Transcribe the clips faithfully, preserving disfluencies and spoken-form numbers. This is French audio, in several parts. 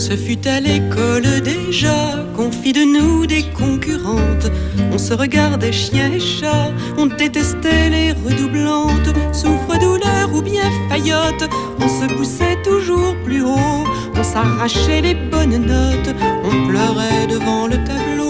Ce fut à l'école déjà qu'on fit de nous des concurrentes. On se regardait chien et chat, on détestait les redoublantes. Souffre-douleur ou bien faillotte, on se poussait toujours plus haut. On s'arrachait les bonnes notes, on pleurait devant le tableau.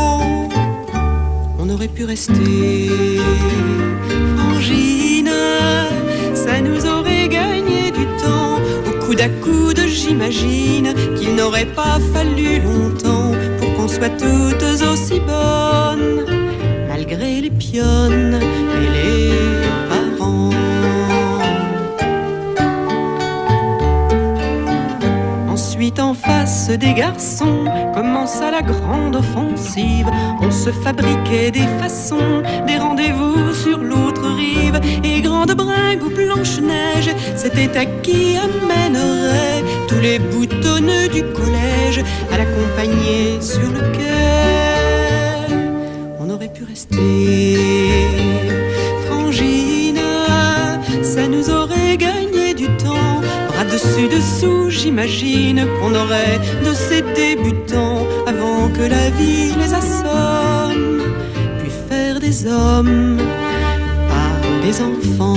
On aurait pu rester Frangine, ça nous aurait gagné du temps. Au coude à coude, j'imagine qu'il n'aurait pas fallu longtemps pour qu'on soit toutes aussi bonnes, malgré les pionnes et les parents. Ensuite, en face des garçons, commença la grande offensive. On se fabriquait des façons, des rendez-vous sur l'autre rive. Et grande bringue ou Blanche-Neige, c'était à qui amènerait tous les boutonneux du collège à l'accompagner sur le quai. On aurait pu rester Frangine, ça nous aurait gagné du temps. Bras dessus dessous, j'imagine qu'on aurait de ces débutants avant que la vie les assomme, puis faire des hommes par des enfants.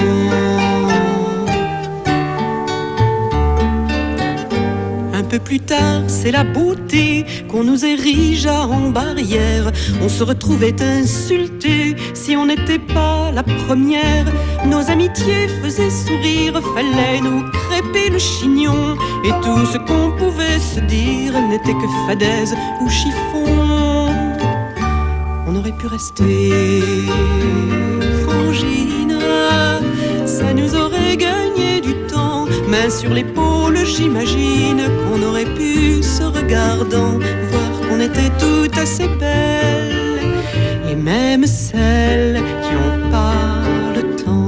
Un peu plus tard, c'est la beauté qu'on nous érigea en barrière. On se retrouvait insultés si on n'était pas la première. Nos amitiés faisaient sourire, fallait nous crêper le chignon. Et tout ce qu'on pouvait se dire n'était que fadaise ou chiffon. On aurait pu rester Frangine, ça nous aurait gagné du temps. Main sur l'épaule, j'imagine qu'on aurait pu, se regardant, voir qu'on était toutes assez belles. Et même celles qui ont pas le temps.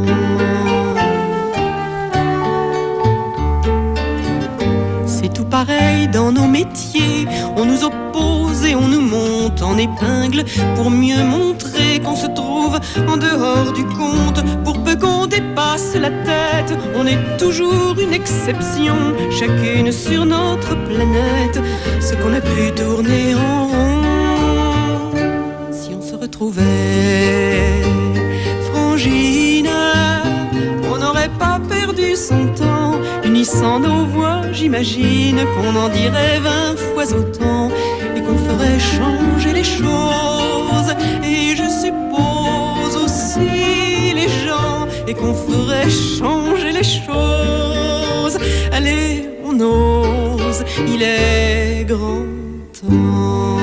C'est tout pareil dans nos métiers, on nous oppose et on nous monte en épingle pour mieux montrer qu'on se trouve en dehors du compte. Pour peu qu'on dépasse la tête, on est toujours une exception, chacune sur notre planète, ce qu'on a pu tourner en rond. Si on se retrouvait Frangine, on n'aurait pas perdu son temps, unissant nos voix, j'imagine qu'on en dirait vingt fois autant et qu'on ferait changer les choses. Et je suppose aussi les gens, et qu'on ferait changer les choses. Allez, on ose, il est grand temps.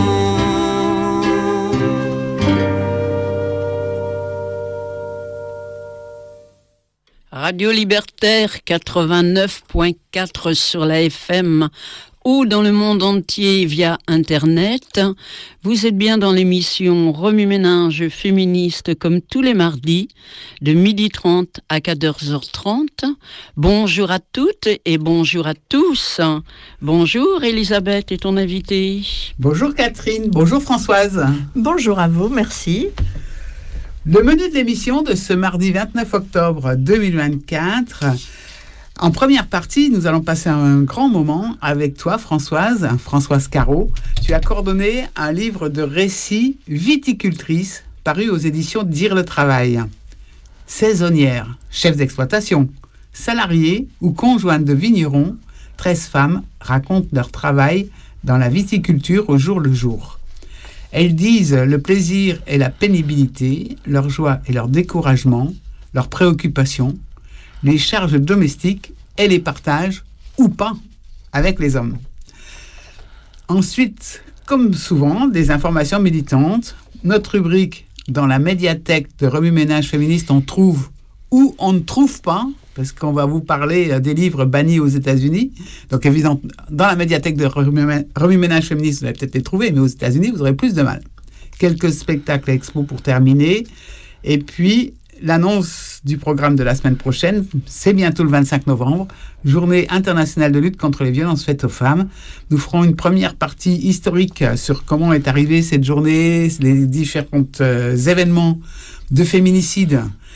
Radio Libertaire quatre-vingt-neuf point quatre sur la F M ou dans le monde entier via Internet. Vous êtes bien dans l'émission Remue-Ménage féministe comme tous les mardis de midi trente à quatorze heures trente. Bonjour à toutes et bonjour à tous. Bonjour Elisabeth et ton invitée. Bonjour Catherine, bonjour Françoise. Bonjour à vous, merci. Le menu de l'émission de ce mardi vingt-neuf octobre deux mille vingt-quatre. En première partie, nous allons passer un grand moment avec toi, Françoise, Françoise Carreau. Tu as coordonné un livre de récits viticultrices paru aux éditions Dire le Travail. Saisonnières, chefs d'exploitation, salariés ou conjointes de vignerons, treize femmes racontent leur travail dans la viticulture au jour le jour. Elles disent le plaisir et la pénibilité, leur joie et leur découragement, leurs préoccupations, les charges domestiques et les partages, ou pas, avec les hommes. Ensuite, comme souvent, des informations militantes. Notre rubrique dans la médiathèque de Remue-Ménage féministe, on trouve ou on ne trouve pas, parce qu'on va vous parler des livres bannis aux États-Unis. Donc évidemment, dans la médiathèque de Remue-Ménage féministe, vous allez peut-être les trouver, mais aux États-Unis, vous aurez plus de mal. Quelques spectacles et expos pour terminer. Et puis, l'annonce du programme de la semaine prochaine, c'est bientôt le vingt-cinq novembre, Journée internationale de lutte contre les violences faites aux femmes. Nous ferons une première partie historique sur comment est arrivée cette journée, les différents euh, événements de féminicide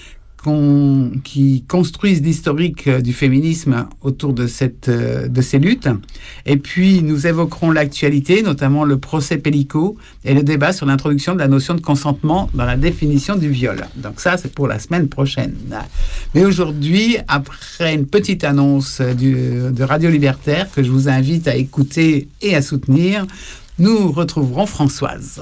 qu'on, qui construisent l'historique du féminisme autour de, cette, de ces luttes. Et puis, nous évoquerons l'actualité, notamment le procès Pellicot et le débat sur l'introduction de la notion de consentement dans la définition du viol. Donc ça, c'est pour la semaine prochaine. Mais aujourd'hui, après une petite annonce du, de Radio Libertaire que je vous invite à écouter et à soutenir, nous retrouverons Françoise.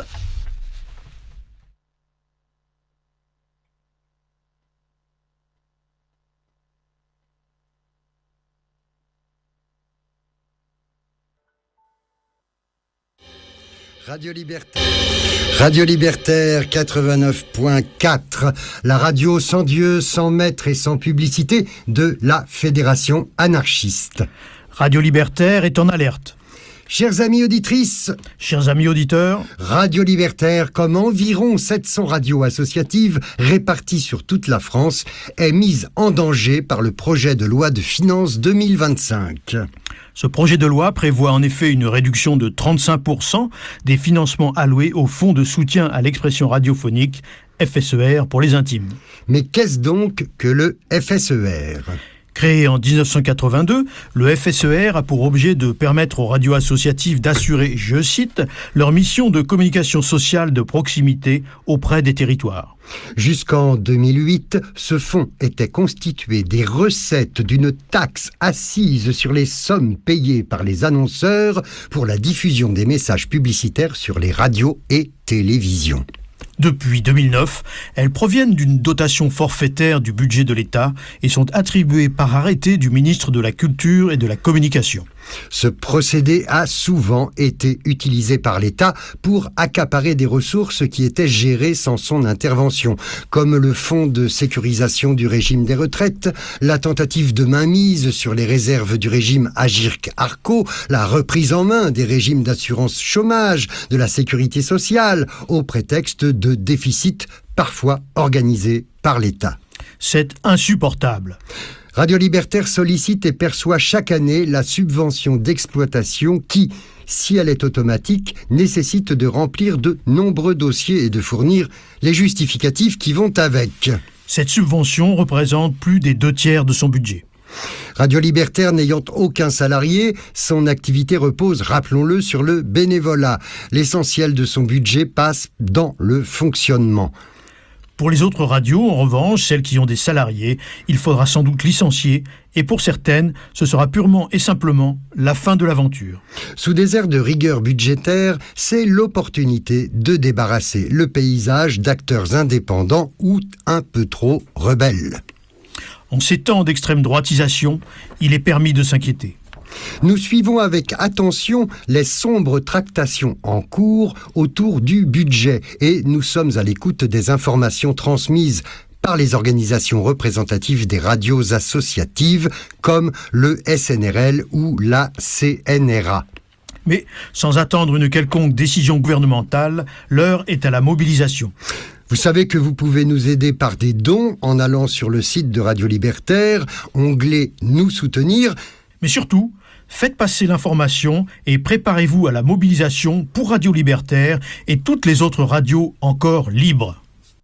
Radio Libertaire. Radio Libertaire quatre-vingt-neuf point quatre, la radio sans Dieu, sans maître et sans publicité de la Fédération anarchiste. Radio Libertaire est en alerte. Chers amis auditrices, chers amis auditeurs, Radio Libertaire, comme environ sept cents radios associatives réparties sur toute la France, est mise en danger par le projet de loi de finances deux mille vingt-cinq. Ce projet de loi prévoit en effet une réduction de trente-cinq pour cent des financements alloués au Fonds de soutien à l'expression radiophonique, F S E R pour les intimes. Mais qu'est-ce donc que le F S E R ? Créé en dix-neuf cent quatre-vingt-deux, le F S E R a pour objet de permettre aux radios associatives d'assurer, je cite, leur mission de communication sociale de proximité auprès des territoires. Jusqu'en deux mille huit, ce fonds était constitué des recettes d'une taxe assise sur les sommes payées par les annonceurs pour la diffusion des messages publicitaires sur les radios et télévisions. Depuis deux mille neuf, elles proviennent d'une dotation forfaitaire du budget de l'État et sont attribuées par arrêté du ministre de la Culture et de la Communication. Ce procédé a souvent été utilisé par l'État pour accaparer des ressources qui étaient gérées sans son intervention, comme le fonds de sécurisation du régime des retraites, la tentative de mainmise sur les réserves du régime Agirc-Arrco, la reprise en main des régimes d'assurance chômage, de la sécurité sociale, au prétexte de déficits parfois organisés par l'État. C'est insupportable. Radio Libertaire sollicite et perçoit chaque année la subvention d'exploitation qui, si elle est automatique, nécessite de remplir de nombreux dossiers et de fournir les justificatifs qui vont avec. Cette subvention représente plus des deux tiers de son budget. Radio Libertaire n'ayant aucun salarié, son activité repose, rappelons-le, sur le bénévolat. L'essentiel de son budget passe dans le fonctionnement. Pour les autres radios, en revanche, celles qui ont des salariés, il faudra sans doute licencier, et pour certaines, ce sera purement et simplement la fin de l'aventure. Sous des airs de rigueur budgétaire, c'est l'opportunité de débarrasser le paysage d'acteurs indépendants ou un peu trop rebelles. En ces temps d'extrême droitisation, il est permis de s'inquiéter. Nous suivons avec attention les sombres tractations en cours autour du budget et nous sommes à l'écoute des informations transmises par les organisations représentatives des radios associatives comme le S N R L ou la C N R A. Mais sans attendre une quelconque décision gouvernementale, l'heure est à la mobilisation. Vous savez que vous pouvez nous aider par des dons en allant sur le site de Radio Libertaire, onglet « Nous soutenir ». Mais surtout, faites passer l'information et préparez-vous à la mobilisation pour Radio Libertaire et toutes les autres radios encore libres.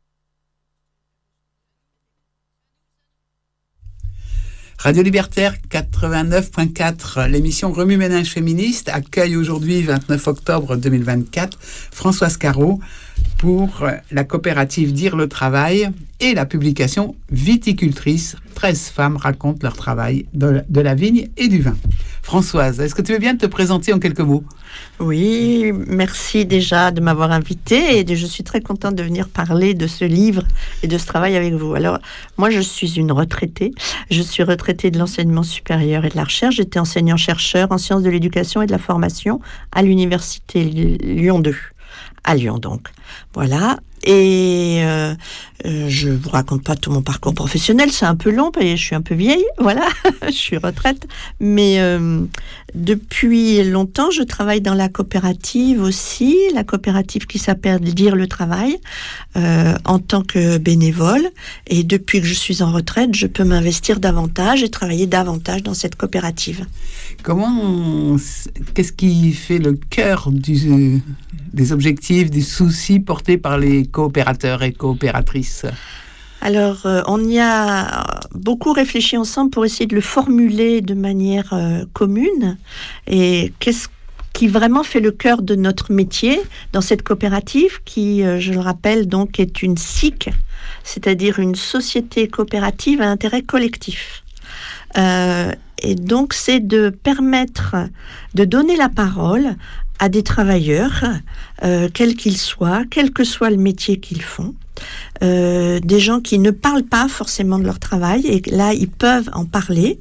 Radio Libertaire quatre-vingt-neuf point quatre, l'émission Remue-Ménage féministe accueille aujourd'hui, vingt-neuf octobre deux mille vingt-quatre, Françoise Carreau pour la coopérative Dire le Travail et la publication Viticultrice. treize femmes racontent leur travail de, de la vigne et du vin. Françoise, est-ce que tu veux bien te présenter en quelques mots ? Oui, merci déjà de m'avoir invitée et de, je suis très contente de venir parler de ce livre et de ce travail avec vous. Alors, moi, je suis une retraitée. Je suis retraitée de l'enseignement supérieur et de la recherche. J'étais enseignant-chercheur en sciences de l'éducation et de la formation à l'université Lyon deux. À Lyon, donc. Voilà. Et euh, euh, je vous raconte pas tout mon parcours professionnel, c'est un peu long, et je suis un peu vieille, voilà, je suis retraite. Mais euh, depuis longtemps, je travaille dans la coopérative aussi, la coopérative qui s'appelle Dire le Travail, euh, en tant que bénévole. Et depuis que je suis en retraite, je peux m'investir davantage et travailler davantage dans cette coopérative. Comment, qu'est-ce qui fait le cœur du, des objectifs, des soucis portés par les coopérateurs et coopératrices ? Alors, euh, on y a beaucoup réfléchi ensemble pour essayer de le formuler de manière euh, commune. Et qu'est-ce qui vraiment fait le cœur de notre métier dans cette coopérative qui, euh, je le rappelle, donc est une S I C, c'est-à-dire une société coopérative à intérêt collectif. Euh, et donc, c'est de permettre de donner la parole à des travailleurs, euh, quels qu'ils soient, quel que soit le métier qu'ils font, euh, des gens qui ne parlent pas forcément de leur travail, et là, ils peuvent en parler,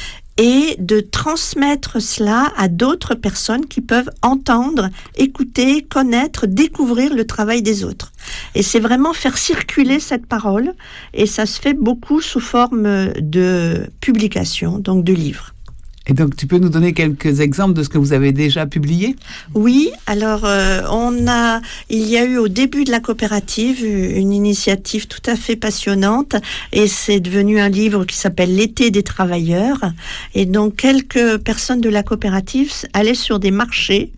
et de transmettre cela à d'autres personnes qui peuvent entendre, écouter, connaître, découvrir le travail des autres. Et c'est vraiment faire circuler cette parole, et ça se fait beaucoup sous forme de publication, donc de livres. Et donc, tu peux nous donner quelques exemples de ce que vous avez déjà publié ? Oui, alors euh, on a, il y a eu au début de la coopérative une initiative tout à fait passionnante et c'est devenu un livre qui s'appelle L'été des travailleurs. Et donc, quelques personnes de la coopérative allaient sur des marchés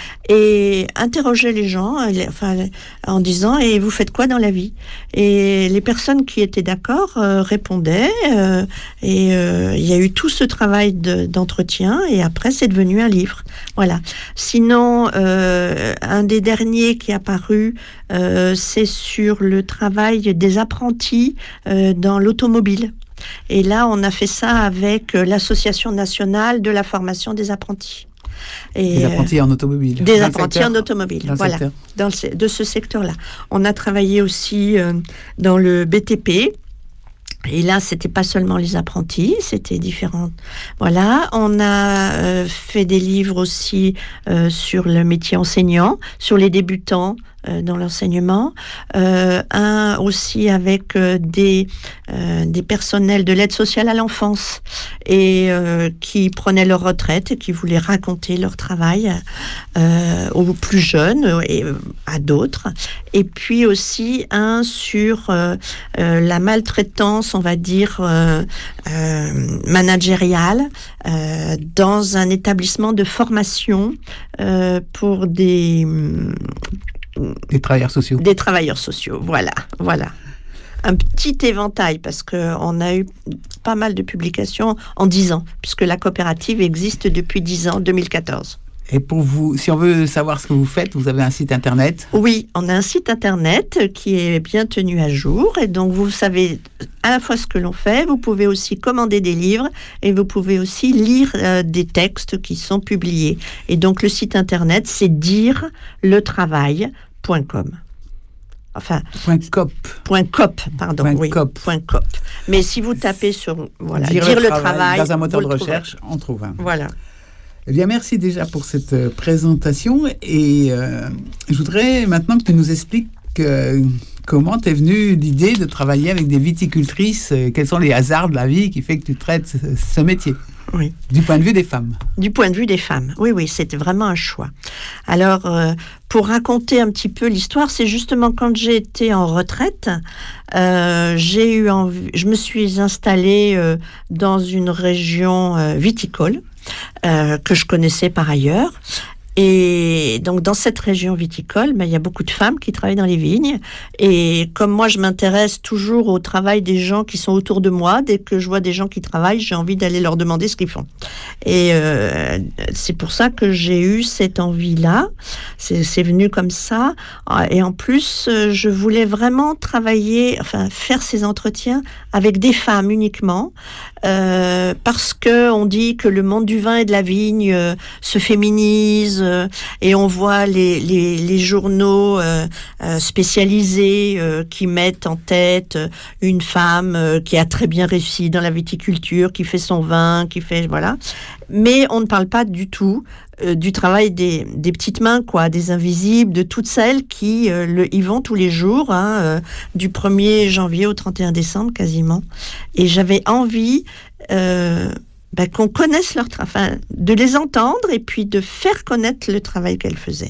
et interrogeaient les gens, enfin, en disant « Et vous faites quoi dans la vie ?» Et les personnes qui étaient d'accord euh, répondaient euh, et euh, il y a eu tout ce travail de, d'entretien et après c'est devenu un livre. Voilà. Sinon, euh, un des derniers qui est apparu, euh, c'est sur le travail des apprentis euh, dans l'automobile. Et là, on a fait ça avec l'Association nationale de la formation des apprentis. Et des apprentis en automobile. Des apprentis en automobile, dans voilà, dans le, de ce secteur-là. On a travaillé aussi euh, dans le B T P. Et là, c'était pas seulement les apprentis, c'était différent. Voilà, on a euh, fait des livres aussi euh, sur le métier enseignant, sur les débutants euh, dans l'enseignement, euh, un aussi avec euh, des euh, des personnels de l'aide sociale à l'enfance et euh, qui prenaient leur retraite et qui voulaient raconter leur travail euh, aux plus jeunes et à d'autres. Et puis aussi un sur euh, euh, la maltraitance, on va dire, euh, euh, managériale euh, dans un établissement de formation euh, pour des... Des travailleurs sociaux. Des travailleurs sociaux, voilà, voilà. Un petit éventail, parce qu'on a eu pas mal de publications en dix ans, puisque la coopérative existe depuis dix ans, deux mille quatorze. Et pour vous, si on veut savoir ce que vous faites, vous avez un site internet ? Oui, on a un site internet qui est bien tenu à jour et donc vous savez à la fois ce que l'on fait, vous pouvez aussi commander des livres et vous pouvez aussi lire euh, des textes qui sont publiés. Et donc le site internet, c'est dire le travail point com. Enfin, point cop. Point cop, pardon. Point oui, cop. Point cop. Mais si vous tapez sur voilà, dire, dire le, le travail, travail dans un moteur de trouverez. recherche, on trouve un. Voilà. Eh bien, merci déjà pour cette euh, présentation. Et euh, je voudrais maintenant que tu nous expliques euh, comment t'es venue l'idée de travailler avec des viticultrices. Euh, quels sont les hasards de la vie qui fait que tu traites ce, ce métier ? Oui. Du point de vue des femmes. Du point de vue des femmes, oui, oui, c'était vraiment un choix. Alors, euh, pour raconter un petit peu l'histoire, c'est justement quand j'ai été en retraite, euh, j'ai eu envie, je me suis installée euh, dans une région euh, viticole euh, que je connaissais par ailleurs. Et donc, dans cette région viticole, ben, il y a beaucoup de femmes qui travaillent dans les vignes. Et comme moi, je m'intéresse toujours au travail des gens qui sont autour de moi, dès que je vois des gens qui travaillent, j'ai envie d'aller leur demander ce qu'ils font. Et euh, c'est pour ça que j'ai eu cette envie-là. C'est, c'est venu comme ça. Et en plus, je voulais vraiment travailler, enfin, faire ces entretiens avec des femmes uniquement. Euh, parce que on dit que le monde du vin et de la vigne euh, se féminise euh, et on voit les, les, les journaux euh, euh, spécialisés euh, qui mettent en tête une femme euh, qui a très bien réussi dans la viticulture, qui fait son vin, qui fait voilà. Mais on ne parle pas du tout euh, du travail des, des petites mains, quoi, des invisibles, de toutes celles qui euh, le, y vont tous les jours, hein, euh, du premier janvier au trente et un décembre quasiment. Et j'avais envie euh, bah, qu'on connaisse leur travail, enfin, de les entendre et puis de faire connaître le travail qu'elles faisaient.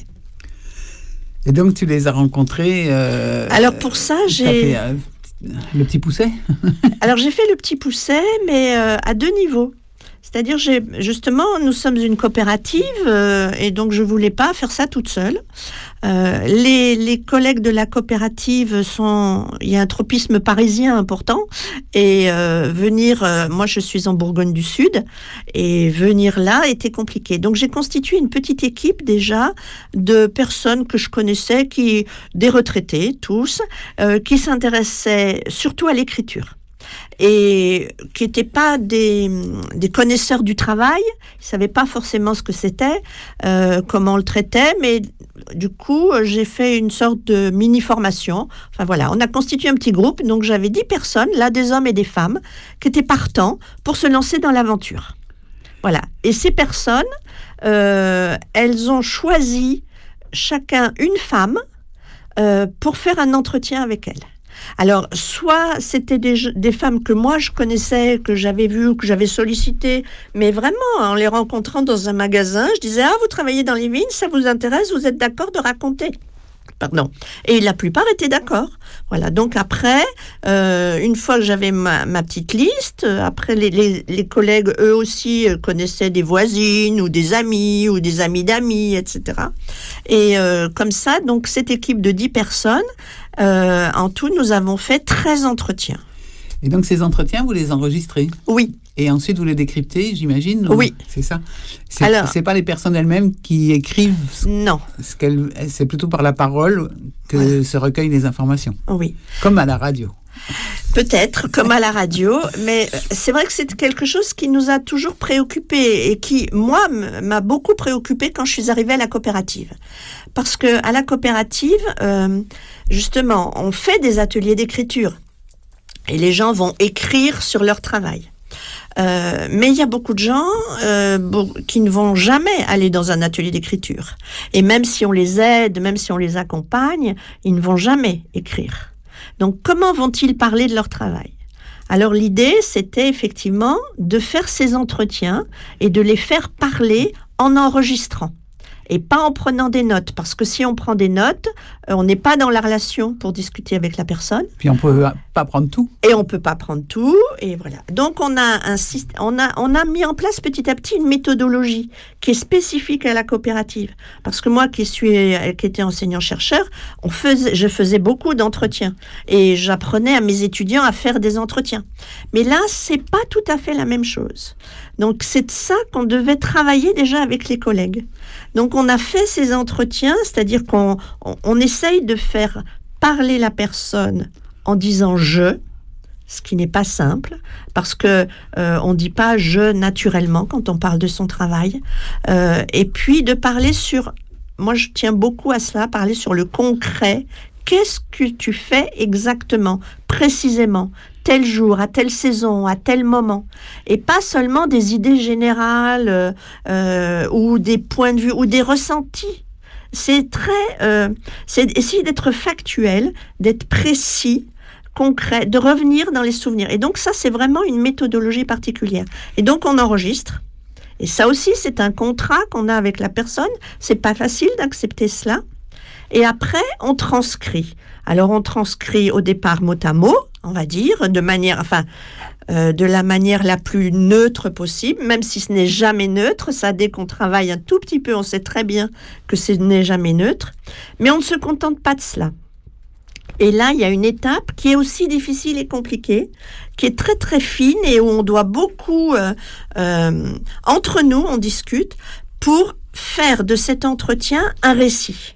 Et donc, tu les as rencontrées euh, Alors pour ça, j'ai... Fait, euh, le petit pousset. Alors j'ai fait le petit pousset, mais euh, à deux niveaux. C'est-à-dire, j'ai, justement, nous sommes une coopérative euh, et donc je ne voulais pas faire ça toute seule. Euh, les, les collègues de la coopérative sont... Il y a un tropisme parisien important et euh, venir... Euh, moi, je suis en Bourgogne du Sud et venir là était compliqué. Donc, j'ai constitué une petite équipe déjà de personnes que je connaissais, qui, des retraités, tous, euh, qui s'intéressaient surtout à l'écriture. Et qui n'étaient pas des, des connaisseurs du travail, ils ne savaient pas forcément ce que c'était, euh, comment on le traitait, mais du coup, j'ai fait une sorte de mini-formation. Enfin voilà, on a constitué un petit groupe, donc j'avais dix personnes, là des hommes et des femmes, qui étaient partants pour se lancer dans l'aventure. Voilà, et ces personnes, euh, elles ont choisi chacun une femme euh, pour faire un entretien avec elles. Alors, soit c'était des, des femmes que moi je connaissais, que j'avais vues, que j'avais sollicitées, mais vraiment, en les rencontrant dans un magasin, je disais « Ah, vous travaillez dans les vignes, ça vous intéresse, vous êtes d'accord de raconter ?» Pardon. Et la plupart étaient d'accord. Voilà. Donc après, euh, une fois que j'avais ma, ma petite liste, après les, les, les collègues, eux aussi, euh, connaissaient des voisines ou des amis ou des amis d'amis, et cetera. Et euh, comme ça, donc cette équipe de dix personnes, euh, en tout, nous avons fait treize entretiens. Et donc ces entretiens, vous les enregistrez ? Oui. Et ensuite, vous les décryptez, j'imagine ? Oui. C'est ça ? C'est, Alors, c'est pas les personnes elles-mêmes qui écrivent ce, non. Ce qu'elles, c'est plutôt par la parole que voilà. se recueillent les informations. Oui. Comme à la radio. Peut-être, comme à la radio, mais c'est vrai que c'est quelque chose qui nous a toujours préoccupés et qui, moi, m'a beaucoup préoccupée quand je suis arrivée à la coopérative. Parce qu'à la coopérative, euh, justement, on fait des ateliers d'écriture et les gens vont écrire sur leur travail. Euh, mais il y a beaucoup de gens euh, bon, qui ne vont jamais aller dans un atelier d'écriture. Et même si on les aide, même si on les accompagne, ils ne vont jamais écrire. Donc, comment vont-ils parler de leur travail ? Alors, l'idée, c'était effectivement de faire ces entretiens et de les faire parler en enregistrant. Et pas en prenant des notes, parce que si on prend des notes, euh, on n'est pas dans la relation pour discuter avec la personne. Puis on peut pas prendre tout. Et on peut pas prendre tout, et voilà. Donc on a un système, on a on a mis en place petit à petit une méthodologie qui est spécifique à la coopérative. Parce que moi qui suis qui était enseignant-chercheur, on faisait, je faisais beaucoup d'entretiens et j'apprenais à mes étudiants à faire des entretiens. Mais là, c'est pas tout à fait la même chose. Donc c'est de ça qu'on devait travailler déjà avec les collègues. Donc on a fait ces entretiens, c'est-à-dire qu'on on, on essaye de faire parler la personne en disant « je », ce qui n'est pas simple, parce que euh, on ne dit pas « je » naturellement quand on parle de son travail. Euh, et puis de parler sur, moi je tiens beaucoup à cela, parler sur le concret. Qu'est-ce que tu fais exactement, précisément, tel jour, à telle saison, à tel moment, et pas seulement des idées générales euh, ou des points de vue ou des ressentis. C'est très, euh, c'est essayer d'être factuel, d'être précis, concret, de revenir dans les souvenirs. Et donc ça, c'est vraiment une méthodologie particulière. Et donc on enregistre. Et ça aussi, c'est un contrat qu'on a avec la personne. C'est pas facile d'accepter cela. Et après, on transcrit. Alors, on transcrit au départ mot à mot, on va dire, de manière, enfin, euh, de la manière la plus neutre possible, même si ce n'est jamais neutre. Ça, dès qu'on travaille un tout petit peu, on sait très bien que ce n'est jamais neutre. Mais on ne se contente pas de cela. Et là, il y a une étape qui est aussi difficile et compliquée, qui est très très fine et où on doit beaucoup, euh, euh, entre nous, on discute pour faire de cet entretien un récit.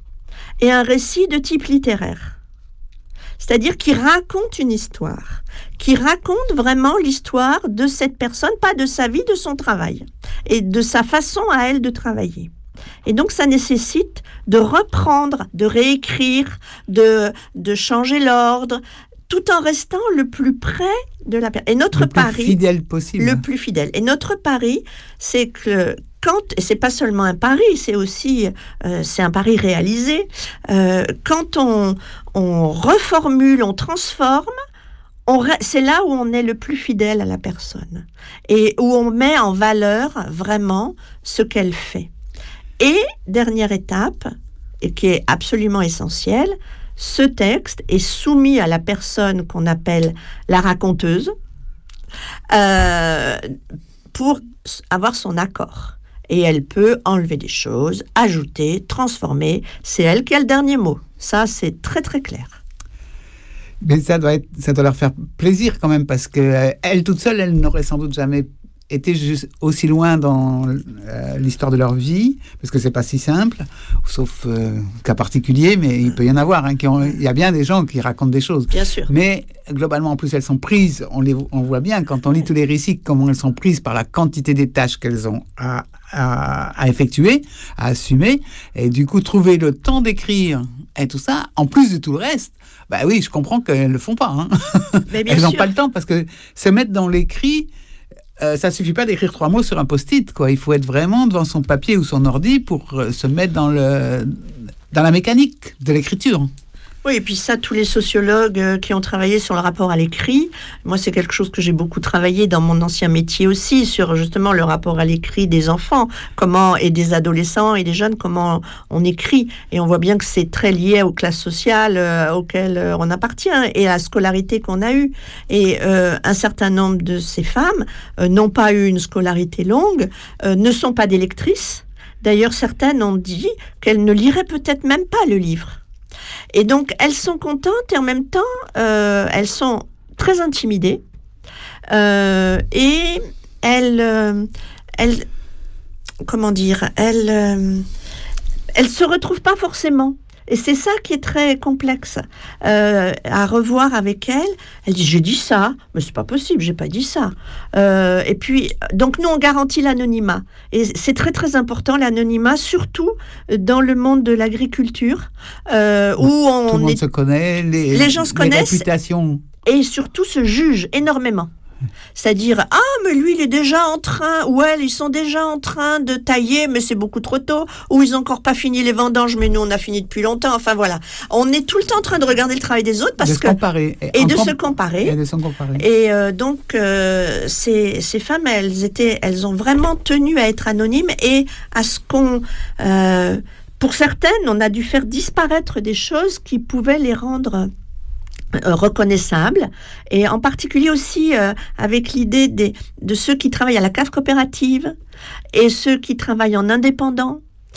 Et un récit de type littéraire. C'est-à-dire qui raconte une histoire, qui raconte vraiment l'histoire de cette personne, pas de sa vie, de son travail, et de sa façon à elle de travailler. Et donc, ça nécessite de reprendre, de réécrire, de, de changer l'ordre, tout en restant le plus près de la personne. Et notre le plus pari, fidèle possible. Le plus fidèle. Et notre pari, c'est que quand, et c'est pas seulement un pari, c'est aussi, euh, c'est un pari réalisé. Euh, quand on, on reformule, on transforme, on, c'est là où on est le plus fidèle à la personne et où on met en valeur vraiment ce qu'elle fait. Et dernière étape, et qui est absolument essentielle, ce texte est soumis à la personne qu'on appelle la raconteuse, euh, pour avoir son accord. Et elle peut enlever des choses, ajouter, transformer. C'est elle qui a le dernier mot. Ça, c'est très, très clair. Mais ça doit, être, ça doit leur faire plaisir quand même, parce qu'elle, euh, toute seule, elle n'aurait sans doute jamais été juste aussi loin dans euh, l'histoire de leur vie, parce que c'est pas si simple, sauf euh, cas particulier, mais il peut y en avoir. Hein, qui ont, il y a bien des gens qui racontent des choses. Bien sûr. Mais globalement, en plus, elles sont prises. On, les, on voit bien, quand on lit tous les récits, comment elles sont prises par la quantité des tâches qu'elles ont à, à, à effectuer, à assumer. Et du coup, trouver le temps d'écrire et tout ça, en plus de tout le reste, bah oui, je comprends qu'elles ne le font pas. Hein. Mais bien elles n'ont sûr. pas le temps, parce que se mettre dans l'écrit, euh, ça ne suffit pas d'écrire trois mots sur un post-it, quoi. Il faut être vraiment devant son papier ou son ordi pour euh, se mettre dans, le, dans la mécanique de l'écriture. Oui, et puis ça, tous les sociologues euh, qui ont travaillé sur le rapport à l'écrit, moi, c'est quelque chose que j'ai beaucoup travaillé dans mon ancien métier aussi, sur justement le rapport à l'écrit des enfants, comment, et des adolescents et des jeunes, comment on écrit. Et on voit bien que c'est très lié aux classes sociales euh, auxquelles euh, on appartient et à la scolarité qu'on a eue. Et euh, un certain nombre de ces femmes euh, n'ont pas eu une scolarité longue, euh, ne sont pas des lectrices. D'ailleurs, certaines ont dit qu'elles ne liraient peut-être même pas le livre. Et donc, elles sont contentes et en même temps, euh, elles sont très intimidées. Euh, et elles, euh, elles, comment dire, elles, euh, elles se retrouvent pas forcément. Et c'est ça qui est très complexe euh, à revoir avec elle. Elle dit, j'ai dit ça, mais c'est pas possible, j'ai pas dit ça. Euh, et puis, donc nous, on garantit l'anonymat. Et c'est très, très important, l'anonymat, surtout dans le monde de l'agriculture, euh, où on Tout le monde est... se connaît, les, les gens se les connaissent. réputations. Et surtout se jugent énormément. C'est-à-dire, ah, mais lui, il est déjà en train, ou elle, ils sont déjà en train de tailler, mais c'est beaucoup trop tôt, ou ils n'ont encore pas fini les vendanges, mais nous, on a fini depuis longtemps. Enfin, voilà. On est tout le temps en train de regarder le travail des autres, parce de se que... comparer. Et En de comp- se comparer. Et de se comparer. Et euh, donc, euh, ces, ces femmes, elles, étaient, elles ont vraiment tenu à être anonymes et à ce qu'on... Euh, pour certaines, on a dû faire disparaître des choses qui pouvaient les rendre... Euh, reconnaissables, et en particulier aussi euh, avec l'idée des, de ceux qui travaillent à la cave coopérative et ceux qui travaillent en indépendant,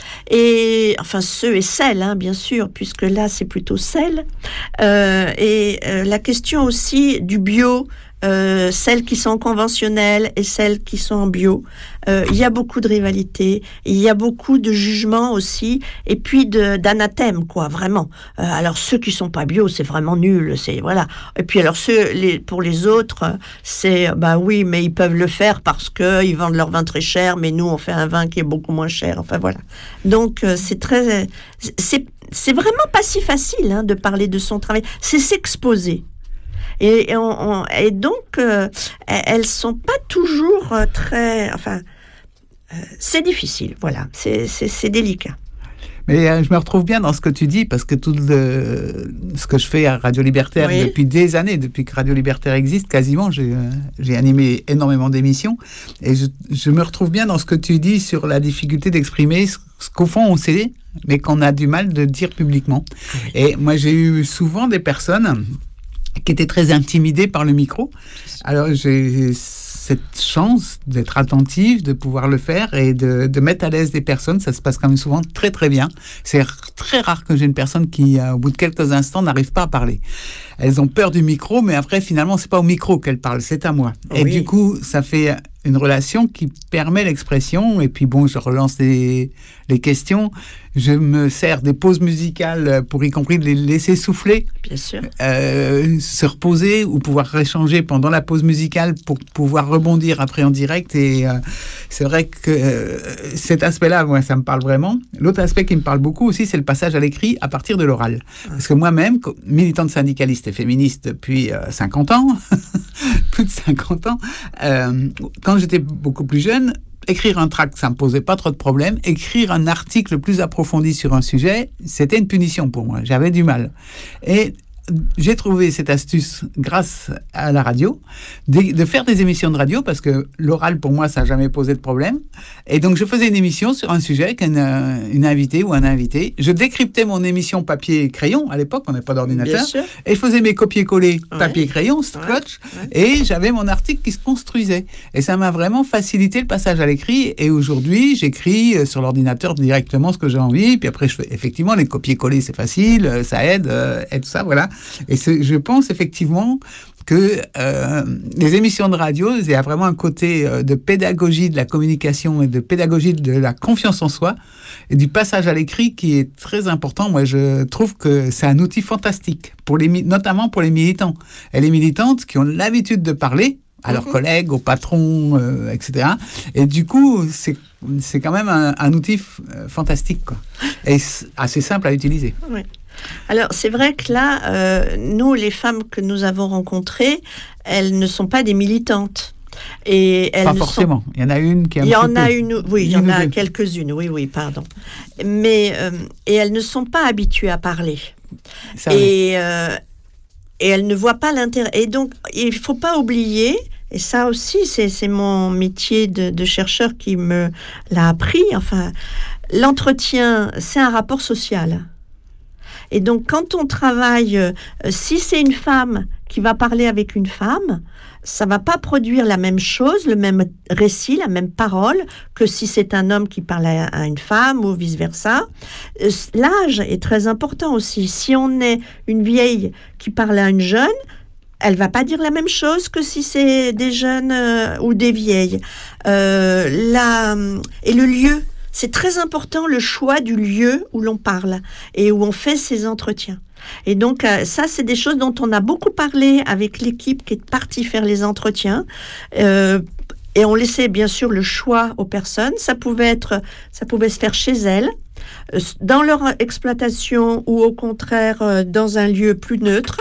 et enfin ceux et celles, hein, bien sûr, puisque là c'est plutôt celles, euh, et euh, la question aussi du bio, euh, celles qui sont conventionnelles et celles qui sont en bio. Euh, il y a beaucoup de rivalité, il y a beaucoup de jugements aussi, et puis de, d'anathèmes, quoi, vraiment. Euh, alors ceux qui sont pas bio, c'est vraiment nul, c'est voilà. Et puis alors ceux, les, pour les autres, c'est bah oui, mais ils peuvent le faire parce que ils vendent leur vin très cher, mais nous on fait un vin qui est beaucoup moins cher. Enfin voilà. Donc euh, c'est très, c'est c'est vraiment pas si facile hein, de parler de son travail. C'est s'exposer. Et, et, on, on, et donc, euh, elles sont pas toujours euh, très... Enfin, euh, c'est difficile, voilà. C'est, c'est, c'est délicat. Mais euh, je me retrouve bien dans ce que tu dis, parce que tout le, ce que je fais à Radio Libertaire Oui. depuis des années, depuis que Radio Libertaire existe, quasiment, j'ai, euh, j'ai animé énormément d'émissions. Et je, je me retrouve bien dans ce que tu dis sur la difficulté d'exprimer ce, ce qu'au fond on sait, mais qu'on a du mal de dire publiquement. Oui. Et moi, j'ai eu souvent des personnes qui étaient très intimidées par le micro. Alors, j'ai cette chance d'être attentive, de pouvoir le faire et de, de mettre à l'aise des personnes. Ça se passe quand même souvent très, très bien. C'est r- très rare que j'ai une personne qui, euh, au bout de quelques instants, n'arrive pas à parler. Elles ont peur du micro, mais après, finalement, c'est pas au micro qu'elles parlent, c'est à moi. Oui. Et du coup, ça fait une relation qui permet l'expression. Et puis, bon, je relance les, les questions. Je me sers des pauses musicales pour y compris les laisser souffler. Bien sûr. Euh, se reposer ou pouvoir échanger pendant la pause musicale pour pouvoir rebondir après en direct. Et euh, c'est vrai que euh, cet aspect-là, moi, ça me parle vraiment. L'autre aspect qui me parle beaucoup aussi, c'est le passage à l'écrit à partir de l'oral. Parce que moi-même, militante syndicaliste et féministe depuis euh, cinquante ans, plus de cinquante ans, euh, quand j'étais beaucoup plus jeune, écrire un tract, ça me posait pas trop de problèmes. Écrire un article plus approfondi sur un sujet, c'était une punition pour moi. J'avais du mal. Et j'ai trouvé cette astuce grâce à la radio, de, de faire des émissions de radio, parce que l'oral, pour moi, ça n'a jamais posé de problème. Et donc, je faisais une émission sur un sujet avec une, une invitée ou un invité. Je décryptais mon émission papier et crayon. À l'époque, on n'avait pas d'ordinateur. Et je faisais mes copier-coller ouais. papier-crayon, scotch. Ouais. Ouais. Et j'avais mon article qui se construisait. Et ça m'a vraiment facilité le passage à l'écrit. Et aujourd'hui, j'écris sur l'ordinateur directement ce que j'ai envie. Puis après, je fais, effectivement, les copier-coller, c'est facile, ça aide, euh, et tout ça, voilà. Et je pense effectivement que euh, les émissions de radio, il y a vraiment un côté euh, de pédagogie de la communication et de pédagogie de la confiance en soi et du passage à l'écrit qui est très important. Moi, je trouve que c'est un outil fantastique, pour les, notamment pour les militants et les militantes qui ont l'habitude de parler à leurs mmh. collègues, aux patrons, euh, et cetera. Et du coup, c'est, c'est quand même un, un outil f- fantastique, quoi. Et assez simple à utiliser. Oui. Alors, c'est vrai que là, euh, nous, les femmes que nous avons rencontrées, elles ne sont pas des militantes. Et elles pas ne forcément. Sont... Il y en a une qui est un Il y en peu... a une, oui, il y en a deux. quelques-unes, oui, oui, pardon. Mais, euh, et elles ne sont pas habituées à parler. Ça, et, euh, et elles ne voient pas l'intérêt. Et donc, il ne faut pas oublier... Et ça aussi, c'est, c'est mon métier de, de chercheur qui me l'a appris. Enfin, l'entretien, c'est un rapport social. Et donc, quand on travaille, euh, si c'est une femme qui va parler avec une femme, ça ne va pas produire la même chose, le même récit, la même parole, que si c'est un homme qui parle à, à une femme ou vice-versa. Euh, l'âge est très important aussi. Si on est une vieille qui parle à une jeune, elle va pas dire la même chose que si c'est des jeunes euh, ou des vieilles. Euh, la, et le lieu, c'est très important, le choix du lieu où l'on parle et où on fait ses entretiens. Et donc, euh, ça, c'est des choses dont on a beaucoup parlé avec l'équipe qui est partie faire les entretiens. Euh, et on laissait bien sûr le choix aux personnes. Ça pouvait être, ça pouvait se faire chez elles, euh, dans leur exploitation ou au contraire euh, dans un lieu plus neutre.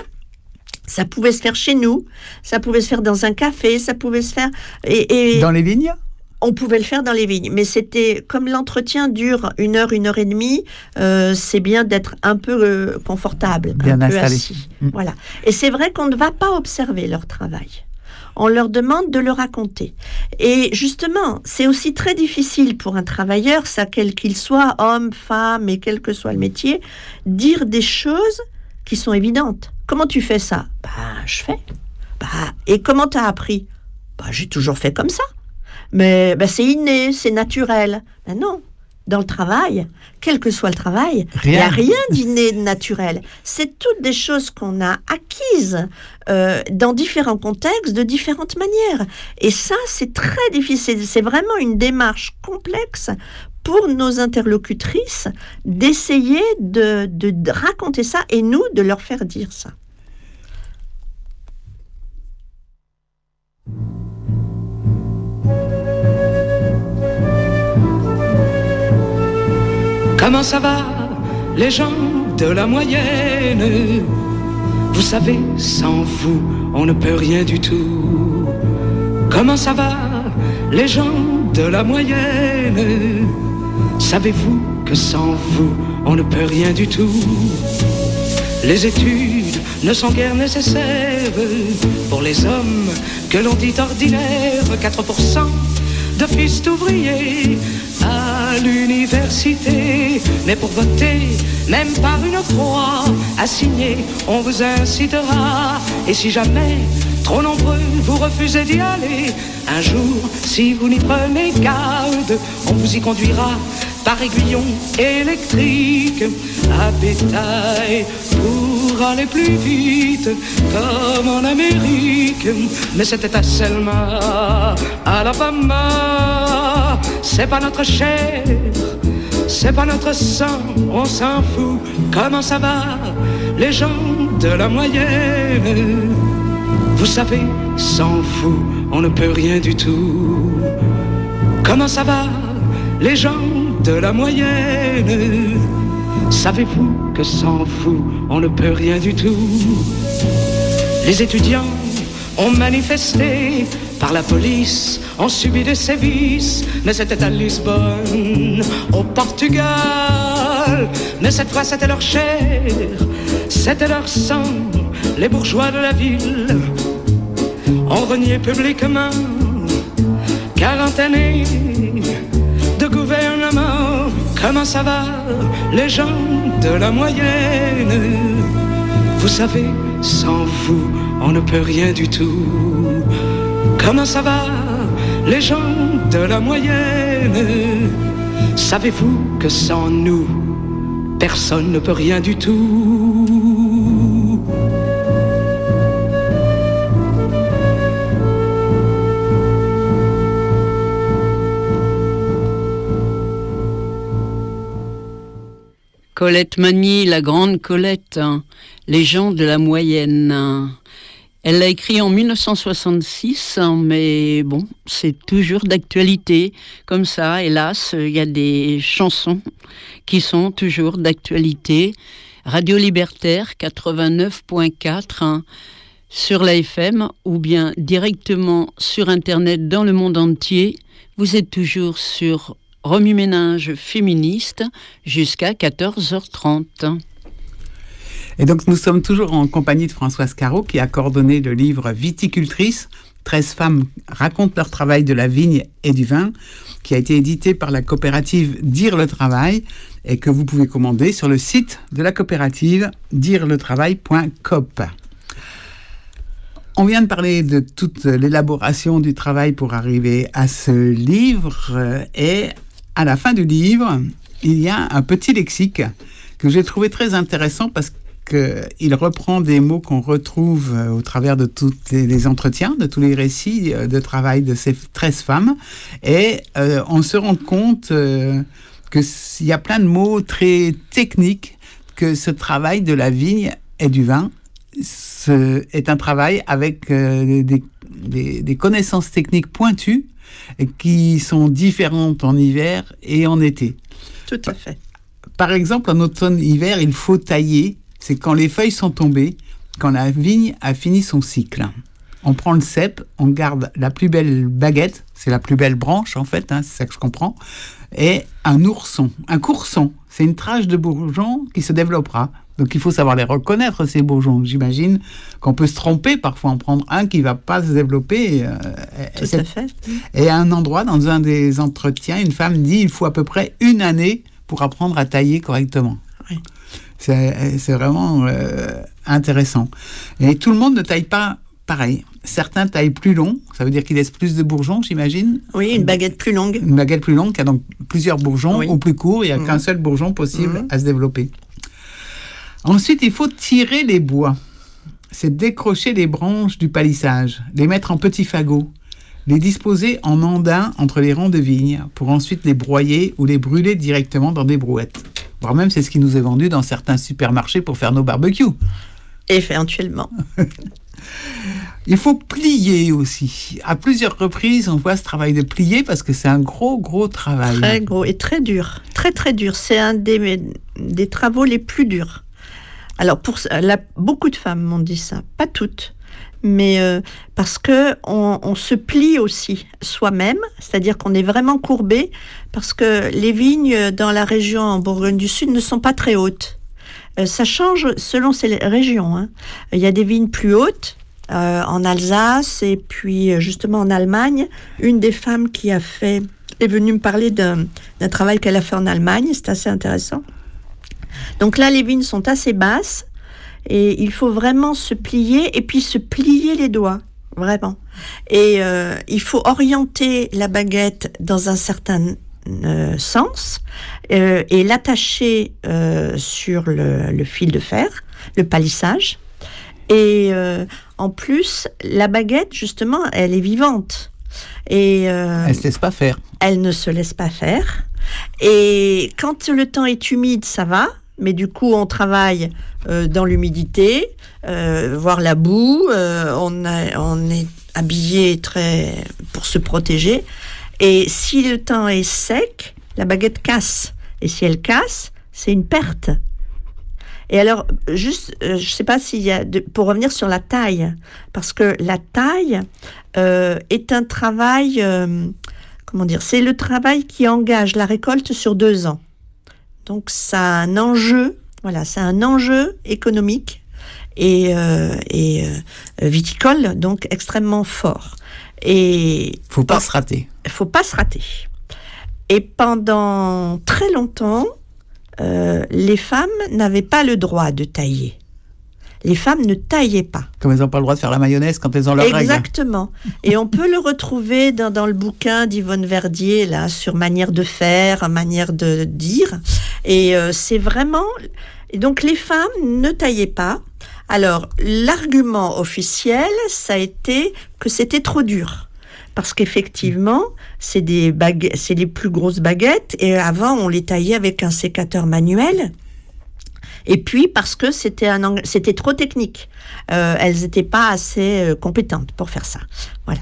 Ça pouvait se faire chez nous, ça pouvait se faire dans un café, ça pouvait se faire... Et, et dans les vignes ? On pouvait le faire dans les vignes, mais c'était comme l'entretien dure une heure, une heure et demie, euh, c'est bien d'être un peu euh, confortable, bien un peu installé. assis. Mmh. Voilà. Et c'est vrai qu'on ne va pas observer leur travail. On leur demande de le raconter. Et justement, c'est aussi très difficile pour un travailleur, ça quel qu'il soit, homme, femme, et quel que soit le métier, dire des choses qui sont évidentes. Comment tu fais ça ? Bah, je fais. Bah, et comment t'as appris ? Bah, j'ai toujours fait comme ça. Mais bah, c'est inné, c'est naturel. Ben non. Dans le travail, quel que soit le travail, il n'y a rien d'inné, de naturel. C'est toutes des choses qu'on a acquises euh, dans différents contextes, de différentes manières. Et ça, c'est très difficile. C'est vraiment une démarche complexe pour nos interlocutrices d'essayer de, de, de raconter ça et nous, de leur faire dire ça. Comment ça va, les gens de la moyenne ? Vous savez, sans vous, on ne peut rien du tout. Comment ça va, les gens de la moyenne ? Savez-vous que sans vous, on ne peut rien du tout ? Les études ne sont guère nécessaires pour les hommes que l'on dit ordinaires. quatre pour cent de fils d'ouvriers à l'université. Mais pour voter, même par une croix assignée, on vous incitera. Et si jamais, trop nombreux, vous refusez d'y aller, un jour, si vous n'y prenez garde, on vous y conduira par aiguillon électrique à bétail pour aller plus vite comme en Amérique. Mais c'était à Selma, Alabama, c'est pas notre chair, c'est pas notre sang, on s'en fout. Comment ça va, les gens de la moyenne ? Vous savez, sans vous, on ne peut rien du tout. Comment ça va, les gens de la moyenne ? Savez-vous que sans vous, on ne peut rien du tout ? Les étudiants ont manifesté par la police, ont subi des sévices, mais c'était à Lisbonne, au Portugal. Mais cette fois c'était leur chair, c'était leur sang. Les bourgeois de la ville ont renié publiquement quarante années de gouvernement. Comment ça va, les gens de la moyenne? Vous savez, sans vous, on ne peut rien du tout. Comment ça va, les gens de la moyenne? Savez-vous que sans nous, personne ne peut rien du tout? Colette Magny, la grande Colette, hein, les gens de la moyenne. Elle l'a écrit en dix-neuf cent soixante-six, hein, mais bon, c'est toujours d'actualité. Comme ça, hélas, il y a des chansons qui sont toujours d'actualité. Radio Libertaire quatre-vingt-neuf point quatre hein, sur la F M ou bien directement sur Internet dans le monde entier. Vous êtes toujours sur Remue-Ménage féministe jusqu'à quatorze heures trente. Et donc nous sommes toujours en compagnie de Françoise Carreau qui a coordonné le livre Viticultrice, treize femmes racontent leur travail de la vigne et du vin, qui a été édité par la coopérative Dire le Travail et que vous pouvez commander sur le site de la coopérative dire le travail point coop. On vient de parler de toute l'élaboration du travail pour arriver à ce livre et à la fin du livre, il y a un petit lexique que j'ai trouvé très intéressant parce qu'il reprend des mots qu'on retrouve au travers de tous les entretiens, de tous les récits de travail de ces treize femmes. Et euh, on se rend compte euh, qu'il y a plein de mots très techniques, que ce travail de la vigne et du vin ce, est un travail avec euh, des, des, des connaissances techniques pointues et qui sont différentes en hiver et en été. Tout à fait. Par exemple, en automne-hiver, il faut tailler. C'est quand les feuilles sont tombées, quand la vigne a fini son cycle. On prend le cep, on garde la plus belle baguette, c'est la plus belle branche en fait, hein, c'est ça que je comprends, et un ourson, un courson, c'est une trage de bourgeons qui se développera. Donc il faut savoir les reconnaître, ces bourgeons. J'imagine qu'on peut se tromper, parfois en prendre un qui ne va pas se développer. Euh, Tout à fait. Et à un endroit, dans un des entretiens, une femme dit il faut à peu près une année pour apprendre à tailler correctement. Oui. C'est, c'est vraiment euh, intéressant. Et tout le monde ne taille pas pareil. Certains taillent plus long, ça veut dire qu'ils laissent plus de bourgeons, j'imagine. Oui, une baguette plus longue. Une baguette plus longue qui a donc plusieurs bourgeons, oui. Ou plus court, il n'y a mmh. qu'un seul bourgeon possible mmh. à se développer. Ensuite, il faut tirer les bois. C'est décrocher les branches du palissage, les mettre en petits fagots, les disposer en andins entre les rangs de vignes pour ensuite les broyer ou les brûler directement dans des brouettes. Voire même, c'est ce qui nous est vendu dans certains supermarchés pour faire nos barbecues. Éventuellement. Il faut plier aussi. À plusieurs reprises, on voit ce travail de plier parce que c'est un gros, gros travail. Très gros et très dur. Très, très dur. C'est un des, des travaux les plus durs. Alors, pour la, beaucoup de femmes m'ont dit ça. Pas toutes. Mais euh, parce qu'on on se plie aussi soi-même, c'est-à-dire qu'on est vraiment courbé, parce que les vignes dans la région en Bourgogne du Sud ne sont pas très hautes. Euh, ça change selon ces régions. Hein. Il y a des vignes plus hautes, euh, en Alsace, et puis justement en Allemagne. Une des femmes qui a fait, est venue me parler d'un, d'un travail qu'elle a fait en Allemagne, c'est assez intéressant. Donc là, les vignes sont assez basses, et il faut vraiment se plier, et puis se plier les doigts, vraiment. Et euh, il faut orienter la baguette dans un certain euh, sens, euh, et l'attacher euh, sur le, le fil de fer, le palissage. Et euh, en plus, la baguette, justement, elle est vivante. Et, euh, elle ne se laisse pas faire. Elle ne se laisse pas faire. Et quand le temps est humide, ça va. Mais du coup, on travaille euh, dans l'humidité, euh, voire la boue. Euh, on, a, on est habillé très pour se protéger. Et si le temps est sec, la baguette casse. Et si elle casse, c'est une perte. Et alors, juste, euh, je ne sais pas s'il y a... De, pour revenir sur la taille, parce que la taille euh, est un travail... Euh, comment dire ? C'est le travail qui engage la récolte sur deux ans. Donc, ça a un enjeu, voilà, c'est un enjeu économique et, euh, et euh, viticole, donc extrêmement fort. Et... Faut pas se rater. Faut pas se rater. Et pendant très longtemps... Euh, les femmes n'avaient pas le droit de tailler. Les femmes ne taillaient pas. Comme elles n'ont pas le droit de faire la mayonnaise quand elles ont leurs règles. Exactement. Et on peut le retrouver dans, dans le bouquin d'Yvonne Verdier, là, sur manière de faire, manière de dire. Et euh, c'est vraiment... Et donc, les femmes ne taillaient pas. Alors, l'argument officiel, ça a été que c'était trop dur. Parce qu'effectivement, c'est des baguettes, c'est les plus grosses baguettes. Et avant, on les taillait avec un sécateur manuel. Et puis, parce que c'était, un, c'était trop technique. Euh, elles n'étaient pas assez euh, compétentes pour faire ça. Voilà.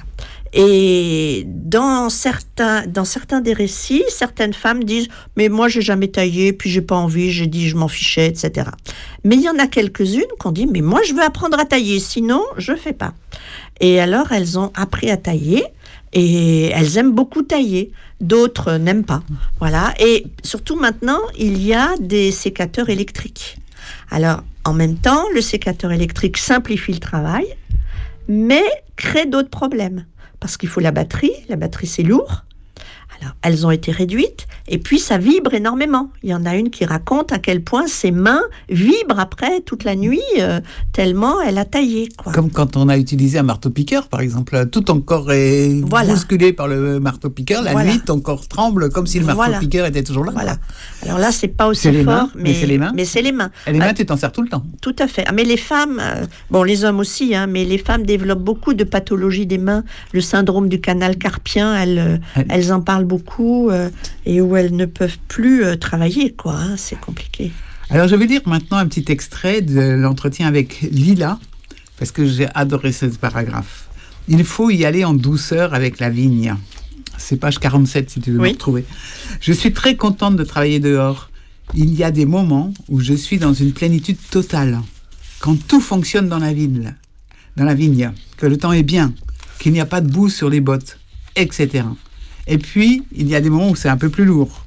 Et dans certains, dans certains des récits, certaines femmes disent « Mais moi, j'ai jamais taillé, puis j'ai pas envie, j'ai dit je m'en fichais, et cetera » Mais il y en a quelques-unes qui ont dit « Mais moi, je veux apprendre à tailler, sinon, je fais pas. » Et alors, elles ont appris à tailler. Et elles aiment beaucoup tailler, d'autres n'aiment pas. Voilà. Et surtout maintenant, il y a des sécateurs électriques. Alors, en même temps, le sécateur électrique simplifie le travail, mais crée d'autres problèmes. Parce qu'il faut la batterie, la batterie c'est lourd. Alors, elles ont été réduites, et puis ça vibre énormément. Il y en a une qui raconte à quel point ses mains vibrent après toute la nuit, euh, tellement elle a taillé, quoi. Comme quand on a utilisé un marteau-piqueur, par exemple. Tout ton corps est voilà. bousculé par le marteau-piqueur. La voilà. nuit, ton corps tremble comme si le marteau-piqueur voilà. était toujours là. Voilà. Alors là, c'est pas aussi c'est les fort, mains, mais, mais c'est les mains. Mais c'est les mains. Et les mains, euh, tu t'en sers tout le temps. Tout à fait. Mais les femmes, euh, bon, les hommes aussi, hein, mais les femmes développent beaucoup de pathologies des mains. Le syndrome du canal carpien, elles, elles, elles en parlent beaucoup. Euh, et où elles ne peuvent plus euh, travailler, quoi. Hein, c'est compliqué. Alors, je vais lire maintenant un petit extrait de l'entretien avec Lila, parce que j'ai adoré ce paragraphe. « Il faut y aller en douceur avec la vigne. » C'est page quarante-sept, si tu veux oui. me retrouver. « Je suis très contente de travailler dehors. Il y a des moments où je suis dans une plénitude totale, quand tout fonctionne dans la vigne, dans la vigne, que le temps est bien, qu'il n'y a pas de boue sur les bottes, et cetera. Et puis, il y a des moments où c'est un peu plus lourd.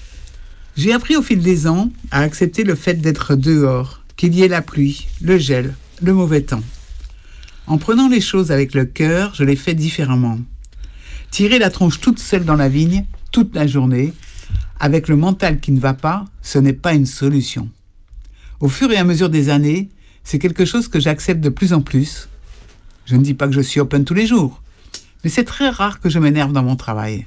J'ai appris au fil des ans à accepter le fait d'être dehors, qu'il y ait la pluie, le gel, le mauvais temps. En prenant les choses avec le cœur, je les fais différemment. Tirer la tronche toute seule dans la vigne, toute la journée, avec le mental qui ne va pas, ce n'est pas une solution. Au fur et à mesure des années, c'est quelque chose que j'accepte de plus en plus. Je ne dis pas que je suis open tous les jours, mais c'est très rare que je m'énerve dans mon travail.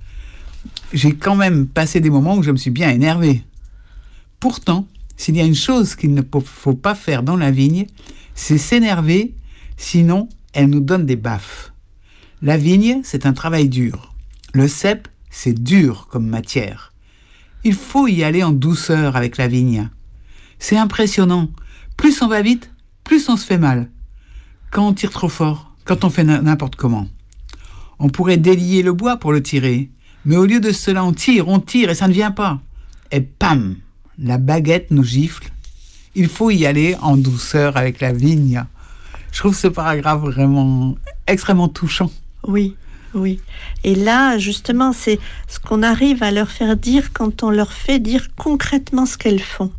J'ai quand même passé des moments où je me suis bien énervé. Pourtant, s'il y a une chose qu'il ne faut pas faire dans la vigne, c'est s'énerver, sinon elle nous donne des baffes. La vigne, c'est un travail dur. Le cep, c'est dur comme matière. Il faut y aller en douceur avec la vigne. C'est impressionnant. Plus on va vite, plus on se fait mal. Quand on tire trop fort, quand on fait n'importe comment. On pourrait délier le bois pour le tirer, mais au lieu de cela, on tire, on tire et ça ne vient pas. Et pam, la baguette nous gifle. Il faut y aller en douceur avec la vigne. Je trouve ce paragraphe vraiment extrêmement touchant. Oui, oui. Et là, justement, c'est ce qu'on arrive à leur faire dire quand on leur fait dire concrètement ce qu'elles font.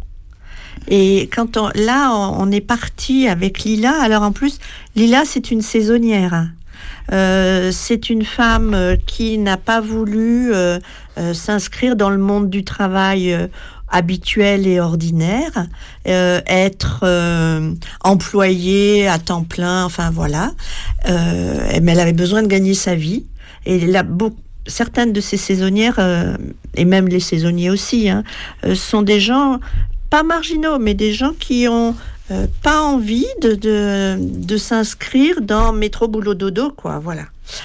Et quand on, là, on est parti avec Lila. Alors en plus, Lila, c'est une saisonnière. Euh, c'est une femme euh, qui n'a pas voulu euh, euh, s'inscrire dans le monde du travail euh, habituel et ordinaire, euh, être euh, employée à temps plein, enfin voilà. Euh, mais elle avait besoin de gagner sa vie. Et là, beaucoup, certaines de ces saisonnières, euh, et même les saisonniers aussi, hein, euh, sont des gens, pas marginaux, mais des gens qui ont Euh, pas envie de, de, de s'inscrire dans métro boulot dodo, quoi, voilà.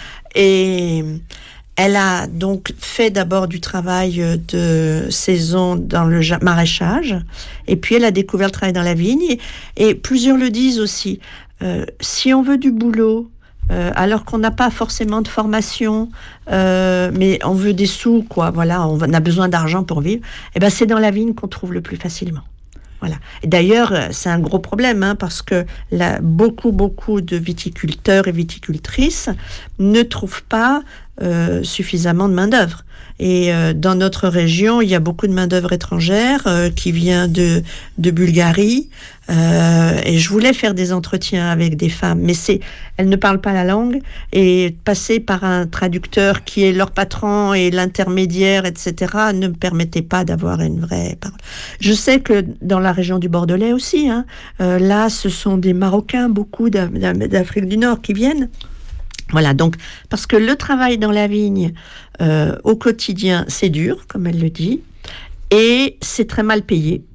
Et elle a donc fait d'abord du travail de saison dans le maraîchage, et puis elle a découvert le travail dans la vigne, et, et plusieurs le disent aussi, euh, si on veut du boulot, euh, alors qu'on n'a pas forcément de formation, euh, mais on veut des sous, quoi, voilà, on a besoin d'argent pour vivre, et ben c'est dans la vigne qu'on trouve le plus facilement. Voilà. Et d'ailleurs, c'est un gros problème, hein, parce que là, beaucoup, beaucoup de viticulteurs et viticultrices ne trouvent pas euh, suffisamment de main-d'œuvre. Et euh, dans notre région, il y a beaucoup de main-d'œuvre étrangère euh, qui vient de, de Bulgarie. Euh, et je voulais faire des entretiens avec des femmes, mais c'est, elles ne parlent pas la langue. Et passer par un traducteur qui est leur patron et l'intermédiaire, et cetera, ne me permettait pas d'avoir une vraie parole. Je sais que dans la région du Bordelais aussi, hein, euh, là, ce sont des Marocains, beaucoup d'Afrique du Nord qui viennent. Voilà, donc, parce que le travail dans la vigne, euh, au quotidien, c'est dur, comme elle le dit, et c'est très mal payé.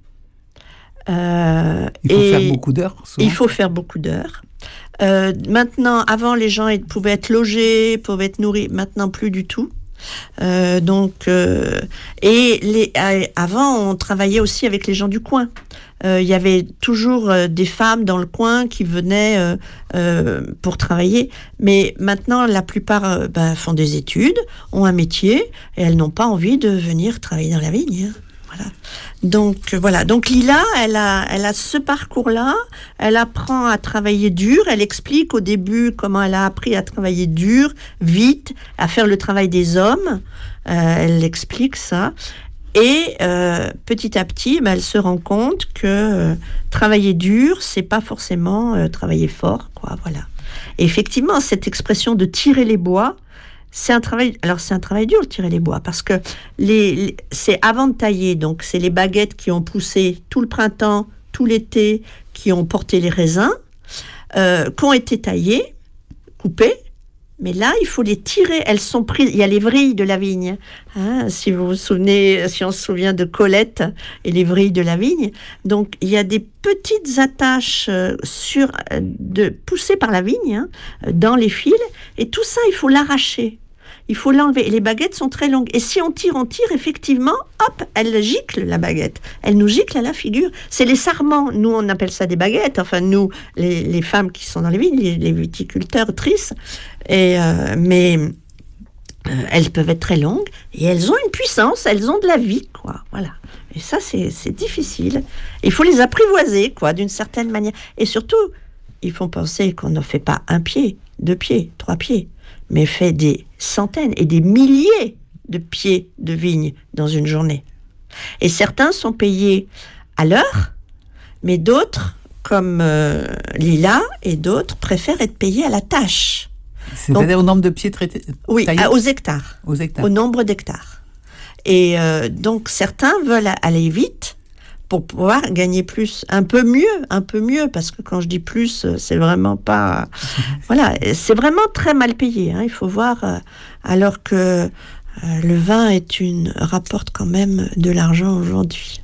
Euh, il faut et faire beaucoup d'heures. Souvent. Il faut faire beaucoup d'heures. Euh, maintenant, avant, les gens pouvaient être logés, pouvaient être nourris. Maintenant, plus du tout. Euh, donc, euh, et les, euh, avant, on travaillait aussi avec les gens du coin. Il euh, y avait toujours euh, des femmes dans le coin qui venaient euh, euh, pour travailler. Mais maintenant, la plupart euh, ben, font des études, ont un métier, et elles n'ont pas envie de venir travailler dans la vigne. Hein. Voilà. Donc, euh, voilà. Donc, Lila, elle a, elle a ce parcours-là. Elle apprend à travailler dur. Elle explique au début comment elle a appris à travailler dur, vite, à faire le travail des hommes. Euh, elle explique ça. Et euh, petit à petit, ben, elle se rend compte que euh, travailler dur, c'est pas forcément euh, travailler fort, quoi. Voilà. Et effectivement, cette expression de tirer les bois, c'est un travail. Alors c'est un travail dur, tirer les bois, parce que les, les, c'est avant de tailler, donc c'est les baguettes qui ont poussé tout le printemps, tout l'été, qui ont porté les raisins, euh, qui ont été taillées, coupées. Mais là, il faut les tirer. Elles sont prises. Il y a les vrilles de la vigne. Hein, si vous vous souvenez, si on se souvient de Colette et les vrilles de la vigne. Donc, il y a des petites attaches euh, sur, euh, de, poussées par la vigne hein, dans les fils. Et tout ça, il faut l'arracher. Il faut l'enlever. Et les baguettes sont très longues. Et si on tire, on tire, effectivement, hop, elle gicle, la baguette. Elle nous gicle à la figure. C'est les sarments. Nous, on appelle ça des baguettes. Enfin, nous, les, les femmes qui sont dans les vignes, les, les viticulteurs, trices. Et, euh, mais euh, elles peuvent être très longues. Et elles ont une puissance. Elles ont de la vie, quoi. Voilà. Et ça, c'est, c'est difficile. Il faut les apprivoiser, quoi, d'une certaine manière. Et surtout, il faut penser qu'on ne fait pas un pied, deux pieds, trois pieds, mais fait des centaines et des milliers de pieds de vigne dans une journée. Et certains sont payés à l'heure, mais d'autres, comme euh, Lila et d'autres, préfèrent être payés à la tâche. C'est-à-dire donc, au nombre de pieds traités Oui, à, aux hectares. Aux hectares. Au nombre d'hectares. Et euh, donc, certains veulent aller vite pour pouvoir gagner plus, un peu mieux, un peu mieux, parce que quand je dis plus, c'est vraiment pas... Voilà, c'est vraiment très mal payé, hein, il faut voir, euh, alors que euh, le vin est une, rapporte quand même de l'argent aujourd'hui.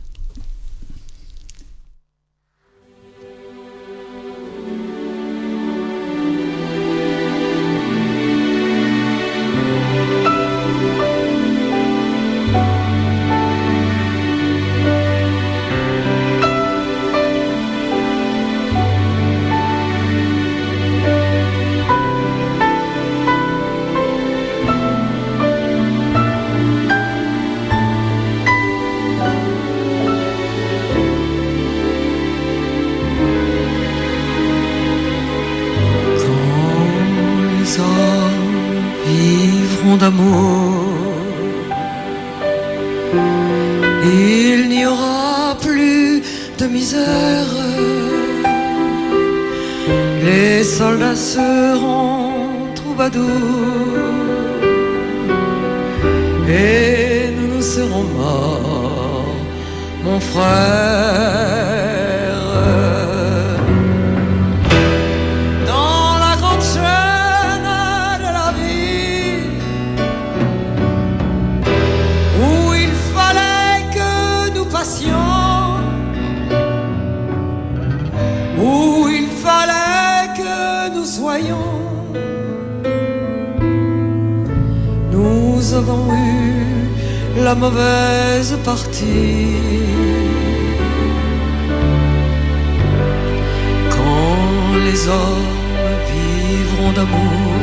D'amour, il n'y aura plus de misère, les soldats seront troubadours et nous nous serons morts, mon frère. Où il fallait que nous soyons, nous avons eu la mauvaise partie. Quand les hommes vivront d'amour,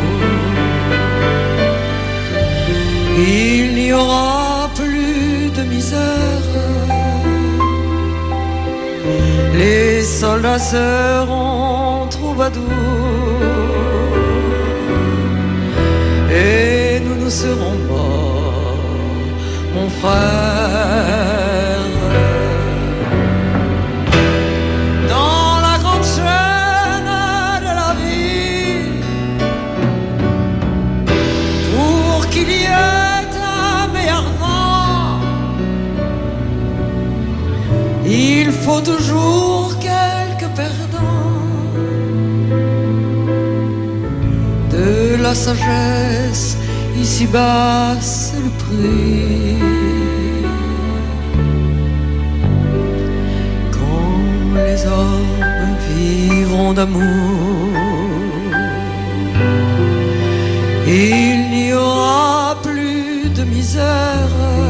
il n'y aura plus de misère. Les soldats seront troubadours et nous nous serons morts, mon frère. Dans la grande chaîne de la vie, pour qu'il y ait un meilleur vent, il faut toujours quelques perdants. De la sagesse, ici-bas, c'est le prix. Quand les hommes vivront d'amour, il n'y aura plus de misère.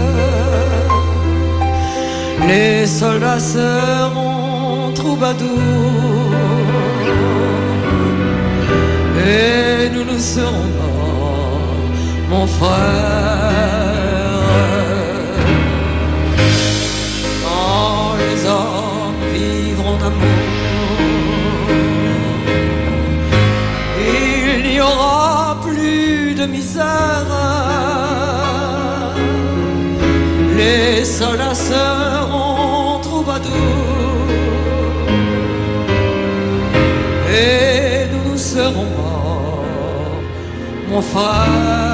Les soldats seront troubadours et nous nous serons morts, mon frère. Quand les hommes vivront d'amour, il n'y aura plus de misère. Les soldats seront troubadours et nous nous serons morts, mon frère.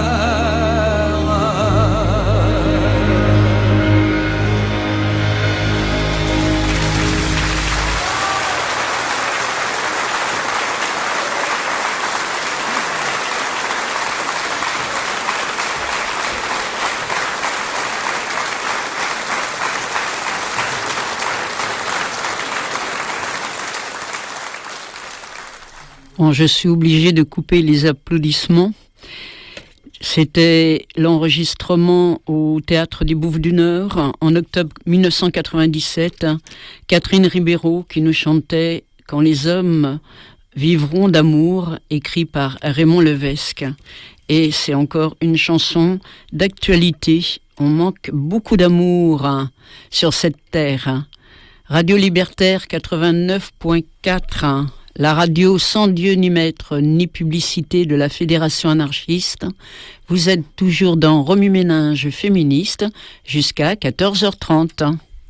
Bon, je suis obligée de couper les applaudissements. C'était l'enregistrement au Théâtre des Bouffes du Nord en octobre mille neuf cent quatre-vingt-dix-sept. Catherine Ribeiro qui nous chantait « Quand les hommes vivront d'amour » écrit par Raymond Levesque. Et c'est encore une chanson d'actualité. On manque beaucoup d'amour sur cette terre. Radio Libertaire quatre-vingt-neuf point quatre. La radio sans Dieu ni maître ni publicité de la Fédération anarchiste. Vous êtes toujours dans Remue-Ménage féministe jusqu'à quatorze heures trente.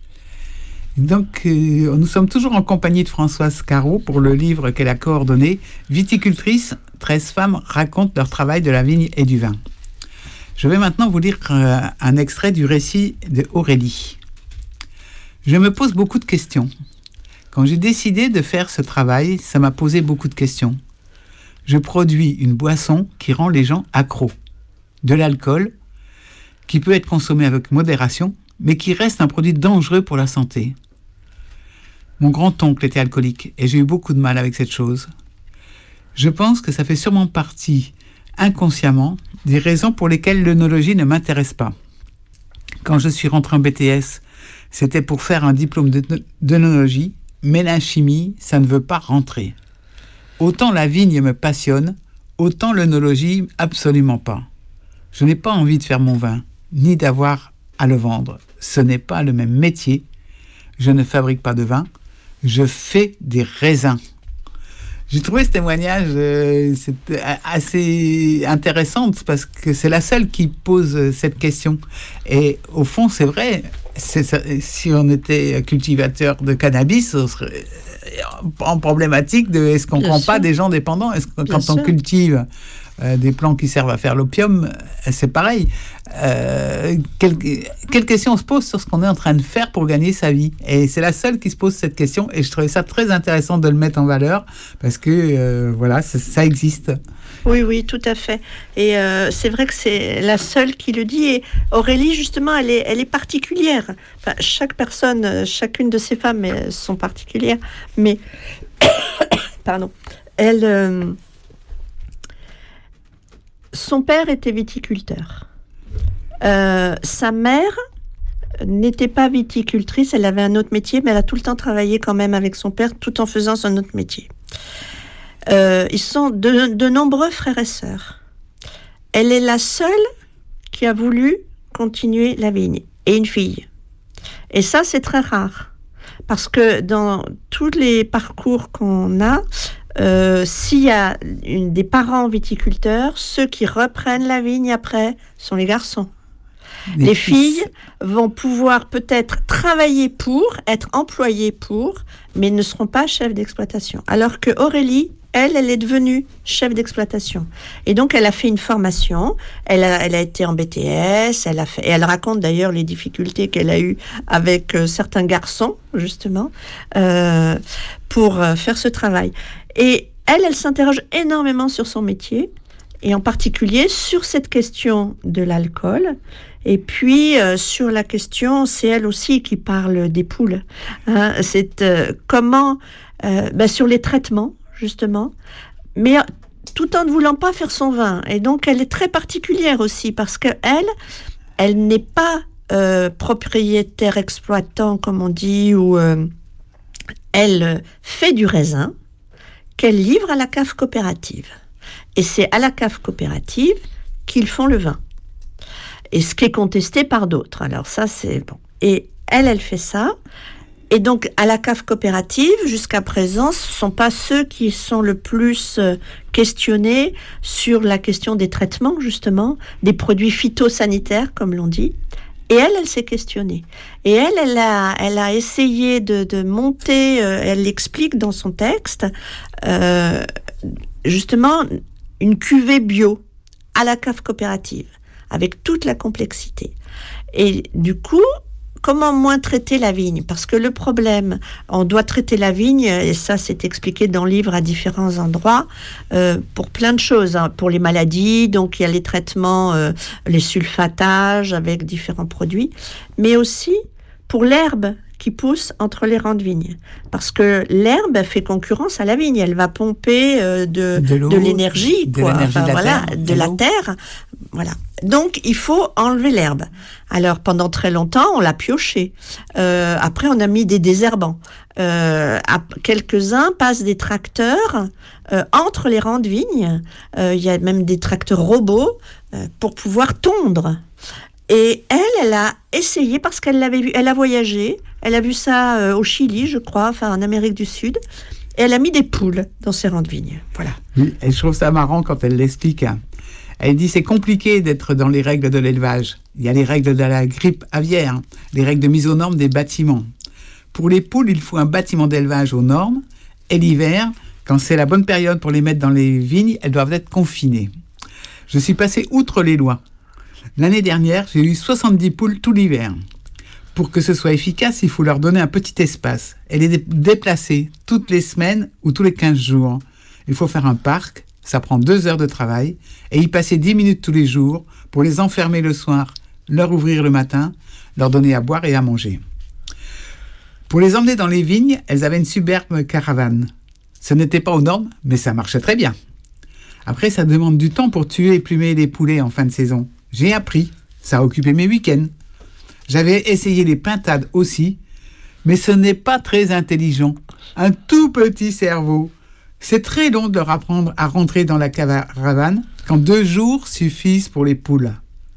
Donc, euh, nous sommes toujours en compagnie de Françoise Carreau pour le livre qu'elle a coordonné, Viticultrice, treize femmes racontent leur travail de la vigne et du vin. Je vais maintenant vous lire euh, un extrait du récit de Aurélie. Je me pose beaucoup de questions. Quand j'ai décidé de faire ce travail, ça m'a posé beaucoup de questions. Je produis une boisson qui rend les gens accros. De l'alcool, qui peut être consommé avec modération, mais qui reste un produit dangereux pour la santé. Mon grand-oncle était alcoolique et j'ai eu beaucoup de mal avec cette chose. Je pense que ça fait sûrement partie, inconsciemment, des raisons pour lesquelles l'œnologie ne m'intéresse pas. Quand je suis rentré en B T S, c'était pour faire un diplôme d'œnologie, mais la chimie, ça ne veut pas rentrer. Autant la vigne me passionne, autant l'œnologie, absolument pas. Je n'ai pas envie de faire mon vin, ni d'avoir à le vendre. Ce n'est pas le même métier. Je ne fabrique pas de vin, je fais des raisins. J'ai trouvé ce témoignage euh, c'est assez intéressant parce que c'est la seule qui pose cette question. Et au fond, c'est vrai, c'est ça, si on était cultivateur de cannabis, on serait en problématique de est-ce qu'on ne prend pas des gens dépendants. Est-ce que quand on cultive euh, des plants qui servent à faire l'opium, c'est pareil. Euh, quelle, quelle question on se pose sur ce qu'on est en train de faire pour gagner sa vie? Et c'est la seule qui se pose cette question. Et je trouvais ça très intéressant de le mettre en valeur parce que euh, voilà, ça, ça existe. Oui, oui, tout à fait. Et euh, c'est vrai que c'est la seule qui le dit. Et Aurélie, justement, elle est, elle est particulière. Enfin, chaque personne, chacune de ces femmes elles sont particulières. Mais, pardon, elle, euh, son père était viticulteur. Euh, sa mère n'était pas viticultrice, elle avait un autre métier, mais elle a tout le temps travaillé quand même avec son père, tout en faisant son autre métier. Euh, ils sont de, de nombreux frères et sœurs. Elle est la seule qui a voulu continuer la vigne, et une fille. Et ça, c'est très rare. Parce que dans tous les parcours qu'on a, euh, s'il y a une, des parents viticulteurs, ceux qui reprennent la vigne après sont les garçons. Les, les filles vont pouvoir peut-être travailler pour, être employées pour, mais ne seront pas chefs d'exploitation. Alors que Aurélie, elle, elle est devenue chef d'exploitation. Et donc, elle a fait une formation, elle a, elle a été en B T S, elle a fait, et elle raconte d'ailleurs les difficultés qu'elle a eues avec euh, certains garçons, justement, euh, pour euh, faire ce travail. Et elle, elle s'interroge énormément sur son métier, et en particulier sur cette question de l'alcool. Et puis, euh, sur la question, c'est elle aussi qui parle des poules. Hein, c'est euh, comment, euh, ben, sur les traitements, justement, mais tout en ne voulant pas faire son vin. Et donc, elle est très particulière aussi, parce qu'elle, elle n'est pas euh, propriétaire exploitant, comme on dit, ou euh, elle fait du raisin qu'elle livre à la cave coopérative. Et c'est à la cave coopérative qu'ils font le vin. Et ce qui est contesté par d'autres. Alors ça, c'est bon. Et elle, elle fait ça. Et donc, à la cave coopérative, jusqu'à présent, ce ne sont pas ceux qui sont le plus euh, questionnés sur la question des traitements, justement, des produits phytosanitaires, comme l'on dit. Et elle, elle s'est questionnée. Et elle, elle a, elle a essayé de, de monter, euh, elle l'explique dans son texte, euh, justement, une cuvée bio à la cave coopérative, avec toute la complexité. Et du coup, comment moins traiter la vigne ? Parce que le problème, on doit traiter la vigne, et ça c'est expliqué dans le livre à différents endroits, euh, pour plein de choses, hein. Pour les maladies, donc il y a les traitements, euh, les sulfatages avec différents produits, mais aussi pour l'herbe qui pousse entre les rangs de vigne. Parce que l'herbe fait concurrence à la vigne, elle va pomper euh, de, de, de l'énergie, de, quoi. l'énergie Enfin, de la voilà, terre, de, de la l'eau. terre. Voilà. Donc, il faut enlever l'herbe. Alors, pendant très longtemps, on l'a pioché. Euh, après, on a mis des désherbants. Euh, à, quelques-uns passent des tracteurs euh, entre les rangs de vignes. Euh, il y a même des tracteurs robots euh, pour pouvoir tondre. Et elle, elle a essayé, parce qu'elle l'avait vu, elle a voyagé, elle a vu ça euh, au Chili, je crois, enfin en Amérique du Sud, et elle a mis des poules dans ses rangs de vignes. Voilà. Oui, et je trouve ça marrant quand elle l'explique. Elle dit c'est compliqué d'être dans les règles de l'élevage. Il y a les règles de la grippe aviaire, les règles de mise aux normes des bâtiments. Pour les poules, il faut un bâtiment d'élevage aux normes, et l'hiver, quand c'est la bonne période pour les mettre dans les vignes, elles doivent être confinées. Je suis passé outre les lois. L'année dernière, j'ai eu soixante-dix poules tout l'hiver. Pour que ce soit efficace, il faut leur donner un petit espace et les dé- déplacer toutes les semaines ou tous les quinze jours. Il faut faire un parc, ça prend deux heures de travail, et y passer dix minutes tous les jours pour les enfermer le soir, leur ouvrir le matin, leur donner à boire et à manger. Pour les emmener dans les vignes, elles avaient une superbe caravane. Ce n'était pas aux normes, mais ça marchait très bien. Après, ça demande du temps pour tuer et plumer les poulets en fin de saison. J'ai appris, ça a occupé mes week-ends. J'avais essayé les pintades aussi, mais ce n'est pas très intelligent. Un tout petit cerveau. C'est très long de leur apprendre à rentrer dans la caravane quand deux jours suffisent pour les poules.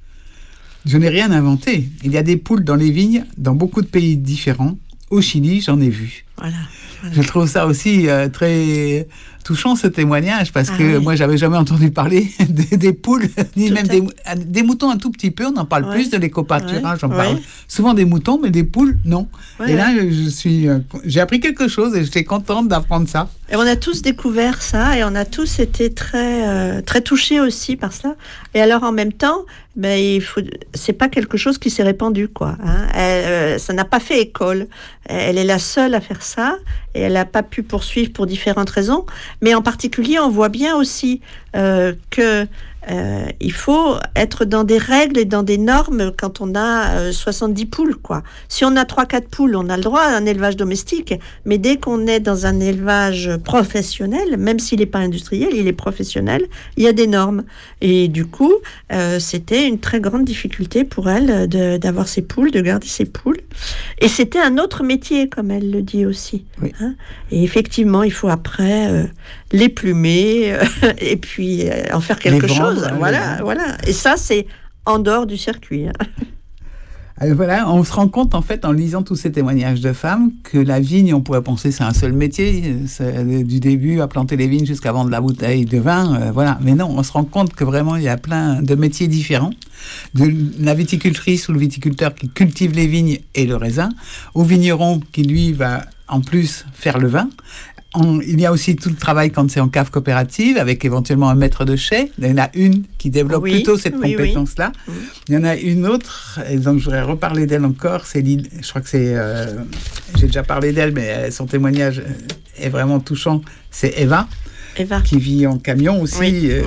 Je n'ai rien inventé. Il y a des poules dans les vignes dans beaucoup de pays différents. Au Chili, j'en ai vu. Voilà. voilà. Je trouve ça aussi euh, très touchant, ce témoignage, parce ah, que oui. moi, j'avais jamais entendu parler des, des poules, ni Tout même des, des moutons un tout petit peu. On en parle ouais. plus de l'éco-pâturage, ouais. j'en parle ouais. souvent des moutons, mais des poules, non. Ouais, et là, ouais. je suis, euh, j'ai appris quelque chose et j'étais contente d'apprendre ça. Et on a tous découvert ça et on a tous été très, euh, très touchés aussi par cela. Et alors, en même temps, ben, il faut, c'est pas quelque chose qui s'est répandu, quoi. Hein. Elle, euh, ça n'a pas fait école. Elle est la seule à faire ça et elle n'a pas pu poursuivre pour différentes raisons. Mais en particulier, on voit bien aussi euh, que euh, il faut être dans des règles et dans des normes quand on a euh, soixante-dix poules, quoi. Si on a trois quatre poules, on a le droit à un élevage domestique, mais dès qu'on est dans un élevage professionnel, même s'il n'est pas industriel, il est professionnel, il y a des normes. Et du coup, euh, c'était une très grande difficulté pour elle de, d'avoir ses poules, de garder ses poules. Et c'était un autre métier, comme elle le dit aussi. Oui. Hein. Et effectivement, il faut après euh, les plumer euh, et puis euh, en faire quelque Les chose. vendre, Voilà, les voilà. Et ça, c'est en dehors du circuit. Hein. Alors voilà, on se rend compte en fait en lisant tous ces témoignages de femmes que la vigne, on pourrait penser c'est un seul métier, c'est du début à planter les vignes jusqu'à vendre la bouteille de vin, euh, voilà. Mais non, on se rend compte que vraiment il y a plein de métiers différents, de la viticultrice ou le viticulteur qui cultive les vignes et le raisin, au vigneron qui lui va en plus faire le vin. En, il y a aussi tout le travail quand c'est en cave coopérative, avec éventuellement un maître de chai. Il y en a une qui développe oui, plutôt cette oui, compétence-là. Oui. Il y en a une autre, et donc je voudrais reparler d'elle encore. C'est Lille, je crois que c'est... Euh, j'ai déjà parlé d'elle, mais son témoignage est vraiment touchant. C'est Eva, Eva. qui vit en camion aussi. Oui. Euh,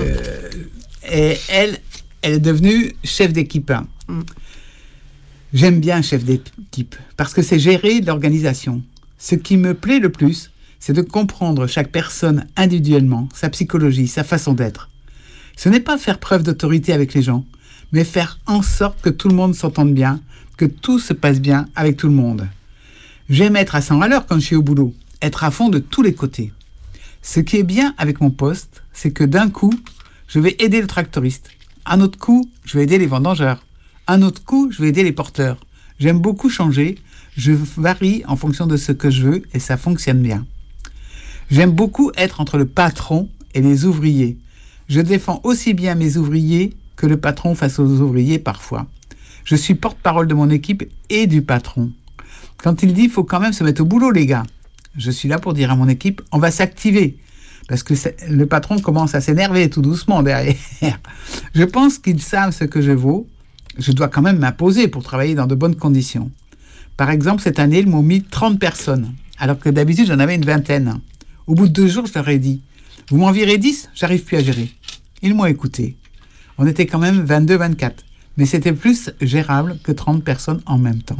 et elle, elle est devenue chef d'équipe. Mm. J'aime bien chef d'équipe, parce que c'est gérer l'organisation. Ce qui me plaît le plus, c'est de comprendre chaque personne individuellement, sa psychologie, sa façon d'être. Ce n'est pas faire preuve d'autorité avec les gens, mais faire en sorte que tout le monde s'entende bien, que tout se passe bien avec tout le monde. J'aime être à cent à l'heure quand je suis au boulot, être à fond de tous les côtés. Ce qui est bien avec mon poste, c'est que d'un coup, je vais aider le tractoriste. Un autre coup, je vais aider les vendangeurs. Un autre coup, je vais aider les porteurs. J'aime beaucoup changer, je varie en fonction de ce que je veux et ça fonctionne bien. J'aime beaucoup être entre le patron et les ouvriers. Je défends aussi bien mes ouvriers que le patron face aux ouvriers parfois. Je suis porte-parole de mon équipe et du patron. Quand il dit « il faut quand même se mettre au boulot les gars », je suis là pour dire à mon équipe « on va s'activer ». Parce que le patron commence à s'énerver tout doucement derrière. Je pense qu'ils savent ce que je vaux. Je dois quand même m'imposer pour travailler dans de bonnes conditions. Par exemple, cette année, ils m'ont mis trente personnes, alors que d'habitude, j'en avais une vingtaine. Au bout de deux jours, je leur ai dit « Vous m'en virez dix, j'arrive plus à gérer ». Ils m'ont écouté. On était quand même vingt-deux vingt-quatre, mais c'était plus gérable que trente personnes en même temps.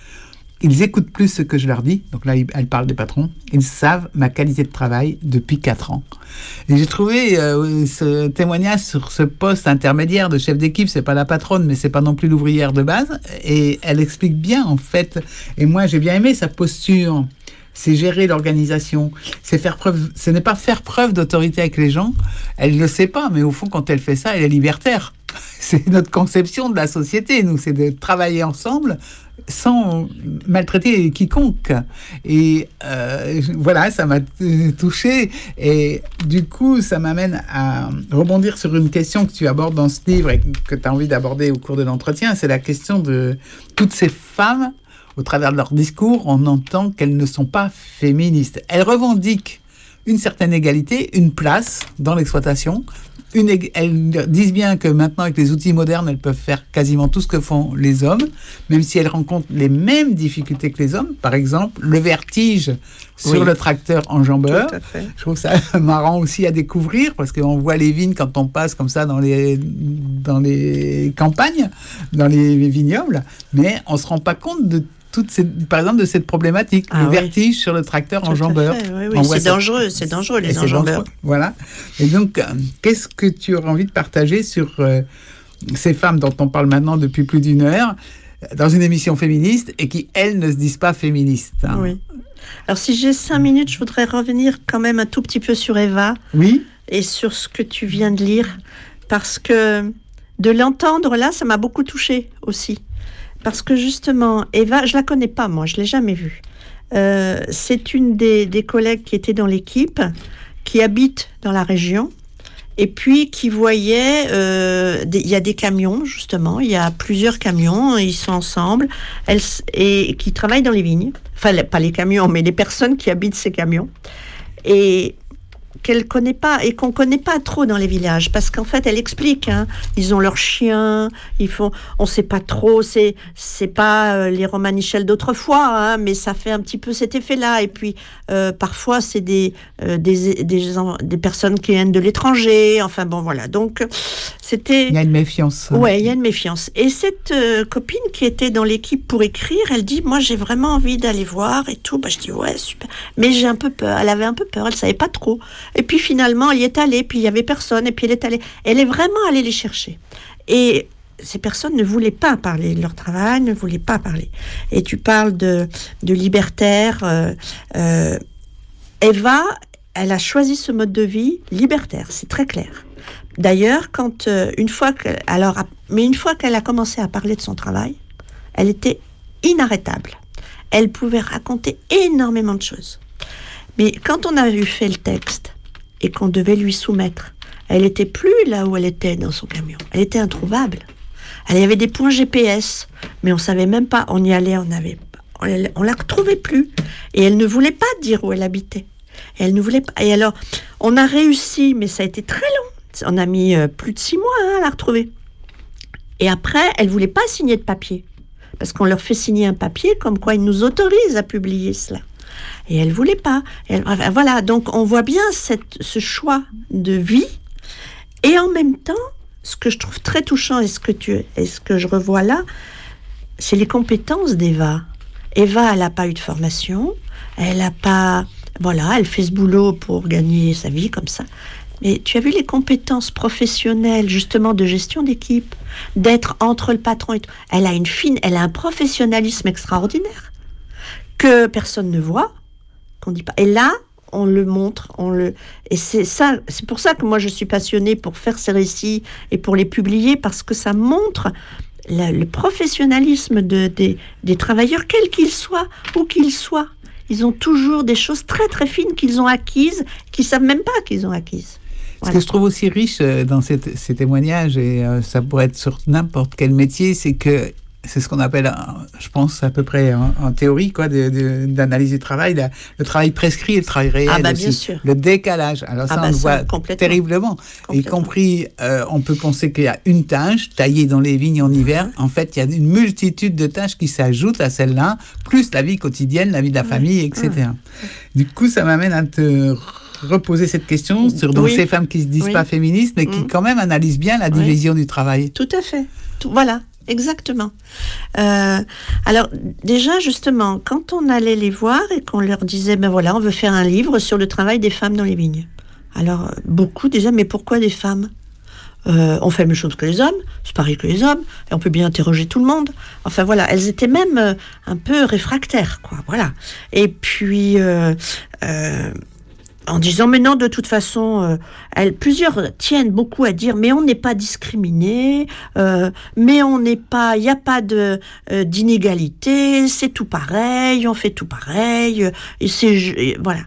Ils écoutent plus ce que je leur dis, donc là, elle parle des patrons. Ils savent ma qualité de travail depuis quatre ans. Et j'ai trouvé euh, ce témoignage sur ce poste intermédiaire de chef d'équipe, c'est pas la patronne, mais c'est pas non plus l'ouvrière de base, et elle explique bien, en fait, et moi, j'ai bien aimé sa posture. C'est gérer l'organisation, c'est faire preuve, ce n'est pas faire preuve d'autorité avec les gens, elle ne le sait pas, mais au fond, quand elle fait ça, elle est libertaire. C'est notre conception de la société, nous, c'est de travailler ensemble sans maltraiter quiconque. Et euh, voilà, ça m'a touchée, et du coup, ça m'amène à rebondir sur une question que tu abordes dans ce livre et que tu as envie d'aborder au cours de l'entretien, c'est la question de toutes ces femmes. Au travers de leur discours, on entend qu'elles ne sont pas féministes. Elles revendiquent une certaine égalité, une place dans l'exploitation. Une, elles disent bien que maintenant, avec les outils modernes, elles peuvent faire quasiment tout ce que font les hommes, même si elles rencontrent les mêmes difficultés que les hommes. Par exemple, le vertige sur oui. le tracteur enjambeur. Tout à fait. Je trouve ça marrant aussi à découvrir, parce qu'on voit les vignes quand on passe comme ça dans les, dans les campagnes, dans les vignobles, mais on ne se rend pas compte de Toute cette, par exemple, de cette problématique, ah, le oui. vertige sur le tracteur Tout enjambeur. Oui, oui. C'est dangereux, ça. c'est dangereux les enjambeurs. Voilà. Et donc, euh, qu'est-ce que tu aurais envie de partager sur euh, ces femmes dont on parle maintenant depuis plus d'une heure, dans une émission féministe, et qui, elles, ne se disent pas féministes hein. Oui. Alors, si j'ai cinq minutes, je voudrais revenir quand même un tout petit peu sur Eva. Oui. Et sur ce que tu viens de lire, parce que de l'entendre, là, ça m'a beaucoup touchée aussi. Parce que justement, Eva, je ne la connais pas, moi, je ne l'ai jamais vue. Euh, c'est une des, des collègues qui était dans l'équipe, qui habite dans la région, et puis qui voyait, euh, il y a des camions, justement, il y a plusieurs camions, ils sont ensemble, elle, et qui travaillent dans les vignes. Enfin, pas les camions, mais les personnes qui habitent ces camions. Et qu'elle connaît pas et qu'on connaît pas trop dans les villages, parce qu'en fait elle explique hein, ils ont leurs chiens, ils font, on sait pas trop, c'est c'est pas euh, les romanichels d'autrefois hein, mais ça fait un petit peu cet effet là, et puis euh, parfois c'est des, euh, des des des personnes qui viennent de l'étranger, enfin bon voilà, donc c'était il y a une méfiance ouais il y a une méfiance, et cette euh, copine qui était dans l'équipe pour écrire, elle dit moi j'ai vraiment envie d'aller voir et tout, bah je dis ouais super, mais j'ai un peu peur, elle avait un peu peur, elle savait pas trop. Et puis finalement, elle y est allée, puis il n'y avait personne, et puis elle est allée. Elle est vraiment allée les chercher. Et ces personnes ne voulaient pas parler de leur travail, ne voulaient pas parler. Et tu parles de, de libertaire. Euh, euh, Eva, elle a choisi ce mode de vie libertaire, c'est très clair. D'ailleurs, quand euh, une fois que, alors, mais une fois qu'elle a commencé à parler de son travail, Elle était inarrêtable. Elle pouvait raconter énormément de choses. Mais quand on a eu fait le texte et qu'on devait lui soumettre, elle était plus là où elle était dans son camion. Elle était introuvable. Elle y avait des points G P S, mais on savait même pas. On y allait, on avait, on, on la retrouvait plus. Et elle ne voulait pas dire où elle habitait. Et elle ne voulait pas. Et alors, on a réussi, mais ça a été très long. On a mis euh, plus de six mois hein, à la retrouver. Et après, elle voulait pas signer de papier, parce qu'on leur fait signer un papier comme quoi ils nous autorisent à publier cela. Et elle voulait pas. Elle, voilà. Donc, on voit bien cette, ce choix de vie. Et en même temps, ce que je trouve très touchant et ce que, tu, et ce que je revois là, c'est les compétences d'Eva. Eva, elle n'a pas eu de formation, elle n'a pas... Voilà, elle fait ce boulot pour gagner sa vie comme ça. Mais tu as vu les compétences professionnelles, justement, de gestion d'équipe, d'être entre le patron et tout. Elle a une fine... Elle a un professionnalisme extraordinaire que personne ne voit, qu'on dit pas. Et là... on le montre, on le... et c'est ça, c'est pour ça que moi je suis passionnée pour faire ces récits et pour les publier, parce que ça montre la, le professionnalisme de, des, des travailleurs, quels qu'ils soient, où qu'ils soient. Ils ont toujours des choses très très fines qu'ils ont acquises, qu'ils savent même pas qu'ils ont acquises. Voilà. Ce que je trouve aussi riche dans cette, ces témoignages, et euh, ça pourrait être sur n'importe quel métier, c'est que c'est ce qu'on appelle, je pense, à peu près en, en théorie, quoi, de, de, d'analyse du travail, la, le travail prescrit et le travail réel. Ah bah aussi. Bien sûr. Le décalage. Alors ça, ah bah on le ça, voit terriblement. Y compris, euh, on peut penser qu'il y a une tâche taillée dans les vignes en hiver. En fait, il y a une multitude de tâches qui s'ajoutent à celle-là, plus la vie quotidienne, la vie de la famille, et cetera. Ouais. Du coup, ça m'amène à te reposer cette question sur donc, oui. ces femmes qui ne se disent oui. pas féministes, mais qui mmh. quand même analysent bien la division oui. du travail. Tout à fait. Tout, voilà. Exactement. Euh, alors déjà justement, quand on allait les voir et qu'on leur disait ben voilà, on veut faire un livre sur le travail des femmes dans les vignes. Alors beaucoup disaient mais pourquoi des femmes ? euh, On fait la même chose que les hommes, c'est pareil que les hommes, et on peut bien interroger tout le monde. Enfin voilà, elles étaient même euh, un peu réfractaires, quoi. Voilà. Et puis euh, euh, en disant mais non, de toute façon, euh, elles, plusieurs tiennent beaucoup à dire mais on n'est pas discriminé, euh, mais on n'est pas, il n'y a pas de euh, d'inégalité, c'est tout pareil, on fait tout pareil, et c'est et, voilà.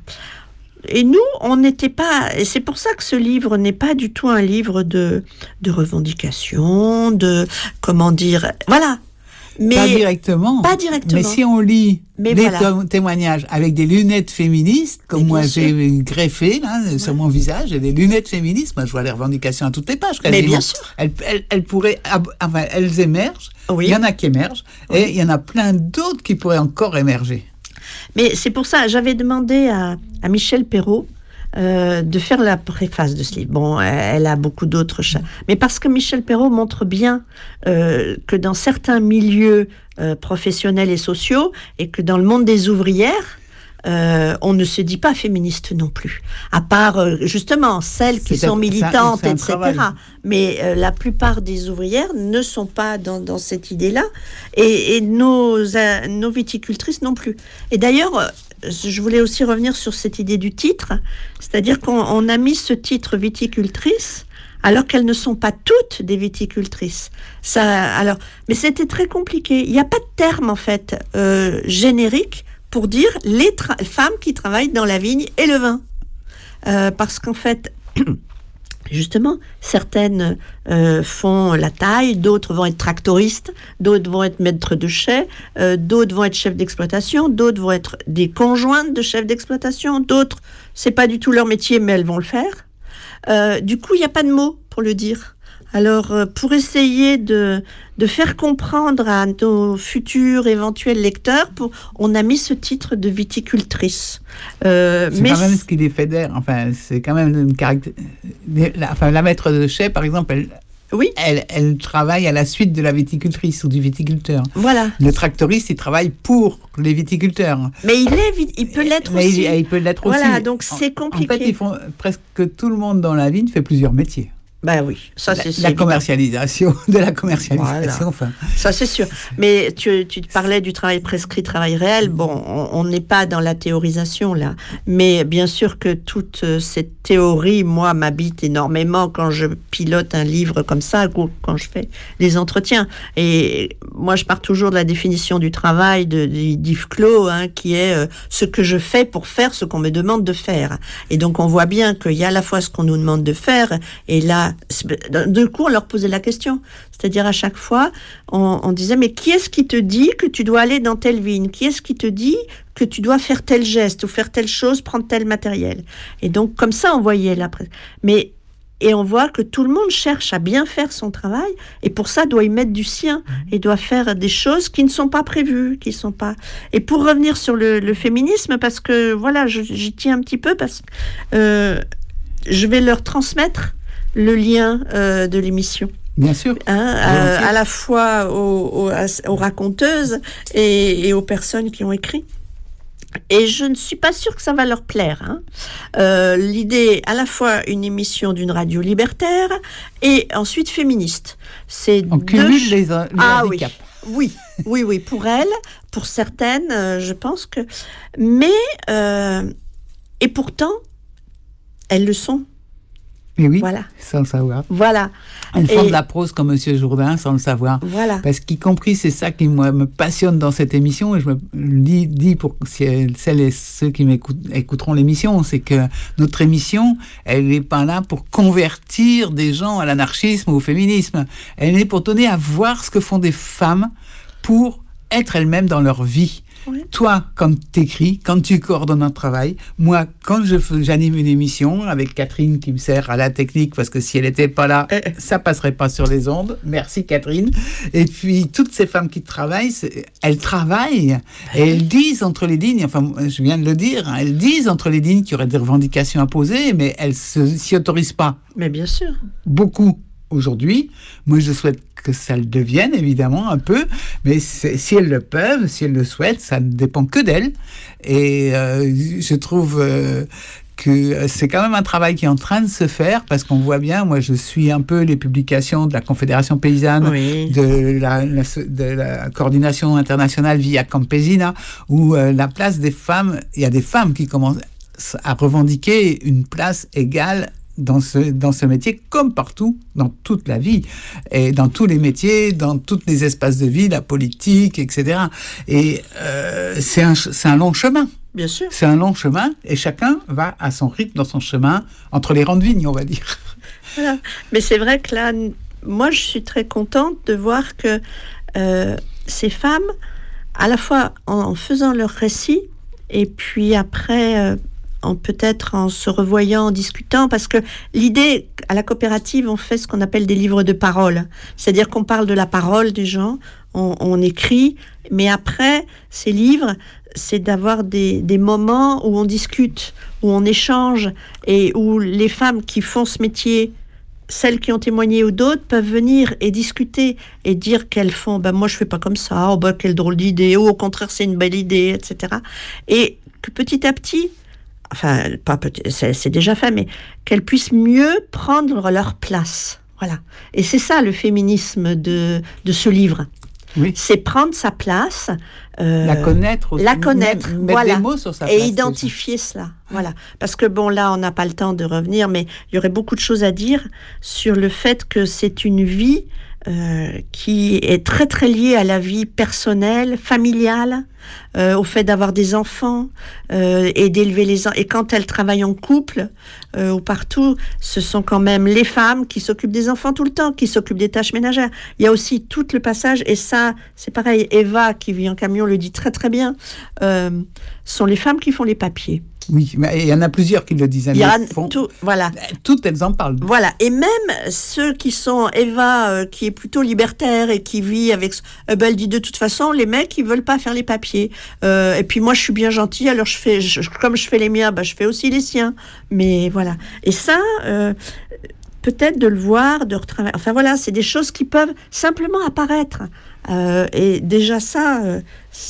Et nous, on n'était pas, et c'est pour ça que ce livre n'est pas du tout un livre de de revendication, de comment dire, voilà. Mais pas directement. Pas directement. Mais si on lit mais des voilà. témoignages avec des lunettes féministes, comme moi sûr. j'ai greffé là, ouais. sur mon visage, et des lunettes féministes, moi je vois les revendications à toutes les pages. Mais bien sûr. Elles, elles, elles pourraient, enfin, elles émergent. Oui. Il y en a qui émergent, oui. et il y en a plein d'autres qui pourraient encore émerger. Mais c'est pour ça, j'avais demandé à, à Michel Perrault Euh, de faire la préface de ce livre. Bon, elle a beaucoup d'autres chats. Mais parce que Michel Perrault montre bien euh, que dans certains milieux euh, professionnels et sociaux, et que dans le monde des ouvrières, euh, on ne se dit pas féministe non plus. À part, euh, justement, celles qui c'est sont militantes, c'est un, c'est un et cetera. Travail. Mais euh, la plupart des ouvrières ne sont pas dans, dans cette idée-là. Et, et nos, euh, nos viticultrices non plus. Et d'ailleurs, euh, je voulais aussi revenir sur cette idée du titre, c'est-à-dire qu'on on a mis ce titre viticultrice alors qu'elles ne sont pas toutes des viticultrices. Ça, alors, mais c'était très compliqué. Il n'y a pas de terme en fait euh, générique pour dire les tra- femmes qui travaillent dans la vigne et le vin, euh, parce qu'en fait. Justement, certaines euh, font la taille, d'autres vont être tractoristes, d'autres vont être maîtres de chais, euh, d'autres vont être chefs d'exploitation, d'autres vont être des conjointes de chefs d'exploitation, d'autres, c'est pas du tout leur métier, mais elles vont le faire. Euh, du coup, il n'y a pas de mots pour le dire. Alors, euh, pour essayer de, de faire comprendre à nos futurs éventuels lecteurs, pour, on a mis ce titre de viticultrice. Euh, c'est mais quand même ce qui les fédère. Enfin, c'est quand même une caractér... la, enfin, la maître de chai, par exemple, elle, oui. elle, elle travaille à la suite de la viticultrice ou du viticulteur. Voilà. Le tractoriste, il travaille pour les viticulteurs. Mais il, est, il peut l'être mais aussi. Il, il peut l'être voilà, aussi. donc c'est compliqué. En fait, ils font, presque tout le monde dans la vigne fait plusieurs métiers. Ben oui, ça la, c'est la évident. commercialisation, de la commercialisation, Voilà. enfin. Ça, c'est sûr. Mais tu, tu parlais du travail prescrit, travail réel. Bon, on n'est pas dans la théorisation, là. Mais bien sûr que toute cette théorie, moi, m'habite énormément quand je pilote un livre comme ça, ou quand je fais les entretiens. Et moi, je pars toujours de la définition du travail de, de, d'Yves Clos, hein, qui est euh, ce que je fais pour faire ce qu'on me demande de faire. Et donc, on voit bien qu'il y a à la fois ce qu'on nous demande de faire, et là, de coup, on leur posait la question. C'est-à-dire, à chaque fois, on, on disait, mais qui est-ce qui te dit que tu dois aller dans telle vigne ? Qui est-ce qui te dit que tu dois faire tel geste ou faire telle chose, prendre tel matériel ? Et donc, comme ça, on voyait la presse. Mais, et on voit que tout le monde cherche à bien faire son travail, et pour ça, doit y mettre du sien, et doit faire des choses qui ne sont pas prévues, qui sont pas... Et pour revenir sur le, le féminisme, parce que, voilà, je, j'y tiens un petit peu, parce que euh, je vais leur transmettre le lien euh, de l'émission. Bien sûr. Hein, à, à la fois aux, aux, aux raconteuses et, et aux personnes qui ont écrit. Et je ne suis pas sûre que ça va leur plaire. Hein. Euh, l'idée, à la fois une émission d'une radio libertaire et ensuite féministe. C'est On deux... cumule les, les ah, handicaps. Oui. oui, oui, oui. Pour elles, pour certaines, euh, je pense que... Mais, euh, et pourtant, elles le sont. Mais oui, voilà. Sans le savoir. Voilà. Elles font Et... de la prose comme Monsieur Jourdain sans le savoir. Voilà. Parce qu'y compris, c'est ça qui moi, me passionne dans cette émission, et je me le dis, dis pour celles et ceux qui écouteront l'émission, c'est que notre émission, elle n'est pas là pour convertir des gens à l'anarchisme ou au féminisme. Elle est pour donner à voir ce que font des femmes pour être elles-mêmes dans leur vie. Oui. Toi, quand tu écris, quand tu coordonnes un travail, moi, quand je, j'anime une émission avec Catherine qui me sert à la technique, parce que si elle n'était pas là, ça passerait pas sur les ondes. Merci Catherine. Et puis, toutes ces femmes qui travaillent, elles travaillent et elles disent entre les lignes, enfin, je viens de le dire, hein, elles disent entre les lignes qu'il y aurait des revendications à poser, mais elles ne s'y autorisent pas. Mais bien sûr. Beaucoup. Aujourd'hui, moi je souhaite que ça le devienne évidemment un peu, mais si elles le peuvent, si elles le souhaitent, ça ne dépend que d'elles. Et euh, je trouve euh, que c'est quand même un travail qui est en train de se faire, parce qu'on voit bien, moi je suis un peu les publications de la Confédération Paysanne, oui. de, la, la, de la coordination internationale Via Campesina, où euh, la place des femmes, il y a des femmes qui commencent à revendiquer une place égale dans ce, dans ce métier, comme partout, dans toute la vie, et dans tous les métiers, dans tous les espaces de vie, la politique, et cetera. Et euh, c'est, un, c'est un long chemin. Bien sûr. C'est un long chemin, et chacun va à son rythme dans son chemin, entre les rangs de vigne, on va dire. Voilà. Mais c'est vrai que là, moi, je suis très contente de voir que euh, ces femmes, à la fois en, en faisant leur récit, et puis après... Euh, En, peut-être en se revoyant, en discutant, parce que l'idée, à la coopérative, on fait ce qu'on appelle des livres de parole. C'est-à-dire qu'on parle de la parole des gens, on, on écrit, mais après, ces livres, c'est d'avoir des, des moments où on discute, où on échange, et où les femmes qui font ce métier, celles qui ont témoigné ou d'autres, peuvent venir et discuter et dire qu'elles font, ben moi je fais pas comme ça, oh ben quelle drôle d'idée, ou au contraire c'est une belle idée, et cetera. Et que petit à petit, enfin, pas petit, c'est, c'est déjà fait, mais qu'elles puissent mieux prendre leur place. Voilà. Et c'est ça le féminisme de, de ce livre. Oui. C'est prendre sa place. Euh, la connaître aussi. La connaître, mettre voilà. des mots sur sa et place, identifier cela. Voilà. Parce que bon, là, on n'a pas le temps de revenir, mais il y aurait beaucoup de choses à dire sur le fait que c'est une vie euh, qui est très, très liée à la vie personnelle, familiale, Euh, au fait d'avoir des enfants euh, et d'élever les enfants. Et quand elles travaillent en couple euh, ou partout, ce sont quand même les femmes qui s'occupent des enfants tout le temps, qui s'occupent des tâches ménagères. Il y a aussi tout le passage, et ça, c'est pareil, Eva, qui vit en camion, le dit très très bien, euh, sont les femmes qui font les papiers. Oui, mais il y en a plusieurs qui le disent. Il y a font, tout, voilà. Toutes elles en parlent. Voilà, et même ceux qui sont, Eva, euh, qui est plutôt libertaire et qui vit avec... Euh, ben, elle dit de toute façon, les mecs, ils veulent pas faire les papiers. Euh, et puis moi, je suis bien gentille, alors je fais, je, comme je fais les miens, ben, je fais aussi les siens. Mais voilà. Et ça, euh, peut-être de le voir, de retravailler... Enfin voilà, c'est des choses qui peuvent simplement apparaître. Euh, et déjà ça... Euh,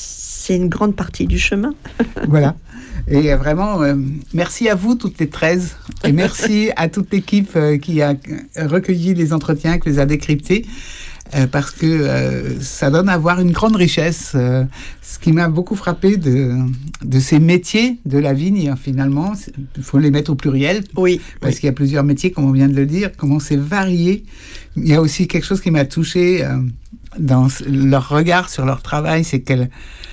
c'est une grande partie du chemin. Voilà. Et vraiment, euh, merci à vous toutes les treize. Et merci à toute l'équipe euh, qui a recueilli les entretiens, qui les a décryptés. Euh, parce que euh, ça donne à voir une grande richesse. Euh, ce qui m'a beaucoup frappé de, de ces métiers de la vigne, finalement, il faut les mettre au pluriel. Oui. Parce oui. qu'il y a plusieurs métiers, comme on vient de le dire, comment c'est varié. Il y a aussi quelque chose qui m'a touchée euh, dans leur regard sur leur travail, c'est qu'elles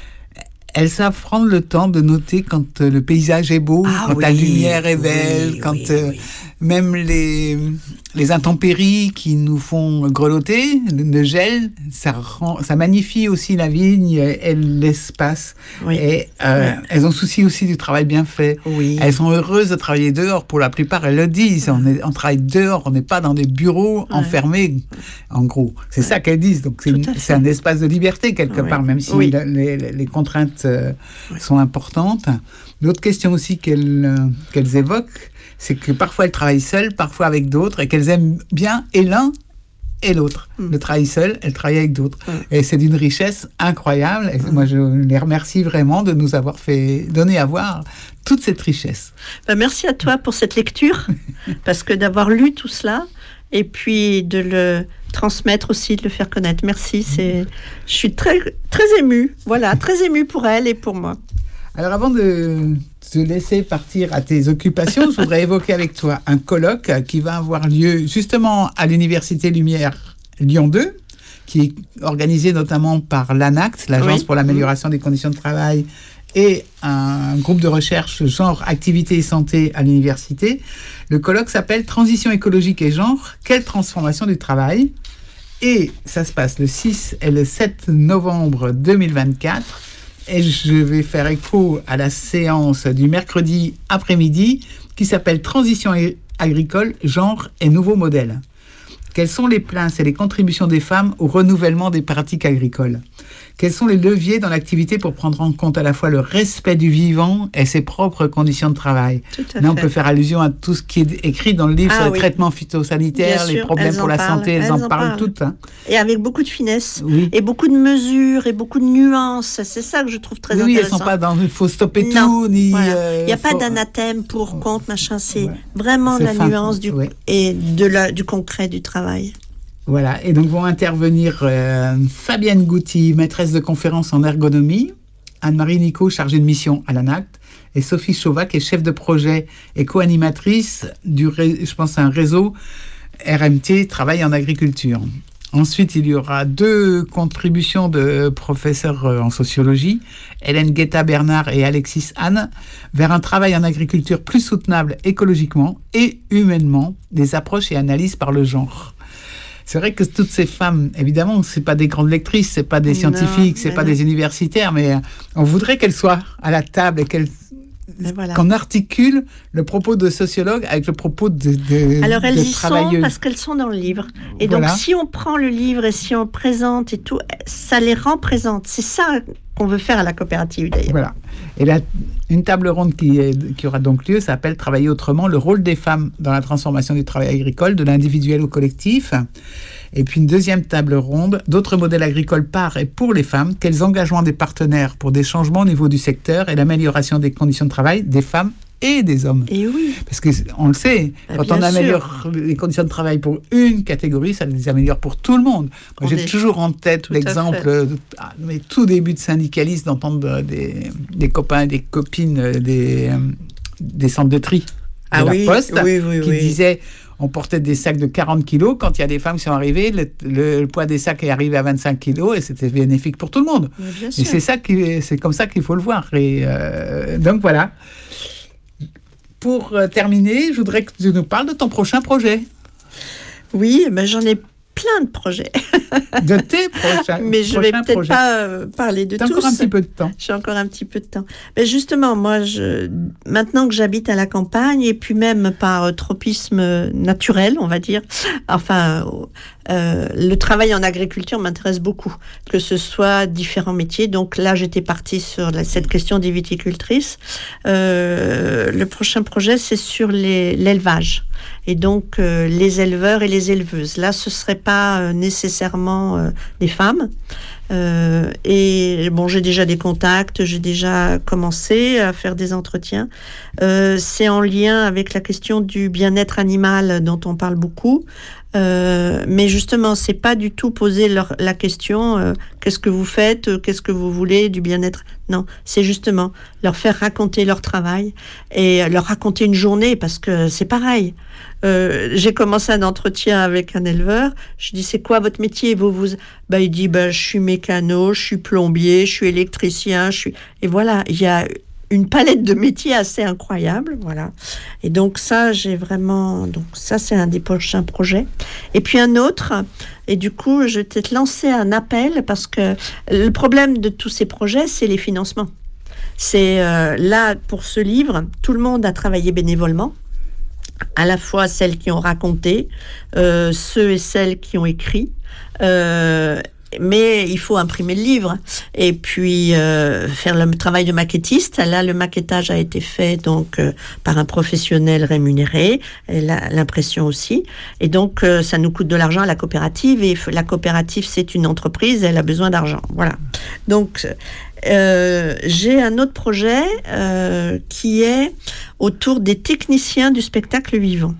elles savent prendre le temps de noter quand euh, le paysage est beau, Ah quand oui, la lumière est belle, oui, quand oui, euh, oui. même les, les intempéries qui nous font grelotter, le, le gel, ça, rend, ça magnifie aussi la vigne et l'espace. Oui. Et euh, Ouais. elles ont souci aussi du travail bien fait. Oui. Elles sont heureuses de travailler dehors. Pour la plupart, elles le disent. On, est, on travaille dehors, on n'est pas dans des bureaux Ouais. enfermés, en gros. C'est Ouais. ça qu'elles disent. Donc c'est, Tout une, à fait. c'est un espace de liberté quelque Oui. part, même si Oui. la- les, les contraintes euh, Oui. sont importantes. L'autre question aussi qu'elles, euh, qu'elles évoquent, c'est que parfois elles travaillent seules, parfois avec d'autres, et qu'elles aiment bien et l'un et l'autre. Mm. Le travail seul, elles travaillent avec d'autres. Mm. Et c'est d'une richesse incroyable. Et Mm. moi, je les remercie vraiment de nous avoir fait donner à voir toute cette richesse. Ben, merci à toi pour cette lecture, parce que d'avoir lu tout cela, et puis de le transmettre aussi, de le faire connaître. Merci, c'est... je suis très, très émue, voilà, très émue pour elle et pour moi. Alors, avant de te laisser partir à tes occupations, je voudrais évoquer avec toi un colloque qui va avoir lieu justement à l'Université Lumière Lyon deux, qui est organisé notamment par l'ANACT, l'Agence Oui. pour l'amélioration des conditions de travail, et un groupe de recherche genre activité et santé à l'université. Le colloque s'appelle Transition écologique et genre, quelle transformation du travail? Et ça se passe le six et le sept novembre deux mille vingt-quatre. Et je vais faire écho à la séance du mercredi après-midi qui s'appelle Transition agricole, genre et nouveaux modèles. Quelles sont les places et les contributions des femmes au renouvellement des pratiques agricoles? Quels sont les leviers dans l'activité pour prendre en compte à la fois le respect du vivant et ses propres conditions de travail? Tout à Là, on fait. peut faire allusion à tout ce qui est écrit dans le livre Ah sur les oui. traitements phytosanitaires, Bien les sûr, problèmes elles pour en la parlent, santé, elles, elles en en parlent parlent. toutes. Hein. Et avec beaucoup de finesse, Oui. et beaucoup de mesures, et beaucoup de nuances. C'est ça que je trouve très Oui, oui, elles intéressant. sont pas dans il faut stopper Non, tout, ni. voilà. euh, Il n'y a pas faut- d'anathème pour, contre, machin. C'est Ouais. vraiment C'est la fin, nuance du, ouais. et de la, du concret du travail. Voilà, et donc vont intervenir euh, Fabienne Gouty, maîtresse de conférence en ergonomie, Anne-Marie Nico, chargée de mission à l'ANACT, et Sophie Chauvat, qui est chef de projet et co-animatrice du, ré- je pense, un réseau R M T, Travail en agriculture. Ensuite, il y aura deux contributions de professeurs euh, en sociologie, Hélène Guetta-Bernard et Alexis Anne, vers un travail en agriculture plus soutenable écologiquement et humainement, des approches et analyses par le genre. C'est vrai que toutes ces femmes, évidemment, c'est pas des grandes lectrices, c'est pas des Non, scientifiques, c'est mais pas non. des universitaires, mais euh, on voudrait qu'elles soient à la table et qu'elles Mais voilà. qu'on articule le propos de sociologue avec le propos de, de Alors elles de y sont travailleuses. parce qu'elles sont dans le livre. Et Voilà. donc si on prend le livre et si on présente et tout, ça les rend présentes. C'est ça qu'on veut faire à la coopérative d'ailleurs. Voilà. Et là, une table ronde qui, est, qui aura donc lieu s'appelle Travailler autrement, le rôle des femmes dans la transformation du travail agricole, de l'individuel au collectif. Et puis une deuxième table ronde, d'autres modèles agricoles par et pour les femmes, quels engagements des partenaires pour des changements au niveau du secteur et l'amélioration des conditions de travail des femmes et des hommes. Et oui. Parce qu'on le sait, Bah, quand bien on sûr. améliore les conditions de travail pour une catégorie, ça les améliore pour tout le monde. Moi, On j'ai est- toujours en tête tout à l'exemple, fait. de ah, mes tout débuts de syndicaliste, d'entendre des, des copains et des copines euh, des, euh, des centres de tri de Ah la oui, Poste oui, oui, qui oui. disaient on portait des sacs de quarante kilos. Quand il y a des femmes qui sont arrivées, le, le- le poids des sacs est arrivé à vingt-cinq kilos et c'était bénéfique pour tout le monde. Mais bien Et sûr. c'est ça qui, c'est comme ça qu'il faut le voir. Et euh, donc voilà. Pour euh, terminer, je voudrais que tu nous parles de ton prochain projet, Oui, ben j'en ai plein de projets. de tes prochains Mais je vais prochains peut-être projets. pas euh, parler de T'as tous. encore un petit peu de temps. J'ai encore un petit peu de temps. Mais justement, moi, je, maintenant que j'habite à la campagne, et puis même par euh, tropisme naturel, on va dire, enfin, euh, le travail en agriculture m'intéresse beaucoup, que ce soit différents métiers. Donc là, j'étais partie sur la, cette question des viticultrices. Euh, le prochain projet, c'est sur les, l'élevage. Et donc, euh, les éleveurs et les éleveuses. Là, ce ne serait pas euh, nécessairement euh, des femmes. Euh, et bon, j'ai déjà des contacts, j'ai déjà commencé à faire des entretiens. Euh, c'est en lien avec la question du bien-être animal dont on parle beaucoup. Euh, mais justement, c'est pas du tout poser leur, la question euh, qu'est-ce que vous faites, euh, qu'est-ce que vous voulez du bien-être. Non, c'est justement leur faire raconter leur travail et leur raconter une journée, parce que c'est pareil. Euh, j'ai commencé un entretien avec un éleveur. Je dis c'est quoi votre métier? Vous vous bah il dit bah je suis mécano, je suis plombier, je suis électricien, je suis et voilà, il y a une palette de métiers assez incroyable, voilà. Et donc ça, j'ai vraiment... Donc ça, c'est un des prochains projets. Et puis un autre, et du coup, je vais peut-être lancer un appel, parce que le problème de tous ces projets, c'est les financements. C'est euh, là, pour ce livre, tout le monde a travaillé bénévolement, à la fois celles qui ont raconté, euh, ceux et celles qui ont écrit, euh, mais il faut imprimer le livre et puis euh, faire le travail de maquettiste. Là, le maquettage a été fait donc euh, par un professionnel rémunéré, et la, l'impression aussi. Et donc, euh, ça nous coûte de l'argent à la coopérative. Et la coopérative, c'est une entreprise, elle a besoin d'argent. Voilà. Donc, euh, j'ai un autre projet euh, qui est autour des techniciens du spectacle vivant.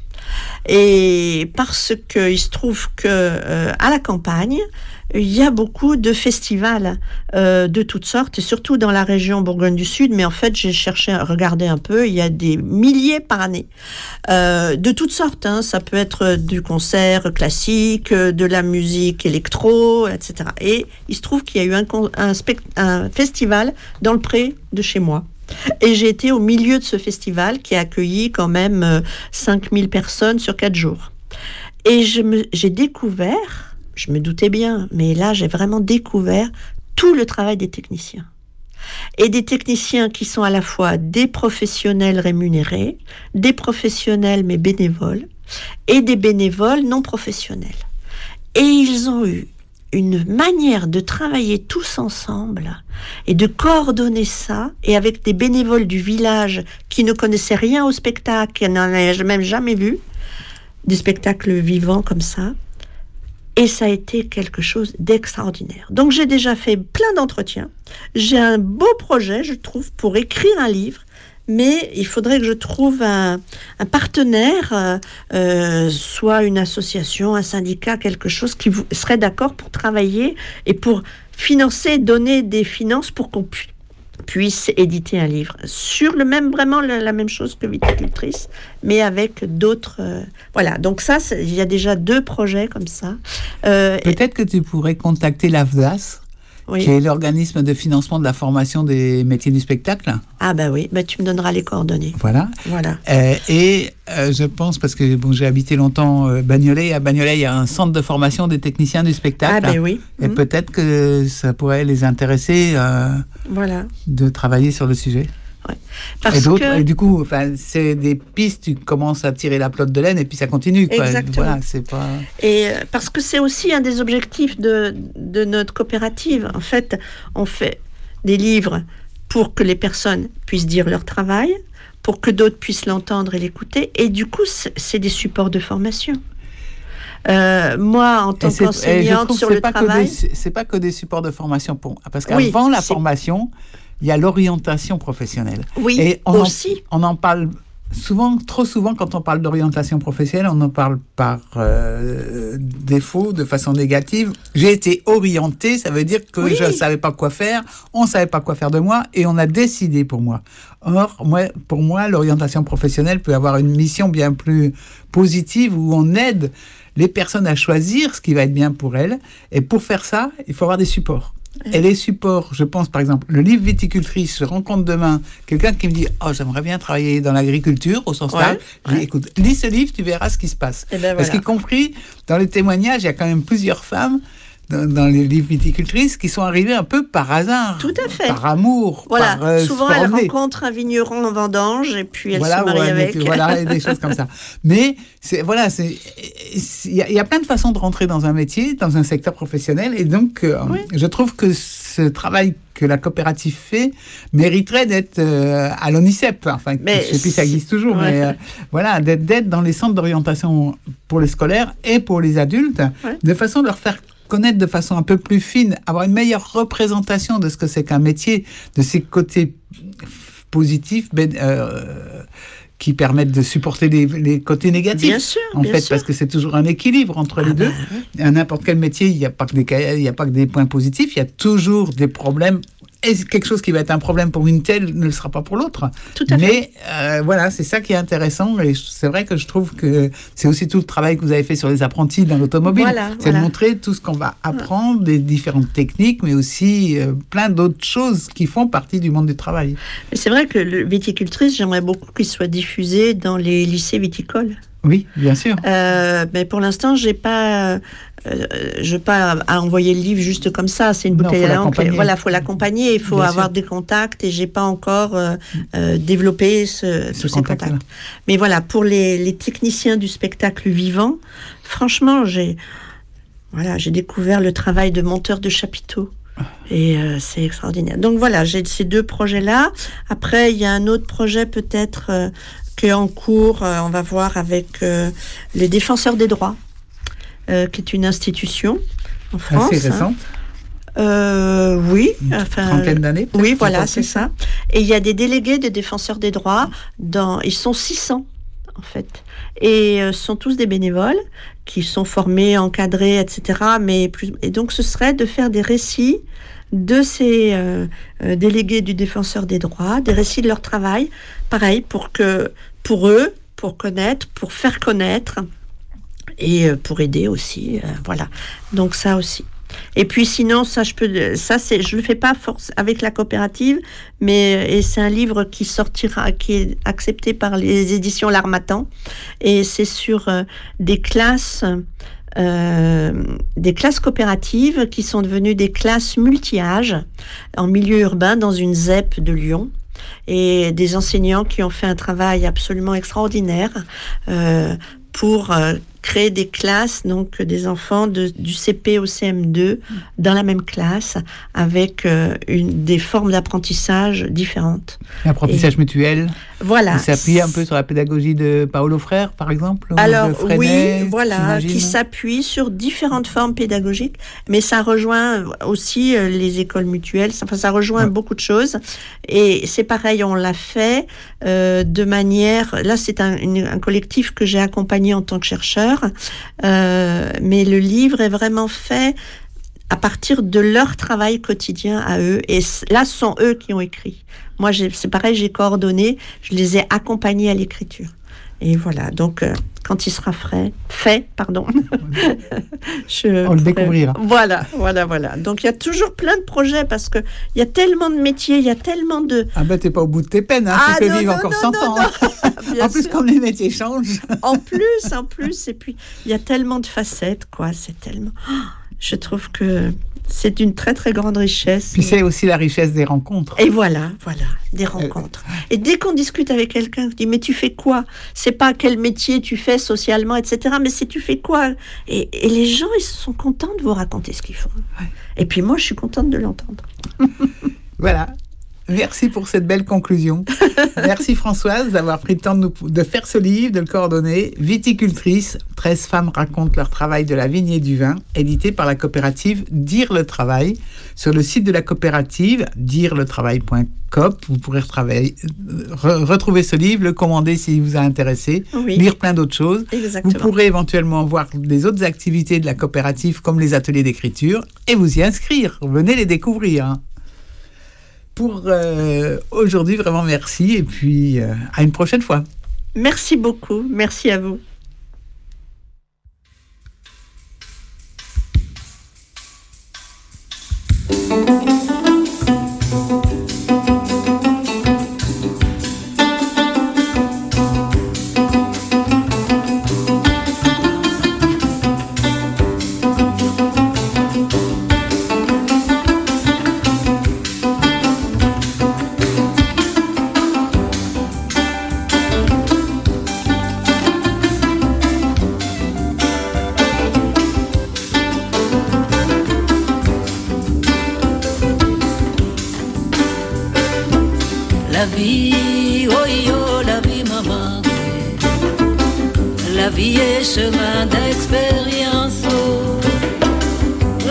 Et parce qu'il se trouve que euh, à la campagne, il y a beaucoup de festivals euh, de toutes sortes, et surtout dans la région Bourgogne du Sud, mais en fait, j'ai cherché à regarder un peu, il y a des milliers par année, euh, de toutes sortes, hein. Ça peut être du concert classique, de la musique électro, et cetera. Et il se trouve qu'il y a eu un, un, spect- un festival dans le pré de chez moi. Et j'ai été au milieu de ce festival qui a accueilli quand même euh, cinq mille personnes sur quatre jours. Et je me, j'ai découvert, je me doutais bien, mais là j'ai vraiment découvert tout le travail des techniciens. Et des techniciens qui sont à la fois des professionnels rémunérés, des professionnels mais bénévoles, et des bénévoles non professionnels. Et ils ont eu une manière de travailler tous ensemble et de coordonner ça, et avec des bénévoles du village qui ne connaissaient rien au spectacle, qui n'en avaient même jamais vu, des spectacles vivants comme ça. Et ça a été quelque chose d'extraordinaire. Donc j'ai déjà fait plein d'entretiens. J'ai un beau projet, je trouve, pour écrire un livre. Mais il faudrait que je trouve un, un partenaire, euh, euh, soit une association, un syndicat, quelque chose qui vous, serait d'accord pour travailler et pour financer, donner des finances pour qu'on pu, puisse éditer un livre. Sur le même, vraiment la, la même chose que Viticultrice, mais avec d'autres... Euh, voilà, donc ça, il y a déjà deux projets comme ça. Euh, Peut-être que tu pourrais contacter l'A F D A S. Oui. Qui est l'organisme de financement de la formation des métiers du spectacle. Ah ben oui, ben tu me donneras les coordonnées. Voilà. Voilà. Euh, et euh, je pense, parce que bon, j'ai habité longtemps euh, Bagnolet, à Bagnolet, il y a un centre de formation des techniciens du spectacle. Ah ben oui. Et mmh. peut-être que ça pourrait les intéresser euh, voilà. de travailler sur le sujet. Ouais. Parce et, d'autres, que... et du coup, enfin, c'est des pistes, tu commences à tirer la pelote de laine et puis ça continue. Quoi. Exactement. Voilà, c'est pas... Et parce que c'est aussi un des objectifs de, de notre coopérative. En fait, on fait des livres pour que les personnes puissent dire leur travail, pour que d'autres puissent l'entendre et l'écouter. Et du coup, c'est, c'est des supports de formation. Euh, moi, en tant qu'enseignante sur le travail... Des, c'est pas que des supports de formation. Pour, parce qu'avant oui, la c'est... formation... il y a l'orientation professionnelle. Oui, et on aussi. En, on en parle souvent, trop souvent, quand on parle d'orientation professionnelle, on en parle par euh, défaut, de façon négative. J'ai été orienté, ça veut dire que oui. je ne savais pas quoi faire, on ne savait pas quoi faire de moi, et on a décidé pour moi. Or, moi, pour moi, l'orientation professionnelle peut avoir une mission bien plus positive, où on aide les personnes à choisir ce qui va être bien pour elles. Et pour faire ça, il faut avoir des supports. Et les supports, je pense par exemple, le livre Viticultrice, je rencontre demain quelqu'un qui me dit « Oh, j'aimerais bien travailler dans l'agriculture, au sens large. » Je dis « Écoute, lis ce livre, tu verras ce qui se passe. » ben voilà. Parce qu'y compris, dans les témoignages, il y a quand même plusieurs femmes dans, dans les livres Viticultrices qui sont arrivées un peu par hasard. Tout à fait. Par amour. Voilà. Par, euh, souvent, elles rencontrent un vigneron en vendange et puis elles voilà, se marient ouais, avec. Voilà, et des choses comme ça. Mais c'est, voilà, c'est, il y, y a plein de façons de rentrer dans un métier, dans un secteur professionnel. Et donc, euh, oui. je trouve que ce travail que la coopérative fait mériterait d'être euh, à l'ONICEP. Enfin, mais je ne sais plus si ça existe toujours, ouais. mais euh, voilà, d'être, d'être dans les centres d'orientation pour les scolaires et pour les adultes, ouais. de façon à leur faire connaître de façon un peu plus fine, avoir une meilleure représentation de ce que c'est qu'un métier, de ses côtés positifs, ben, euh, qui permettent de supporter les, les côtés négatifs. Bien sûr, en bien fait, sûr. parce que c'est toujours un équilibre entre les Ah deux. bah, oui. À n'importe quel métier, il n'y a pas que des, il n'y a pas que des points positifs, il y a toujours des problèmes. Et quelque chose qui va être un problème pour une telle ne le sera pas pour l'autre. Tout à Mais fait. euh, voilà, c'est ça qui est intéressant. Et c'est vrai que je trouve que c'est aussi tout le travail que vous avez fait sur les apprentis dans l'automobile. Voilà, c'est voilà. de montrer tout ce qu'on va apprendre, des différentes techniques, mais aussi euh, plein d'autres choses qui font partie du monde du travail. Mais c'est vrai que le viticultrice, j'aimerais beaucoup qu'il soit diffusé dans les lycées viticoles. Oui, bien sûr. Euh, mais pour l'instant, j'ai pas, euh, je n'ai pas à envoyer le livre juste comme ça. C'est une Non, bouteille faut à l'encre. l'accompagner. Voilà, faut l'accompagner. Il faut Bien avoir sûr. des contacts et j'ai pas encore euh, euh, développé ce, Ce tous ces contact-là. contacts. Mais voilà, pour les, les techniciens du spectacle vivant, franchement, j'ai, voilà, j'ai découvert le travail de monteur de chapiteaux. Et euh, c'est extraordinaire. Donc voilà, j'ai ces deux projets-là. Après, il y a un autre projet peut-être euh, qui est en cours. Euh, on va voir avec euh, les défenseurs des droits, euh, qui est une institution en France. Assez récente, hein. Euh, oui, une enfin. trentaine d'années. peut-être, Oui, un voilà, peu c'est plus. ça. Et il y a des délégués des défenseurs des droits. Dans, ils sont six cents, en fait. Et euh, ce sont tous des bénévoles qui sont formés, encadrés, et cetera. Mais plus, et donc, ce serait de faire des récits de ces euh, euh, délégués du défenseur des droits, des récits de leur travail, pareil, pour que, pour eux, pour connaître, pour faire connaître et euh, pour aider aussi. Euh, voilà. Donc, ça aussi. Et puis sinon, ça, je peux, ça, c'est, je le fais pas force avec la coopérative, mais et c'est un livre qui sortira, qui est accepté par les éditions L'Harmattan, et c'est sur euh, des classes, euh, des classes coopératives qui sont devenues des classes multi-âges en milieu urbain dans une Z E P de Lyon. Et des enseignants qui ont fait un travail absolument extraordinaire euh, pour euh, créer des classes, donc des enfants de, du C P au C M deux dans la même classe avec euh, une, des formes d'apprentissage différentes. L'apprentissage mutuel. Voilà. Il s'appuie un peu sur la pédagogie de Paolo Frère, par exemple. ou Alors de Freinet, oui, voilà, j'imagine. qui s'appuie sur différentes formes pédagogiques, mais ça rejoint aussi euh, les écoles mutuelles, ça, enfin, ça rejoint Ouais. beaucoup de choses. Et c'est pareil, on l'a fait euh, de manière... Là, c'est un, une, un collectif que j'ai accompagné en tant que chercheur, euh, mais le livre est vraiment fait à partir de leur travail quotidien à eux. Et là, ce sont eux qui ont écrit. Moi, j'ai, c'est pareil, j'ai coordonné, je les ai accompagnés à l'écriture. Et voilà, donc euh, quand il sera frais, fait, pardon, je On le pourrai- découvrira. Voilà, voilà, voilà. Donc il y a toujours plein de projets parce que il y a tellement de métiers, il y a tellement de... Ah ben, t'es pas au bout de tes peines, hein. Ah, tu peux non, vivre non, encore non, cent non, ans. hein. Bien En plus, sûr. comme les métiers changent. En plus, en plus, et puis il y a tellement de facettes, quoi. C'est tellement... Oh, je trouve que c'est d'une très, très grande richesse. Puis c'est aussi la richesse des rencontres. Et voilà, voilà, des rencontres. Et dès qu'on discute avec quelqu'un, on dit mais tu fais quoi ? C'est pas quel métier tu fais socialement, et cetera. Mais c'est tu fais quoi ? et, et les gens, ils sont contents de vous raconter ce qu'ils font. Ouais. Et puis moi, je suis contente de l'entendre. Voilà. Merci pour cette belle conclusion. Merci Françoise d'avoir pris le temps de, nous, de faire ce livre, de le coordonner. Viticultrice, treize femmes racontent leur travail de la vigne et du vin, édité par la coopérative Dire le Travail. Sur le site de la coopérative, dire le travail point com, vous pourrez retravailler, re, retrouver ce livre, le commander s'il vous a intéressé, Oui. lire plein d'autres choses. Exactement. Vous pourrez éventuellement voir des autres activités de la coopérative comme les ateliers d'écriture et vous y inscrire. Venez les découvrir. hein. Pour euh, aujourd'hui, vraiment merci et puis euh, à une prochaine fois. Merci beaucoup. Merci à vous. La vie, oh yo, la vie maman, la vie est chemin d'expérience. Oh.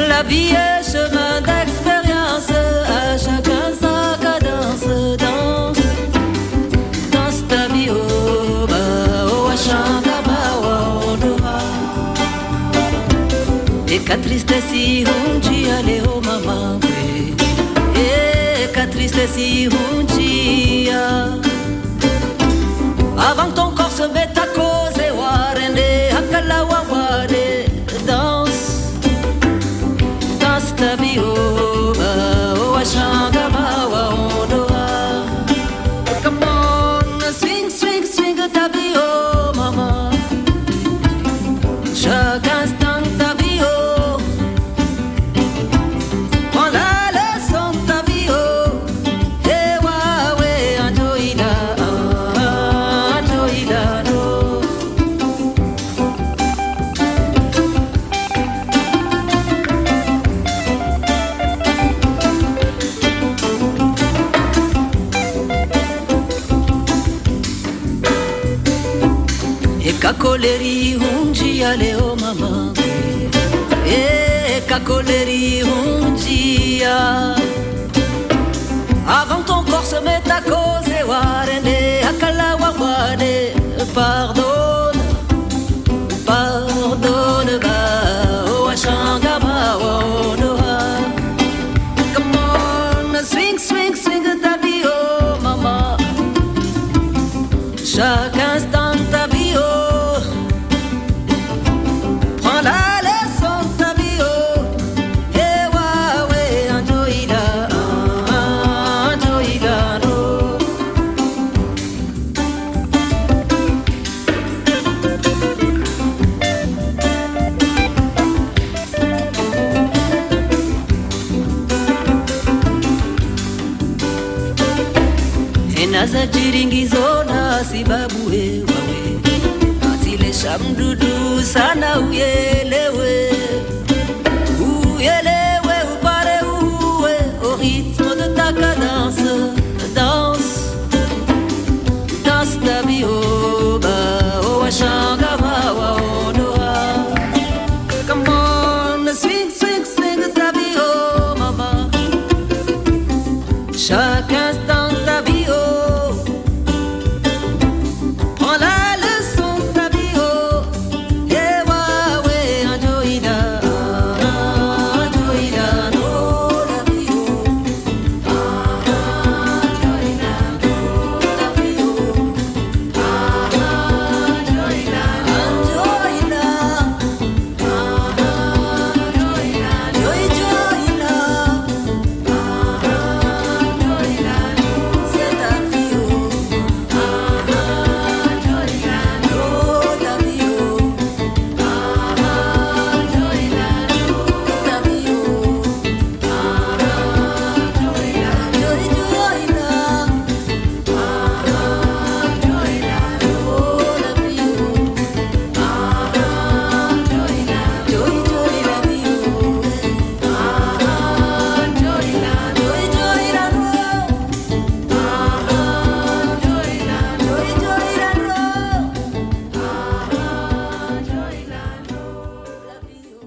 Vie est chemin d'expérience, à chacun sa cadence. Danse, danse ta vie, oh, bah, oh, à changa, bah, oh, doha. E que tristesse um dia leu mamãe. E que tristesse um dia. Avant ton corps se met à cause et warende hakala wawade. Danse, danse ta vie, oh, bah, oh, à changa, bah, oh, doha. Come on, swing, swing, swing ta vie, oh, maman. Chaque instant ta vie, oh. Prends la leçon de ta vie, oh. Eh, ouais, ouais, enjoy la, ah, enjoy la, no. E cacoleri um dia leu mamãe. E cacoleri um dia. Avant ton corps se met à cause et warene akala wawade. Pardonne, pardonne ba o ashanga ba o doha. Come on, swing, swing, swing ta vie, oh maman. Chaque instant ta vie, oh. Prends la leçon de ta vie, oh. Eh, ouais, ouais, enjoy la, ah, enjoy la, no. E nasa chiringizona sibabue wawe. Atile shamdudu sana uyelewe. Uyelewe upare uwe au rythme de ta cadence. Danse, danse ta vie, oh, bah, oh, ashanga, bah, oh, doha. Come on, swing, swing, swing ta vie, oh, maman. Chaque instant ta vie, oh. Prends la leçon de ta vie, oh. Eh, ouais, ouais, enjoy la, ah, enjoy la, no, la vie, oh. Ah, enjoy la, no, la vie, oh. Ah, enjoy la, enjoy la. Ah, enjoy la, enjoy, enjoy la. Ah, enjoy la, c'est ta vie, oh. Ah, enjoy la, no, la vie, oh. Ah, enjoy la, no, la vie, oh. Ah, enjoy la, enjoy, enjoy la. Ah, enjoy la, no, la vie, oh. Ah, enjoy la, enjoy, enjoy la vie, oh. Ah, enjoy la, enjoy, enjoy la, no. Ah, enjoy la, enjoy, enjoy la, no. Ah, enjoy la, no, la vie, oh.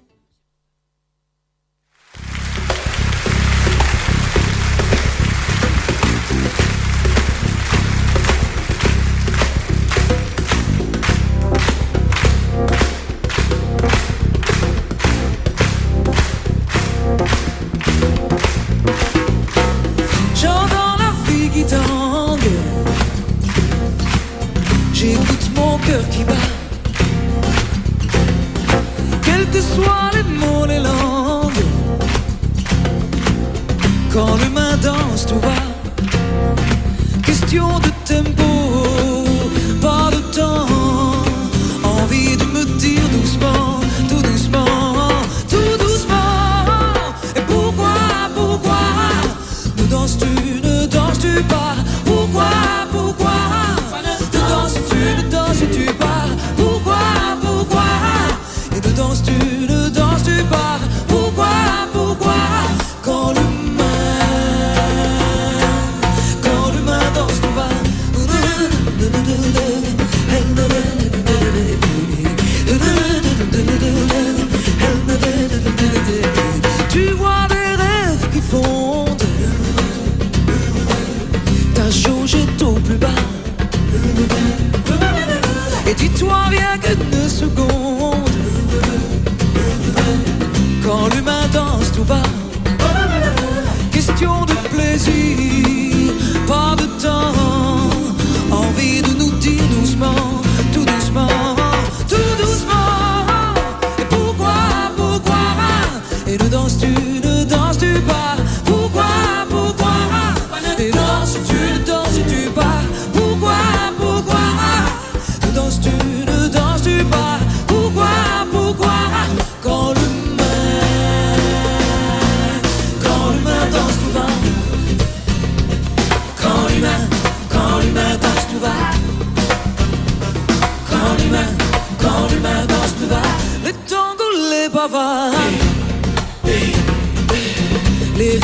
J'entends la vie qui tangue. J'écoute mon cœur qui bat. Quels que soient les mots, les langues. Quand l'humain danse, tout va. Question de tempo, pas de temps. Envie de me dire doucement, tout doucement, tout doucement. Et pourquoi, pourquoi ne danses-tu, ne danses-tu pas? Pourquoi, pourquoi ne danses-tu, ne danses-tu pas? Pourquoi, pourquoi et ne danses-tu, ne danses-tu pas? Pourquoi, pourquoi quand l'humain, quand l'humain danse, tout va.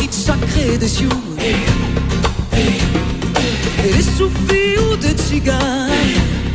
rythmique sacrée des sioux et des soufis ou des tziganes.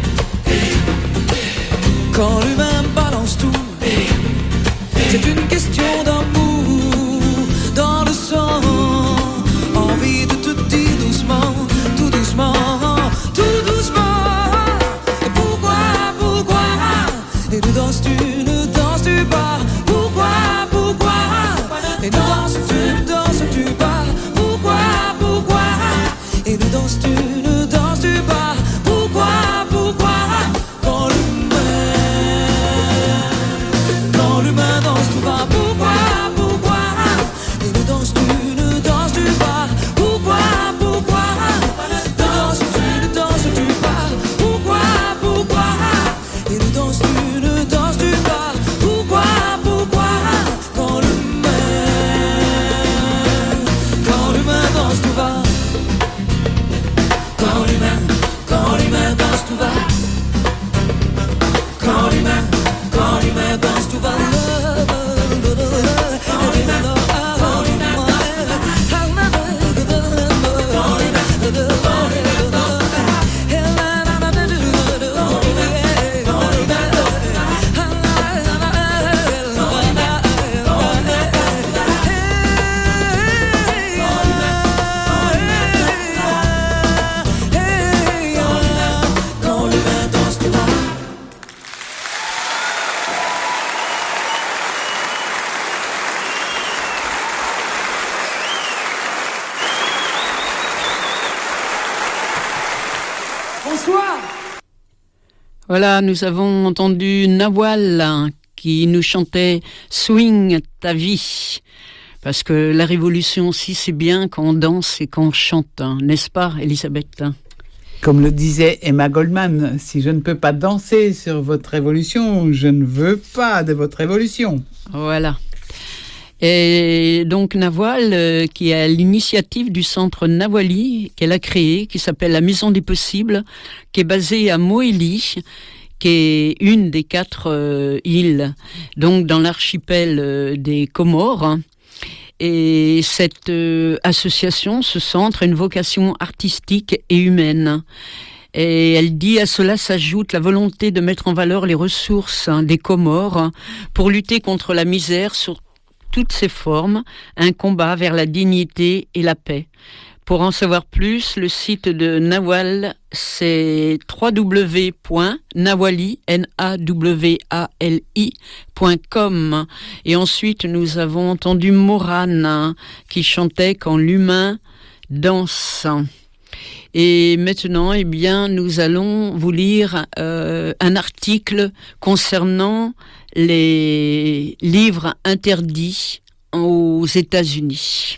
Quand l'humain balance tout, c'est une question d'amour dans le sang. Envie de te dire doucement, tout doucement, tout doucement. Et pourquoi, pourquoi? Et nous danses-tu, nous danses-tu pas? Pourquoi, pourquoi? Et nous danses-tu, nous danses-tu pas? Pourquoi, pourquoi? Et nous danses-tu, nous danses-tu pas? Pourquoi, pourquoi? Quand l'humain, quand l'humain danse tout bas. Pourquoi, pourquoi? Et nous danses-tu, nous danses-tu pas? Pourquoi, pourquoi? Nous danses-tu, nous danses-tu pas? Pourquoi, pourquoi? Et nous danses-tu, nous danses-tu pas? Pourquoi, pourquoi? Quand l'humain, quand l'humain danse tout bas. Quand l'humain, quand l'humain danse tout bas. Quand l'humain, quand l'humain danse tout bas. Quand l'humain danse tout bas. Bonsoir. Voilà, nous avons entendu Nawal hein, qui nous chantait Swing ta vie. Parce que la révolution aussi, c'est bien quand on danse et quand on chante, hein, n'est-ce pas, Elisabeth? Comme le disait Emma Goldman, si je ne peux pas danser sur votre révolution, je ne veux pas de votre révolution. Voilà. Et donc Nawal, euh, qui est à l'initiative du centre Nawali, qu'elle a créé, qui s'appelle la Maison des Possibles, qui est basée à Moélie, qui est une des quatre euh, îles, donc dans l'archipel euh, des Comores. Et cette euh, association, ce centre, a une vocation artistique et humaine. Et elle dit, à cela s'ajoute la volonté de mettre en valeur les ressources hein, des Comores hein, pour lutter contre la misère sur toutes ses formes, un combat vers la dignité et la paix. Pour en savoir plus, le site de Nawal, c'est w w w point nawali point com. Et ensuite, nous avons entendu Morane qui chantait Quand l'humain danse. Et maintenant, eh bien, nous allons vous lire euh, un article concernant les livres interdits aux États-Unis.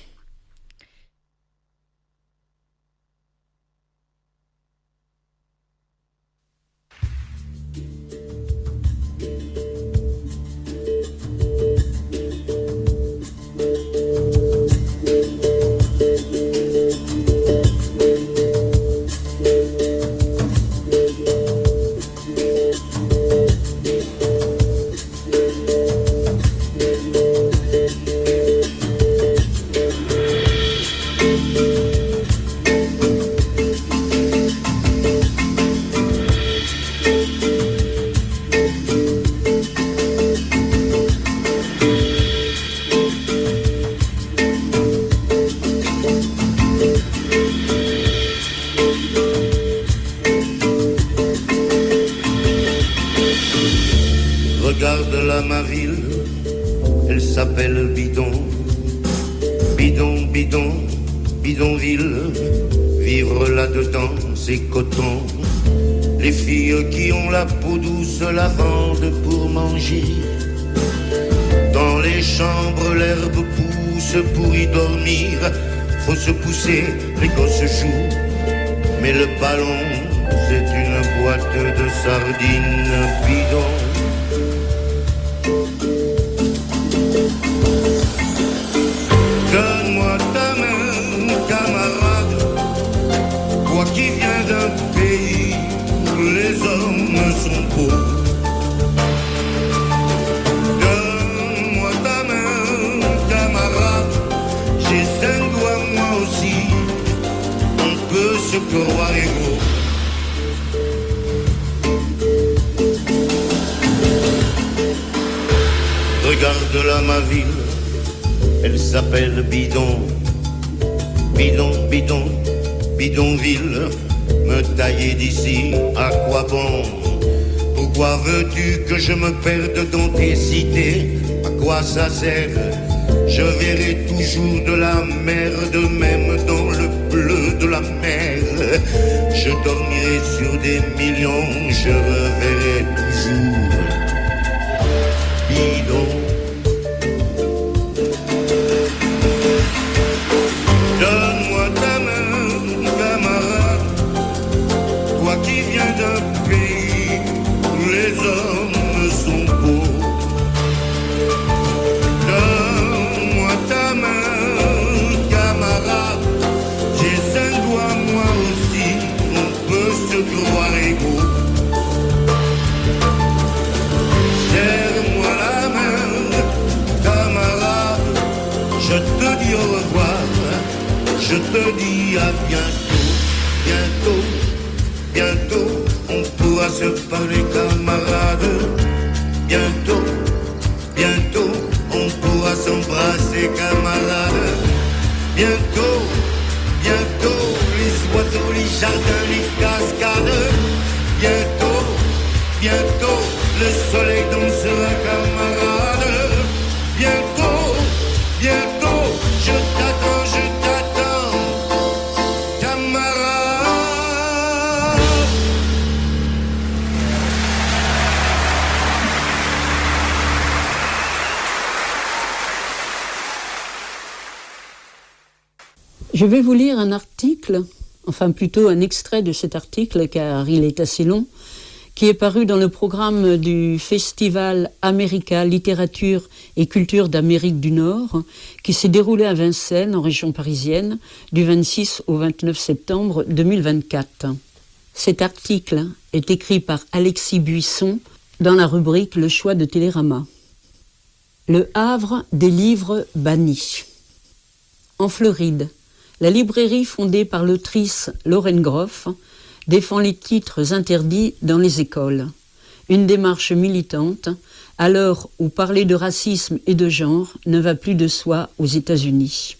Regarde là ma ville, elle s'appelle Bidon. Bidon, bidon, bidonville. Vivre là-dedans, c'est coton. Les filles qui ont la peau douce la vendent pour manger. Dans les chambres, l'herbe pousse pour y dormir. Faut se pousser, les gosses jouent. Mais le ballon, c'est une boîte de sardines bidon. Donne-moi ta main, camarade, toi qui viens d'un pays où les hommes sont beaux. Donne-moi ta main, camarade, j'essaie aussi, on peut se croire égaux. Regarde-la ma ville, elle s'appelle Bidon. Bidon, bidon, bidonville, me tailler d'ici, à quoi bon? Pourquoi veux-tu que je me perde dans tes cités? À quoi ça sert? Je verrai toujours de la merde, même dans le bleu de la mer. Je dormirai sur des millions, je reverrai toujours Bidon. Donne-moi ta main, camarade, toi qui viens d'un pays où les hommes sont beaux. Donne-moi ta main, camarade, j'ai cinq doigts moi aussi, on peut se croire égaux. Serre-moi la main, camarade, je te dis au revoir. Je te dis à bientôt, bientôt, bientôt, on pourra se parler camarades. Bientôt, bientôt, on pourra s'embrasser camarades. Bientôt, bientôt, les oiseaux, les jardins, les cascades. Bientôt, bientôt, le soleil dansera camarades. Bientôt, bientôt, je t'attends, je t'attends. Je vais vous lire un article, enfin plutôt un extrait de cet article, car il est assez long, qui est paru dans le programme du Festival America Littérature et Culture d'Amérique du Nord, qui s'est déroulé à Vincennes, en région parisienne, du vingt-six au vingt-neuf septembre deux mille vingt-quatre. Cet article est écrit par Alexis Buisson dans la rubrique Le choix de Télérama. Le Havre des livres bannis. En Floride, la librairie fondée par l'autrice Lauren Groff défend les titres interdits dans les écoles. Une démarche militante à l'heure où parler de racisme et de genre ne va plus de soi aux États-Unis.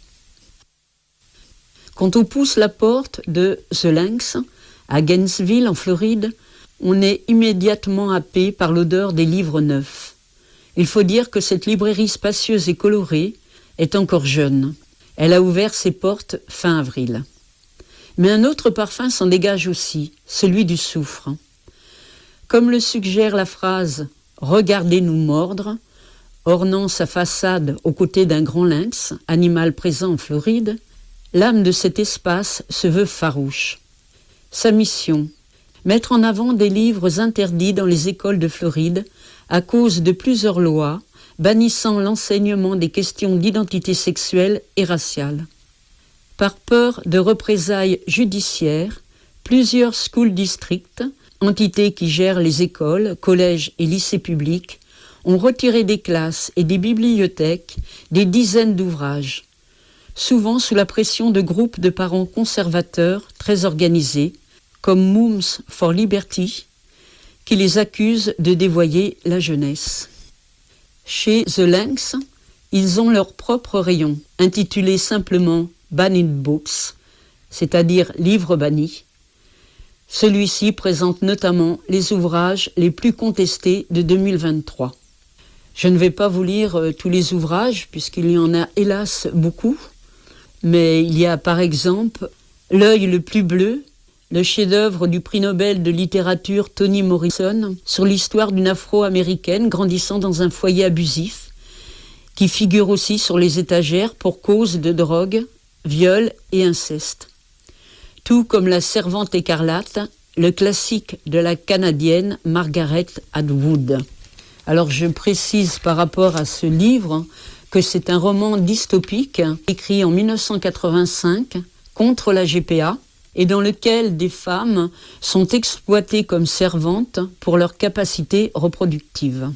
Quand on pousse la porte de The Lynx, à Gainesville en Floride, on est immédiatement happé par l'odeur des livres neufs. Il faut dire que cette librairie spacieuse et colorée est encore jeune. Elle a ouvert ses portes fin avril. Mais un autre parfum s'en dégage aussi, celui du soufre. Comme le suggère la phrase « Regardez-nous mordre », ornant sa façade aux côtés d'un grand lynx, animal présent en Floride, l'âme de cet espace se veut farouche. Sa mission, mettre en avant des livres interdits dans les écoles de Floride à cause de plusieurs lois bannissant l'enseignement des questions d'identité sexuelle et raciale. Par peur de représailles judiciaires, plusieurs school districts, entités qui gèrent les écoles, collèges et lycées publics, ont retiré des classes et des bibliothèques des dizaines d'ouvrages, souvent sous la pression de groupes de parents conservateurs très organisés, comme Moms for Liberty, qui les accusent de dévoyer la jeunesse. Chez The Lynx, ils ont leur propre rayon, intitulé simplement Banned Books, c'est-à-dire livres bannis. Celui-ci présente notamment les ouvrages les plus contestés de deux mille vingt-trois. Je ne vais pas vous lire euh, tous les ouvrages, puisqu'il y en a hélas beaucoup, mais il y a par exemple L'œil le plus bleu, le chef-d'œuvre du prix Nobel de littérature Toni Morrison, sur l'histoire d'une Afro-américaine grandissant dans un foyer abusif, qui figure aussi sur les étagères pour cause de drogue, viol et inceste. Tout comme La Servante écarlate, le classique de la Canadienne Margaret Atwood. Alors je précise par rapport à ce livre que c'est un roman dystopique écrit en mille neuf cent quatre-vingt-cinq contre la G P A, et dans lequel des femmes sont exploitées comme servantes pour leur capacité reproductive.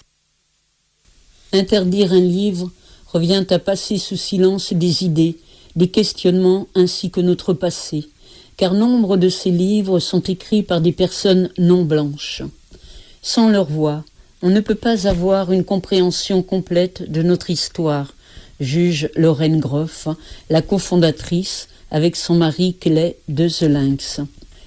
Interdire un livre revient à passer sous silence des idées, des questionnements ainsi que notre passé, car nombre de ces livres sont écrits par des personnes non blanches. Sans leur voix, on ne peut pas avoir une compréhension complète de notre histoire, juge Lorraine Groff, la cofondatrice, avec son mari Clay de The Lynx.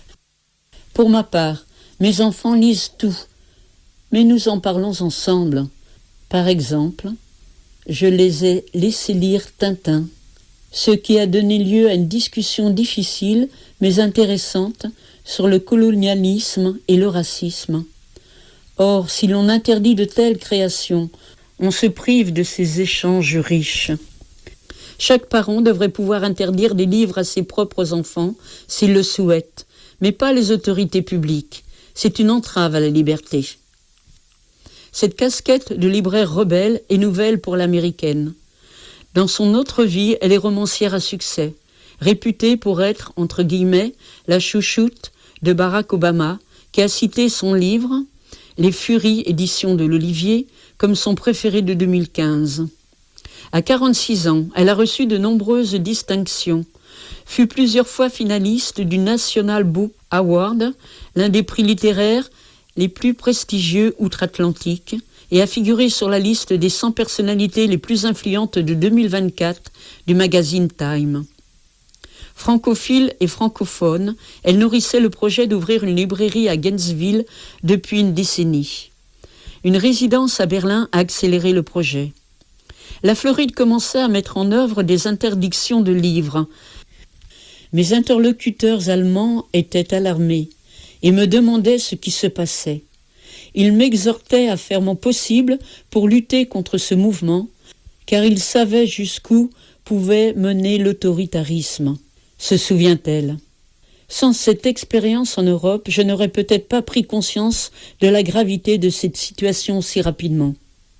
Pour ma part, mes enfants lisent tout, mais nous en parlons ensemble. Par exemple, je les ai laissés lire Tintin, ce qui a donné lieu à une discussion difficile mais intéressante sur le colonialisme et le racisme. Or, si l'on interdit de telles créations, on se prive de ces échanges riches. Chaque parent devrait pouvoir interdire des livres à ses propres enfants s'il le souhaite, mais pas les autorités publiques. C'est une entrave à la liberté. Cette casquette de libraire rebelle est nouvelle pour l'américaine. Dans son autre vie, elle est romancière à succès, réputée pour être, entre guillemets, la chouchoute de Barack Obama, qui a cité son livre « Les Furies, édition de l'Olivier » comme son préféré de deux mille quinze. À quarante-six ans, elle a reçu de nombreuses distinctions, fut plusieurs fois finaliste du National Book Award, l'un des prix littéraires les plus prestigieux outre-Atlantique, et a figuré sur la liste des cent personnalités les plus influentes de deux mille vingt-quatre du magazine Time. Francophile et francophone, elle nourrissait le projet d'ouvrir une librairie à Gainesville depuis une décennie. Une résidence à Berlin a accéléré le projet. La Floride commençait à mettre en œuvre des interdictions de livres. Mes interlocuteurs allemands étaient alarmés et me demandaient ce qui se passait. Ils m'exhortaient à faire mon possible pour lutter contre ce mouvement, car ils savaient jusqu'où pouvait mener l'autoritarisme, se souvient-elle. Sans cette expérience en Europe, je n'aurais peut-être pas pris conscience de la gravité de cette situation si rapidement.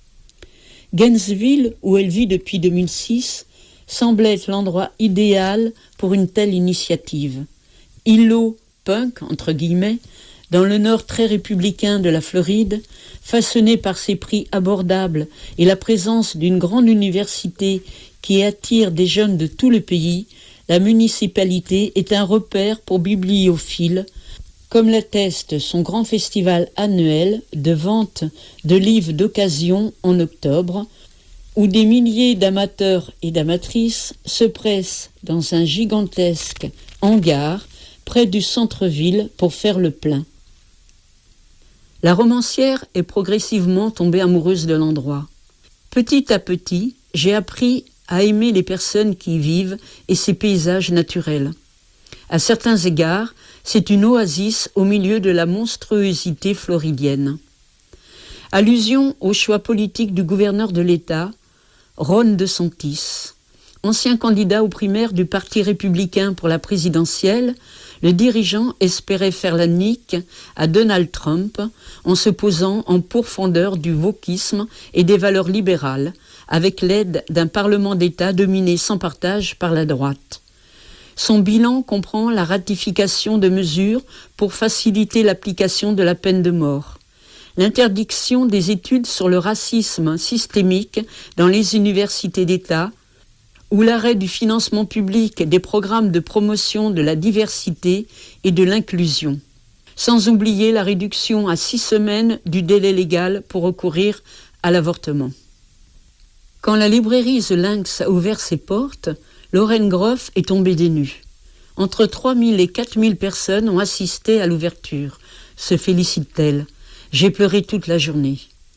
Gainesville, où elle vit depuis deux mille six, semblait être l'endroit idéal pour une telle initiative. Îlot punk, entre guillemets, dans le nord très républicain de la Floride, façonné par ses prix abordables et la présence d'une grande université qui attire des jeunes de tout le pays, la municipalité est un repère pour bibliophiles, comme l'atteste son grand festival annuel de vente de livres d'occasion en octobre, où des milliers d'amateurs et d'amatrices se pressent dans un gigantesque hangar près du centre-ville pour faire le plein. La romancière est progressivement tombée amoureuse de l'endroit. Petit à petit, j'ai appris à aimer les personnes qui y vivent et ses paysages naturels. À certains égards, c'est une oasis au milieu de la monstruosité floridienne. Allusion au choix politique du gouverneur de l'État, Ron DeSantis. Ancien candidat aux primaires du Parti républicain pour la présidentielle, le dirigeant espérait faire la nique à Donald Trump en se posant en pourfendeur du wokisme et des valeurs libérales, avec l'aide d'un Parlement d'État dominé sans partage par la droite. Son bilan comprend la ratification de mesures pour faciliter l'application de la peine de mort, l'interdiction des études sur le racisme systémique dans les universités d'État, ou l'arrêt du financement public des programmes de promotion de la diversité et de l'inclusion, sans oublier la réduction à six semaines du délai légal pour recourir à l'avortement. Quand la librairie The Lynx a ouvert ses portes, Lorraine Groff est tombée des nues. Entre trois mille et quatre mille personnes ont assisté à l'ouverture, se félicite-t-elle. J'ai pleuré toute la journée.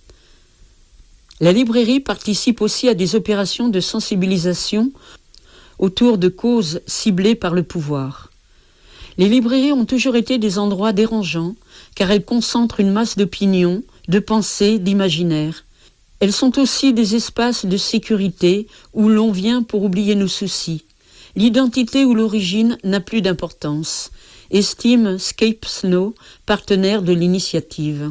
La librairie participe aussi à des opérations de sensibilisation autour de causes ciblées par le pouvoir. Les librairies ont toujours été des endroits dérangeants car elles concentrent une masse d'opinions, de pensées, d'imaginaires. Elles sont aussi des espaces de sécurité où l'on vient pour oublier nos soucis. L'identité ou l'origine n'a plus d'importance, estime Scape Snow, partenaire de l'initiative.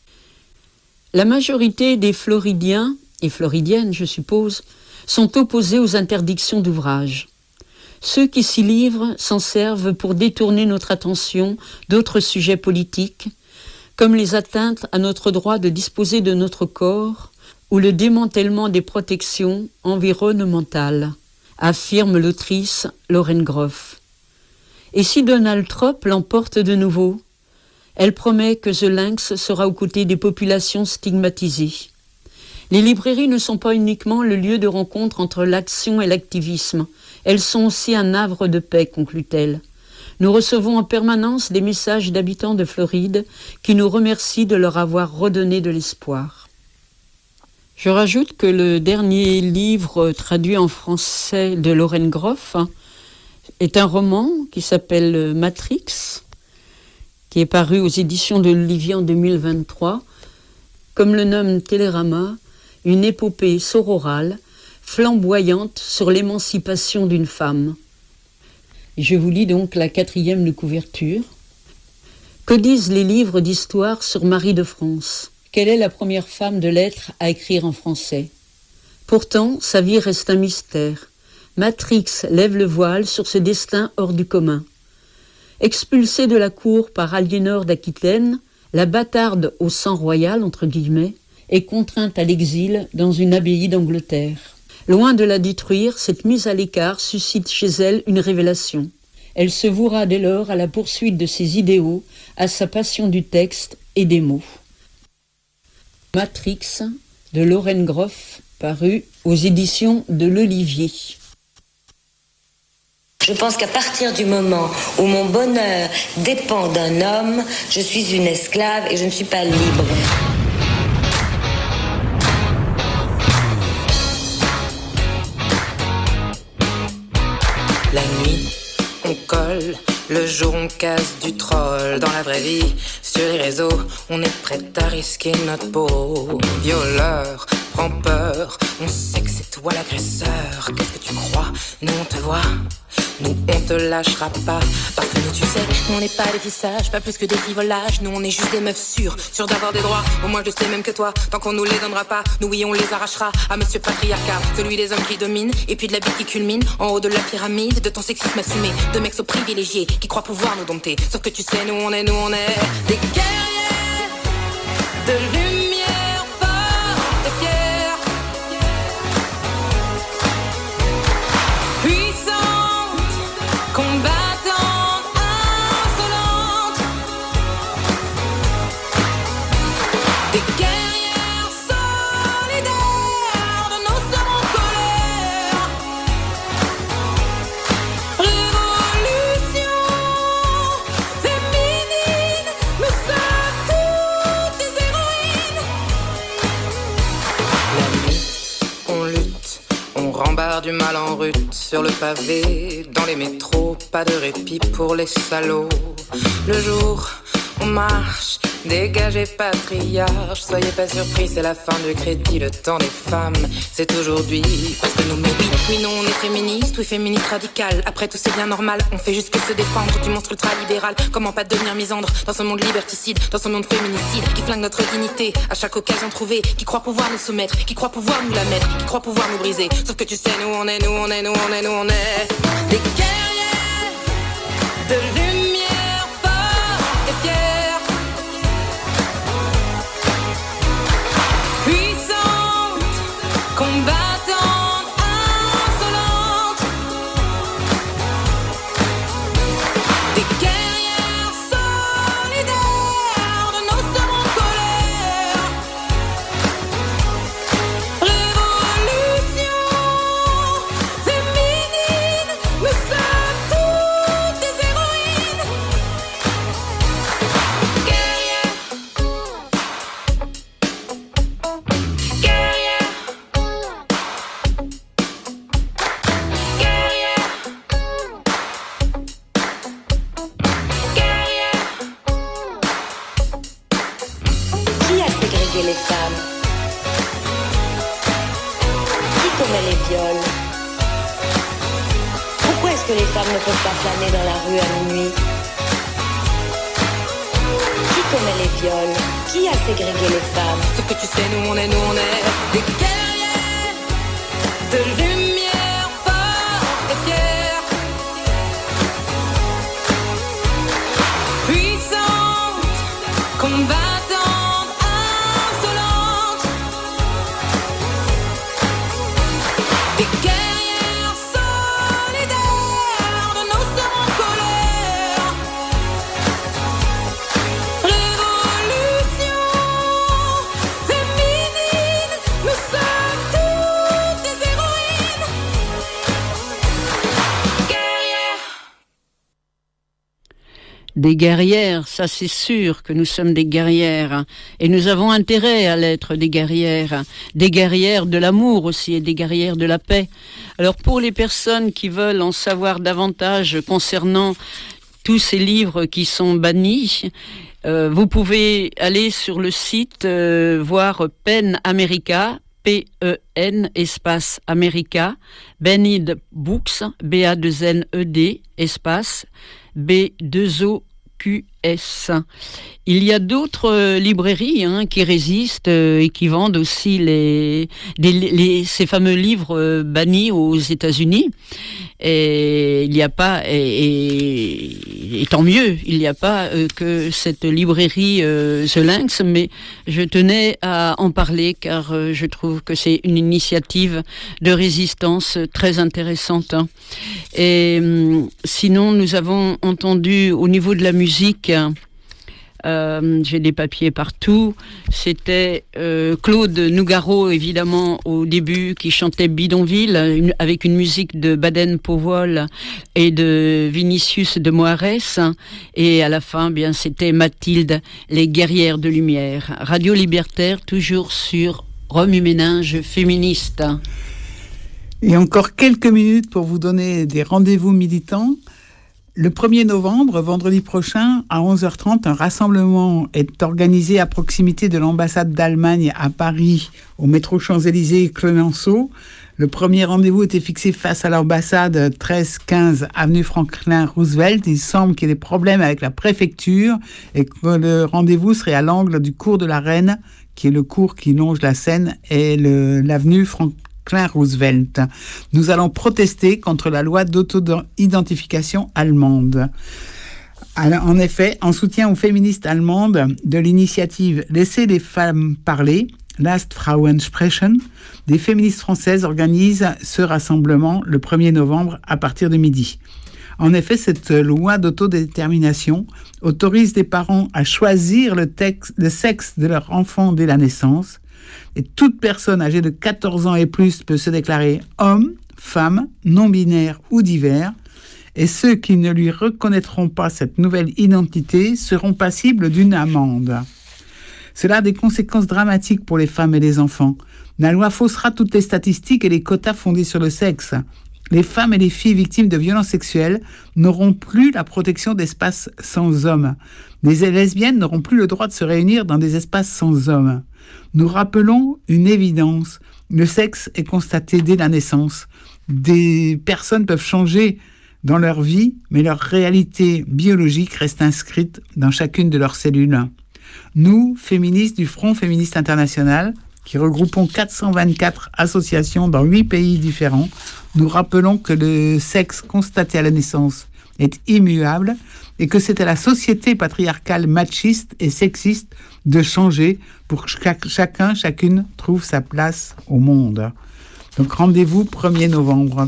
La majorité des Floridiens, et Floridiennes je suppose, sont opposés aux interdictions d'ouvrages. Ceux qui s'y livrent s'en servent pour détourner notre attention d'autres sujets politiques, comme les atteintes à notre droit de disposer de notre corps ou le démantèlement des protections environnementales. affirme l'autrice Lauren Groff. Et si Donald Trump l'emporte de nouveau? Elle promet que The Lynx sera aux côtés des populations stigmatisées. Les librairies ne sont pas uniquement le lieu de rencontre entre l'action et l'activisme. Elles sont aussi un havre de paix, conclut-elle. Nous recevons en permanence des messages d'habitants de Floride qui nous remercient de leur avoir redonné de l'espoir. Je rajoute que le dernier livre traduit en français de Lauren Groff est un roman qui s'appelle Matrix, qui est paru aux éditions de l'Olivier en deux mille vingt-trois, comme le nomme Télérama, une épopée sororale, flamboyante sur l'émancipation d'une femme. Je vous lis donc la quatrième de couverture. Que disent les livres d'histoire sur Marie de France? Quelle est la première femme de lettres à écrire en français? Pourtant, sa vie reste un mystère. Matrix lève le voile sur ce destin hors du commun. Expulsée de la cour par Aliénor d'Aquitaine, la bâtarde au sang royal, entre guillemets, est contrainte à l'exil dans une abbaye d'Angleterre. Loin de la détruire, cette mise à l'écart suscite chez elle une révélation. Elle se vouera dès lors à la poursuite de ses idéaux, à sa passion du texte et des mots. Matrix de Lauren Groff, paru aux éditions de l'Olivier. Je pense qu'à partir du moment où mon bonheur dépend d'un homme, je suis une esclave et je ne suis pas libre. La nuit, on colle, le jour on casse du troll. Dans la vraie vie, sur les réseaux, on est prêt à risquer notre peau. Violeur, prends peur, on sait que c'est toi l'agresseur. Qu'est-ce que tu crois? Nous on te voit, nous on te lâchera pas. Parce que nous tu sais, nous on n'est pas des fissages, pas plus que des frivolages. Nous on est juste des meufs sûres, sûres d'avoir des droits. Au moins je sais même que toi, tant qu'on nous les donnera pas, nous oui on les arrachera à monsieur patriarcat. Celui des hommes qui dominent, et puis de la bite qui culmine en haut de la pyramide, de ton sexisme assumé, de mecs so privilégiés qui croient pouvoir nous dompter. Sauf que tu sais, nous on est, nous on est des guerriers de lumière, forts et fiers, puissantes, combattantes, insolentes, des guerrières solidaires de nos sœurs en colère. Révolution féminine, nous sommes toutes des héroïnes. La nuit, on lutte, on rembarre du mal en rut. Sur le pavé, dans les métros, pas de répit pour les salauds. Le jour, on marche, dégagez patriarche. Soyez pas surpris, c'est la fin du crédit. Le temps des femmes, c'est aujourd'hui. Parce que nous, mais oui, oui, non, on est féministe, oui, féministe radical. Après tout, c'est bien normal, on fait juste que se défendre du monstre ultra-libéral. Comment pas devenir misandre dans ce monde liberticide, dans ce monde féminicide qui flingue notre dignité à chaque occasion trouvée, qui croit pouvoir nous soumettre, qui croit pouvoir nous la mettre, qui croit pouvoir nous briser. Sauf que tu sais, nous on est, nous on est, nous on est, nous on est des guerriers de lumière, forts et fiers, puissantes, combattantes, insolentes, des guerrières solidaires de nos sœurs en colère. Révolution féminine, nous sommes toutes des héroïnes. Guerrières, guerrières, guerrières, guerrières. Qui a ségrégé les femmes? Qui commet les viols? Pourquoi est-ce que les femmes ne peuvent pas flâner dans la rue à minuit? Qui commet les viols? Qui a ségrégé les femmes? Sauf que tu sais, nous on est, nous on est des guerriers de lumière, forts et fiers, puissantes, combattantes, insolentes, des guerrières solidaires des guerrières, ça c'est sûr que nous sommes des guerrières, et nous avons intérêt à l'être des guerrières, des guerrières de l'amour aussi, et des guerrières de la paix. Alors pour les personnes qui veulent en savoir davantage concernant tous ces livres qui sont bannis, euh, vous pouvez aller sur le site euh, voir PEN America, P E N espace America, Banned Books, B A deux N E D espace B deux O Q S. Il y a d'autres euh, librairies hein, qui résistent euh, et qui vendent aussi les, des, les, ces fameux livres euh, bannis aux États-Unis. Et il n'y a pas, et, et, et tant mieux, il n'y a pas euh, que cette librairie euh, The Lynx, mais je tenais à en parler car euh, je trouve que c'est une initiative de résistance très intéressante. Hein. Et euh, sinon, nous avons entendu au niveau de la musique, Euh, j'ai des papiers partout. C'était euh, Claude Nougaro, évidemment, au début, qui chantait Bidonville, une, avec une musique de Baden-Powell et de Vinicius de Moares. Et à la fin, bien, c'était Mathilde, les guerrières de lumière. Radio Libertaire, toujours sur Remue-Ménage féministe. Et encore quelques minutes pour vous donner des rendez-vous militants. Le premier novembre, vendredi prochain, à onze heures trente, un rassemblement est organisé à proximité de l'ambassade d'Allemagne à Paris, au métro Champs-Élysées Clemenceau. Le premier rendez-vous était fixé face à l'ambassade treize quinze avenue Franklin Roosevelt. Il semble qu'il y ait des problèmes avec la préfecture et que le rendez-vous serait à l'angle du cours de la Reine, qui est le cours qui longe la Seine, et le, l'avenue Franklin Roosevelt. Nous allons protester contre la loi d'auto-identification allemande. En effet, en soutien aux féministes allemandes de l'initiative Laissez les femmes parler, Lasst Frauen sprechen, des féministes françaises organisent ce rassemblement le premier novembre à partir de midi. En effet, cette loi d'autodétermination autorise les parents à choisir le, texte, le sexe de leur enfant dès la naissance. Et toute personne âgée de quatorze ans et plus peut se déclarer homme, femme, non-binaire ou divers. Et ceux qui ne lui reconnaîtront pas cette nouvelle identité seront passibles d'une amende. Cela a des conséquences dramatiques pour les femmes et les enfants. La loi faussera toutes les statistiques et les quotas fondés sur le sexe. Les femmes et les filles victimes de violences sexuelles n'auront plus la protection d'espaces sans hommes. Les lesbiennes n'auront plus le droit de se réunir dans des espaces sans hommes. Nous rappelons une évidence. Le sexe est constaté dès la naissance. Des personnes peuvent changer dans leur vie, mais leur réalité biologique reste inscrite dans chacune de leurs cellules. Nous, féministes du Front féministe international, qui regroupons quatre cent vingt-quatre associations dans huit pays différents, nous rappelons que le sexe constaté à la naissance est immuable et que c'est à la société patriarcale machiste et sexiste de changer pour que chaque, chacun, chacune trouve sa place au monde. Donc rendez-vous premier novembre.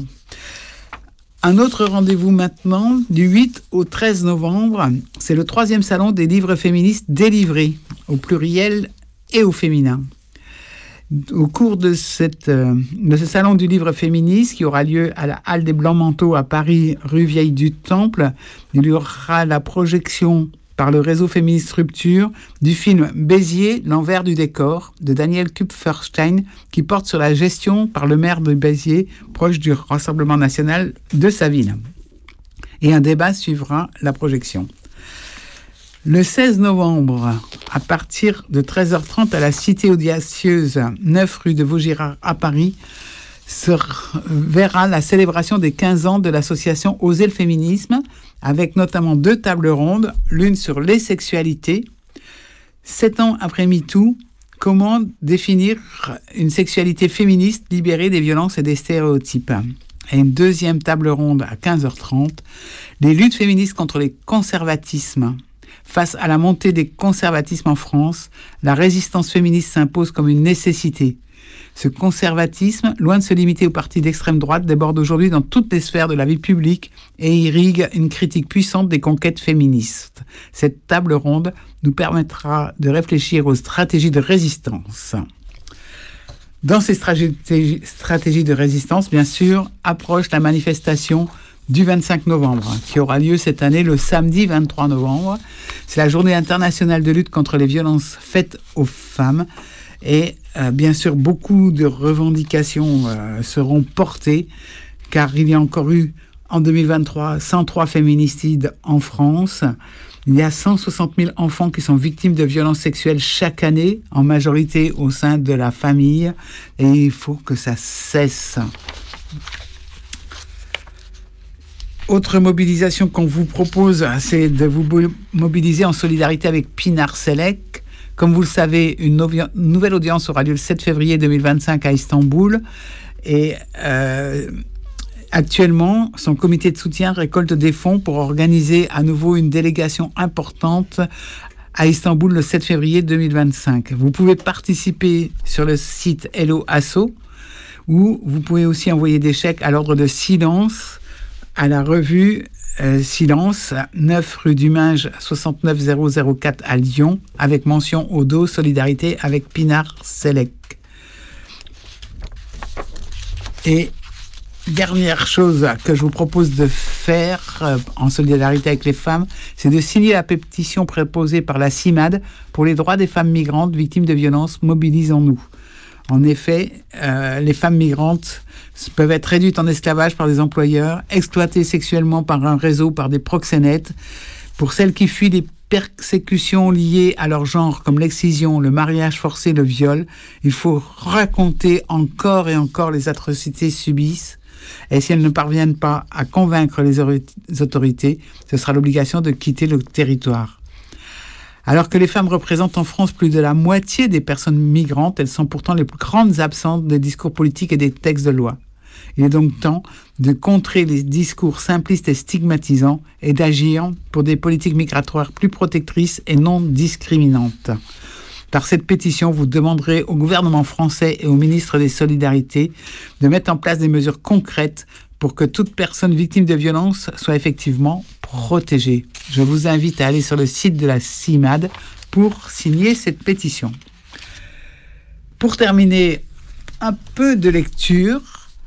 Un autre rendez-vous maintenant, du huit au treize novembre, c'est le troisième salon des livres féministes délivrés, au pluriel et au féminin. Au cours de, cette, de ce salon du livre féministe qui aura lieu à la Halle des Blancs-Manteaux à Paris, rue Vieille du Temple, il y aura la projection par le réseau féministe Rupture du film Béziers, l'envers du décor de Daniel Kupferstein qui porte sur la gestion par le maire de Béziers, proche du Rassemblement national de sa ville. Et un débat suivra la projection. Le seize novembre, à partir de treize heures trente à la Cité audacieuse, neuf rue de Vaugirard à Paris, se verra la célébration des quinze ans de l'association Oser le féminisme, avec notamment deux tables rondes, l'une sur les sexualités. Sept ans après MeToo, comment définir une sexualité féministe libérée des violences et des stéréotypes ? Et une deuxième table ronde à quinze heures trente, les luttes féministes contre les conservatismes. Face à la montée des conservatismes en France, la résistance féministe s'impose comme une nécessité. Ce conservatisme, loin de se limiter aux partis d'extrême droite, déborde aujourd'hui dans toutes les sphères de la vie publique et irrigue une critique puissante des conquêtes féministes. Cette table ronde nous permettra de réfléchir aux stratégies de résistance. Dans ces stratégies de résistance, bien sûr, approche la manifestation du vingt-cinq novembre, qui aura lieu cette année le samedi vingt-trois novembre. C'est la journée internationale de lutte contre les violences faites aux femmes. Et euh, bien sûr, beaucoup de revendications euh, seront portées, car il y a encore eu en deux mille vingt-trois cent trois féminicides en France. Il y a cent soixante mille enfants qui sont victimes de violences sexuelles chaque année, en majorité au sein de la famille, et il faut que ça cesse. Autre mobilisation qu'on vous propose, c'est de vous mobiliser en solidarité avec Pinar Selek. Comme vous le savez, une novi- nouvelle audience aura lieu le sept février deux mille vingt-cinq à Istanbul, et euh, actuellement, son comité de soutien récolte des fonds pour organiser à nouveau une délégation importante à Istanbul le sept février deux mille vingt-cinq. Vous pouvez participer sur le site Hello Asso, ou vous pouvez aussi envoyer des chèques à l'ordre de Silence à la revue euh, Silence, neuf rue du Minge, soixante-neuf zéro zéro quatre à Lyon, avec mention au dos Solidarité avec Pinar Selek. Et dernière chose que je vous propose de faire euh, en solidarité avec les femmes, c'est de signer la pétition proposée par la CIMAD pour les droits des femmes migrantes victimes de violences. Mobilisons-nous. En effet, euh, les femmes migrantes peuvent être réduites en esclavage par des employeurs, exploitées sexuellement par un réseau, par des proxénètes. Pour celles qui fuient les persécutions liées à leur genre, comme l'excision, le mariage forcé, le viol, il faut raconter encore et encore les atrocités subies. Et si elles ne parviennent pas à convaincre les autorités, ce sera l'obligation de quitter le territoire. Alors que les femmes représentent en France plus de la moitié des personnes migrantes, elles sont pourtant les plus grandes absentes des discours politiques et des textes de loi. Il est donc temps de contrer les discours simplistes et stigmatisants et d'agir pour des politiques migratoires plus protectrices et non discriminantes. Par cette pétition, vous demanderez au gouvernement français et au ministre des Solidarités de mettre en place des mesures concrètes pour que toute personne victime de violences soit effectivement protégée. Je vous invite à aller sur le site de la CIMAD pour signer cette pétition. Pour terminer, un peu de lecture.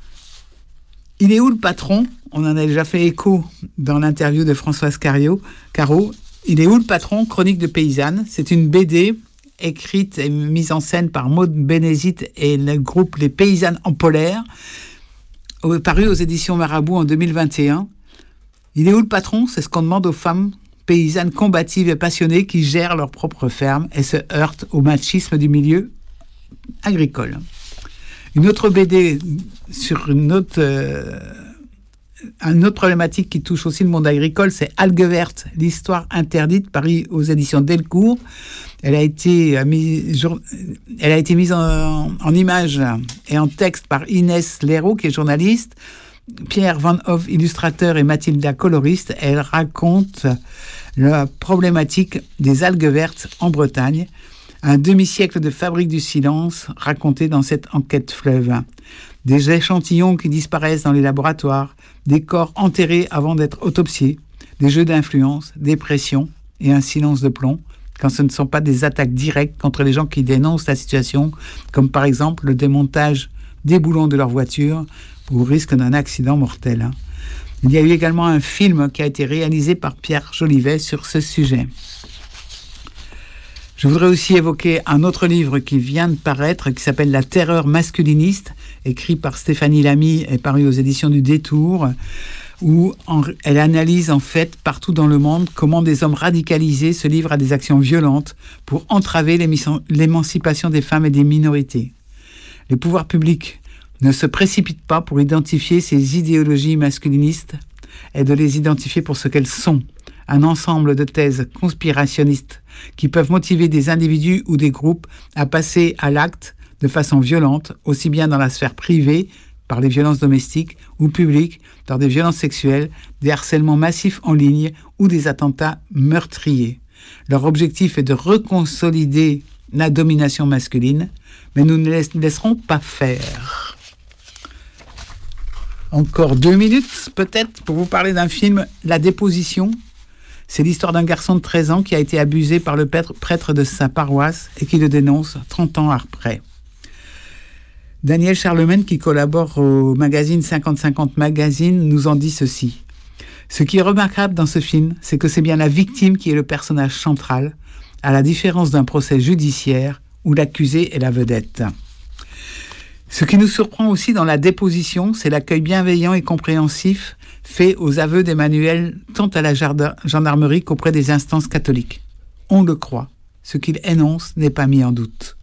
Il est où le patron ? On en a déjà fait écho dans l'interview de Françoise Caro. Il est où le patron ? Chronique de paysanne. C'est une B D écrite et mise en scène par Maud Bénézit et le groupe Les Paysannes en Polaire, paru aux éditions Marabout en deux mille vingt et un. Il est où le patron ? C'est ce qu'on demande aux femmes paysannes combatives et passionnées qui gèrent leur propre ferme et se heurtent au machisme du milieu agricole. Une autre B D sur une autre, euh, une autre problématique qui touche aussi le monde agricole, c'est Algues vertes, l'histoire interdite, paru aux éditions Delcourt. Elle a été mise, elle a été mise en, en images et en texte par Inès Leroux, qui est journaliste, Pierre Van Hoff, illustrateur, et Mathilda, coloriste. Elle raconte la problématique des algues vertes en Bretagne. Un demi-siècle de fabrique du silence raconté dans cette enquête fleuve. Des échantillons qui disparaissent dans les laboratoires, des corps enterrés avant d'être autopsiés, des jeux d'influence, des pressions et un silence de plomb, quand ce ne sont pas des attaques directes contre les gens qui dénoncent la situation, comme par exemple le démontage des boulons de leur voiture au risque d'un accident mortel. Il y a eu également un film qui a été réalisé par Pierre Jolivet sur ce sujet. Je voudrais aussi évoquer un autre livre qui vient de paraître, qui s'appelle La terreur masculiniste, écrit par Stéphanie Lamy et paru aux éditions du Détour, où elle analyse en fait partout dans le monde comment des hommes radicalisés se livrent à des actions violentes pour entraver l'émancipation des femmes et des minorités. Les pouvoirs publics ne se précipitent pas pour identifier ces idéologies masculinistes et de les identifier pour ce qu'elles sont. Un ensemble de thèses conspirationnistes qui peuvent motiver des individus ou des groupes à passer à l'acte de façon violente, aussi bien dans la sphère privée, par les violences domestiques, ou publiques, par des violences sexuelles, des harcèlements massifs en ligne ou des attentats meurtriers. Leur objectif est de reconsolider la domination masculine, mais nous ne les laisserons pas faire. Encore deux minutes, peut-être, pour vous parler d'un film, La Déposition. C'est l'histoire d'un garçon de treize ans qui a été abusé par le prêtre de sa paroisse et qui le dénonce trente ans après. Daniel Charlemagne, qui collabore au magazine cinquante cinquante Magazine, nous en dit ceci. Ce qui est remarquable dans ce film, c'est que c'est bien la victime qui est le personnage central, à la différence d'un procès judiciaire où l'accusé est la vedette. Ce qui nous surprend aussi dans la déposition, c'est l'accueil bienveillant et compréhensif fait aux aveux d'Emmanuel tant à la gendarmerie qu'auprès des instances catholiques. On le croit, ce qu'il énonce n'est pas mis en doute.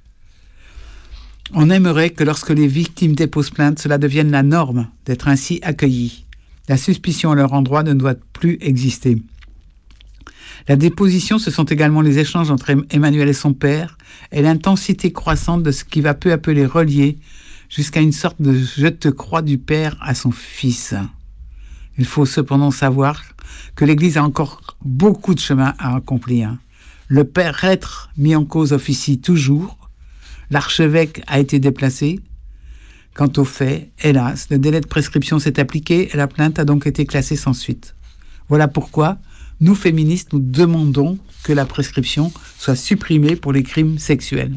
On aimerait que lorsque les victimes déposent plainte, cela devienne la norme d'être ainsi accueillis. La suspicion à leur endroit ne doit plus exister. La déposition, ce sont également les échanges entre Emmanuel et son père et l'intensité croissante de ce qui va peu à peu les relier jusqu'à une sorte de « je te crois » du père à son fils. Il faut cependant savoir que l'Église a encore beaucoup de chemin à accomplir. Le prêtre mis en cause officie toujours, l'archevêque a été déplacé. Quant aux faits, hélas, le délai de prescription s'est appliqué et la plainte a donc été classée sans suite. Voilà pourquoi nous, féministes, nous demandons que la prescription soit supprimée pour les crimes sexuels.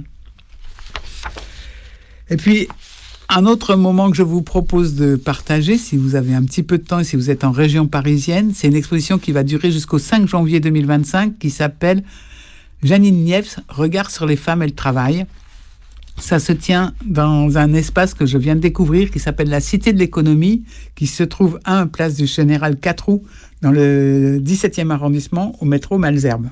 Et puis, un autre moment que je vous propose de partager, si vous avez un petit peu de temps et si vous êtes en région parisienne, c'est une exposition qui va durer jusqu'au cinq janvier deux mille vingt-cinq qui s'appelle Janine Niepce, Regard sur les femmes et le travail. Ça se tient dans un espace que je viens de découvrir qui s'appelle la Cité de l'économie, qui se trouve à un place du Général Catroux dans le dix-septième arrondissement au métro Malesherbes.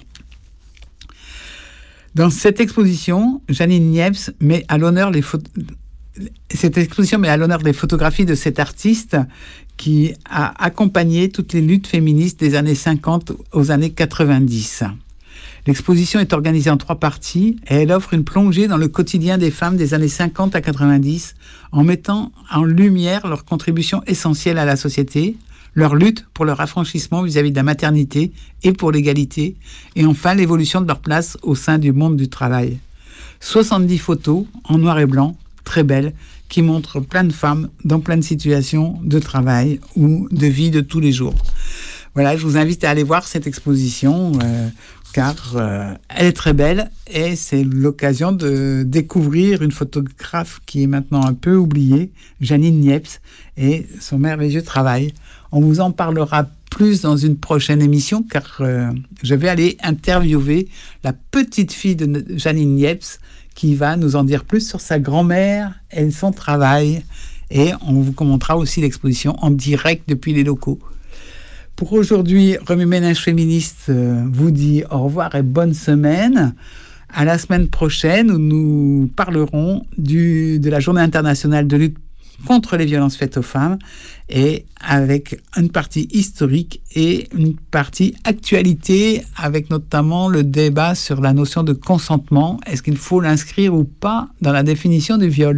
Dans cette exposition, Janine Niepce met à l'honneur les photos. Cette exposition met à l'honneur les photographies de cet artiste qui a accompagné toutes les luttes féministes des années cinquante aux années quatre-vingt-dix. L'exposition est organisée en trois parties et elle offre une plongée dans le quotidien des femmes des années cinquante à quatre-vingt-dix en mettant en lumière leurs contributions essentielles à la société, leur lutte pour leur affranchissement vis-à-vis de la maternité et pour l'égalité, et enfin l'évolution de leur place au sein du monde du travail. soixante-dix photos en noir et blanc, très belles, qui montrent plein de femmes dans plein de situations de travail ou de vie de tous les jours. Voilà, je vous invite à aller voir cette exposition euh, car euh, elle est très belle et c'est l'occasion de découvrir une photographe qui est maintenant un peu oubliée, Janine Niepce, et son merveilleux travail. On vous en parlera plus dans une prochaine émission car euh, je vais aller interviewer la petite fille de Janine Niepce qui va nous en dire plus sur sa grand-mère et son travail. Et on vous commentera aussi l'exposition en direct depuis les locaux. Pour aujourd'hui, Remue Ménage Féministe euh, vous dit au revoir et bonne semaine. À la semaine prochaine où nous parlerons du, de la Journée internationale de lutte contre les violences faites aux femmes et avec une partie historique et une partie actualité avec notamment le débat sur la notion de consentement. Est-ce qu'il faut l'inscrire ou pas dans la définition du viol ?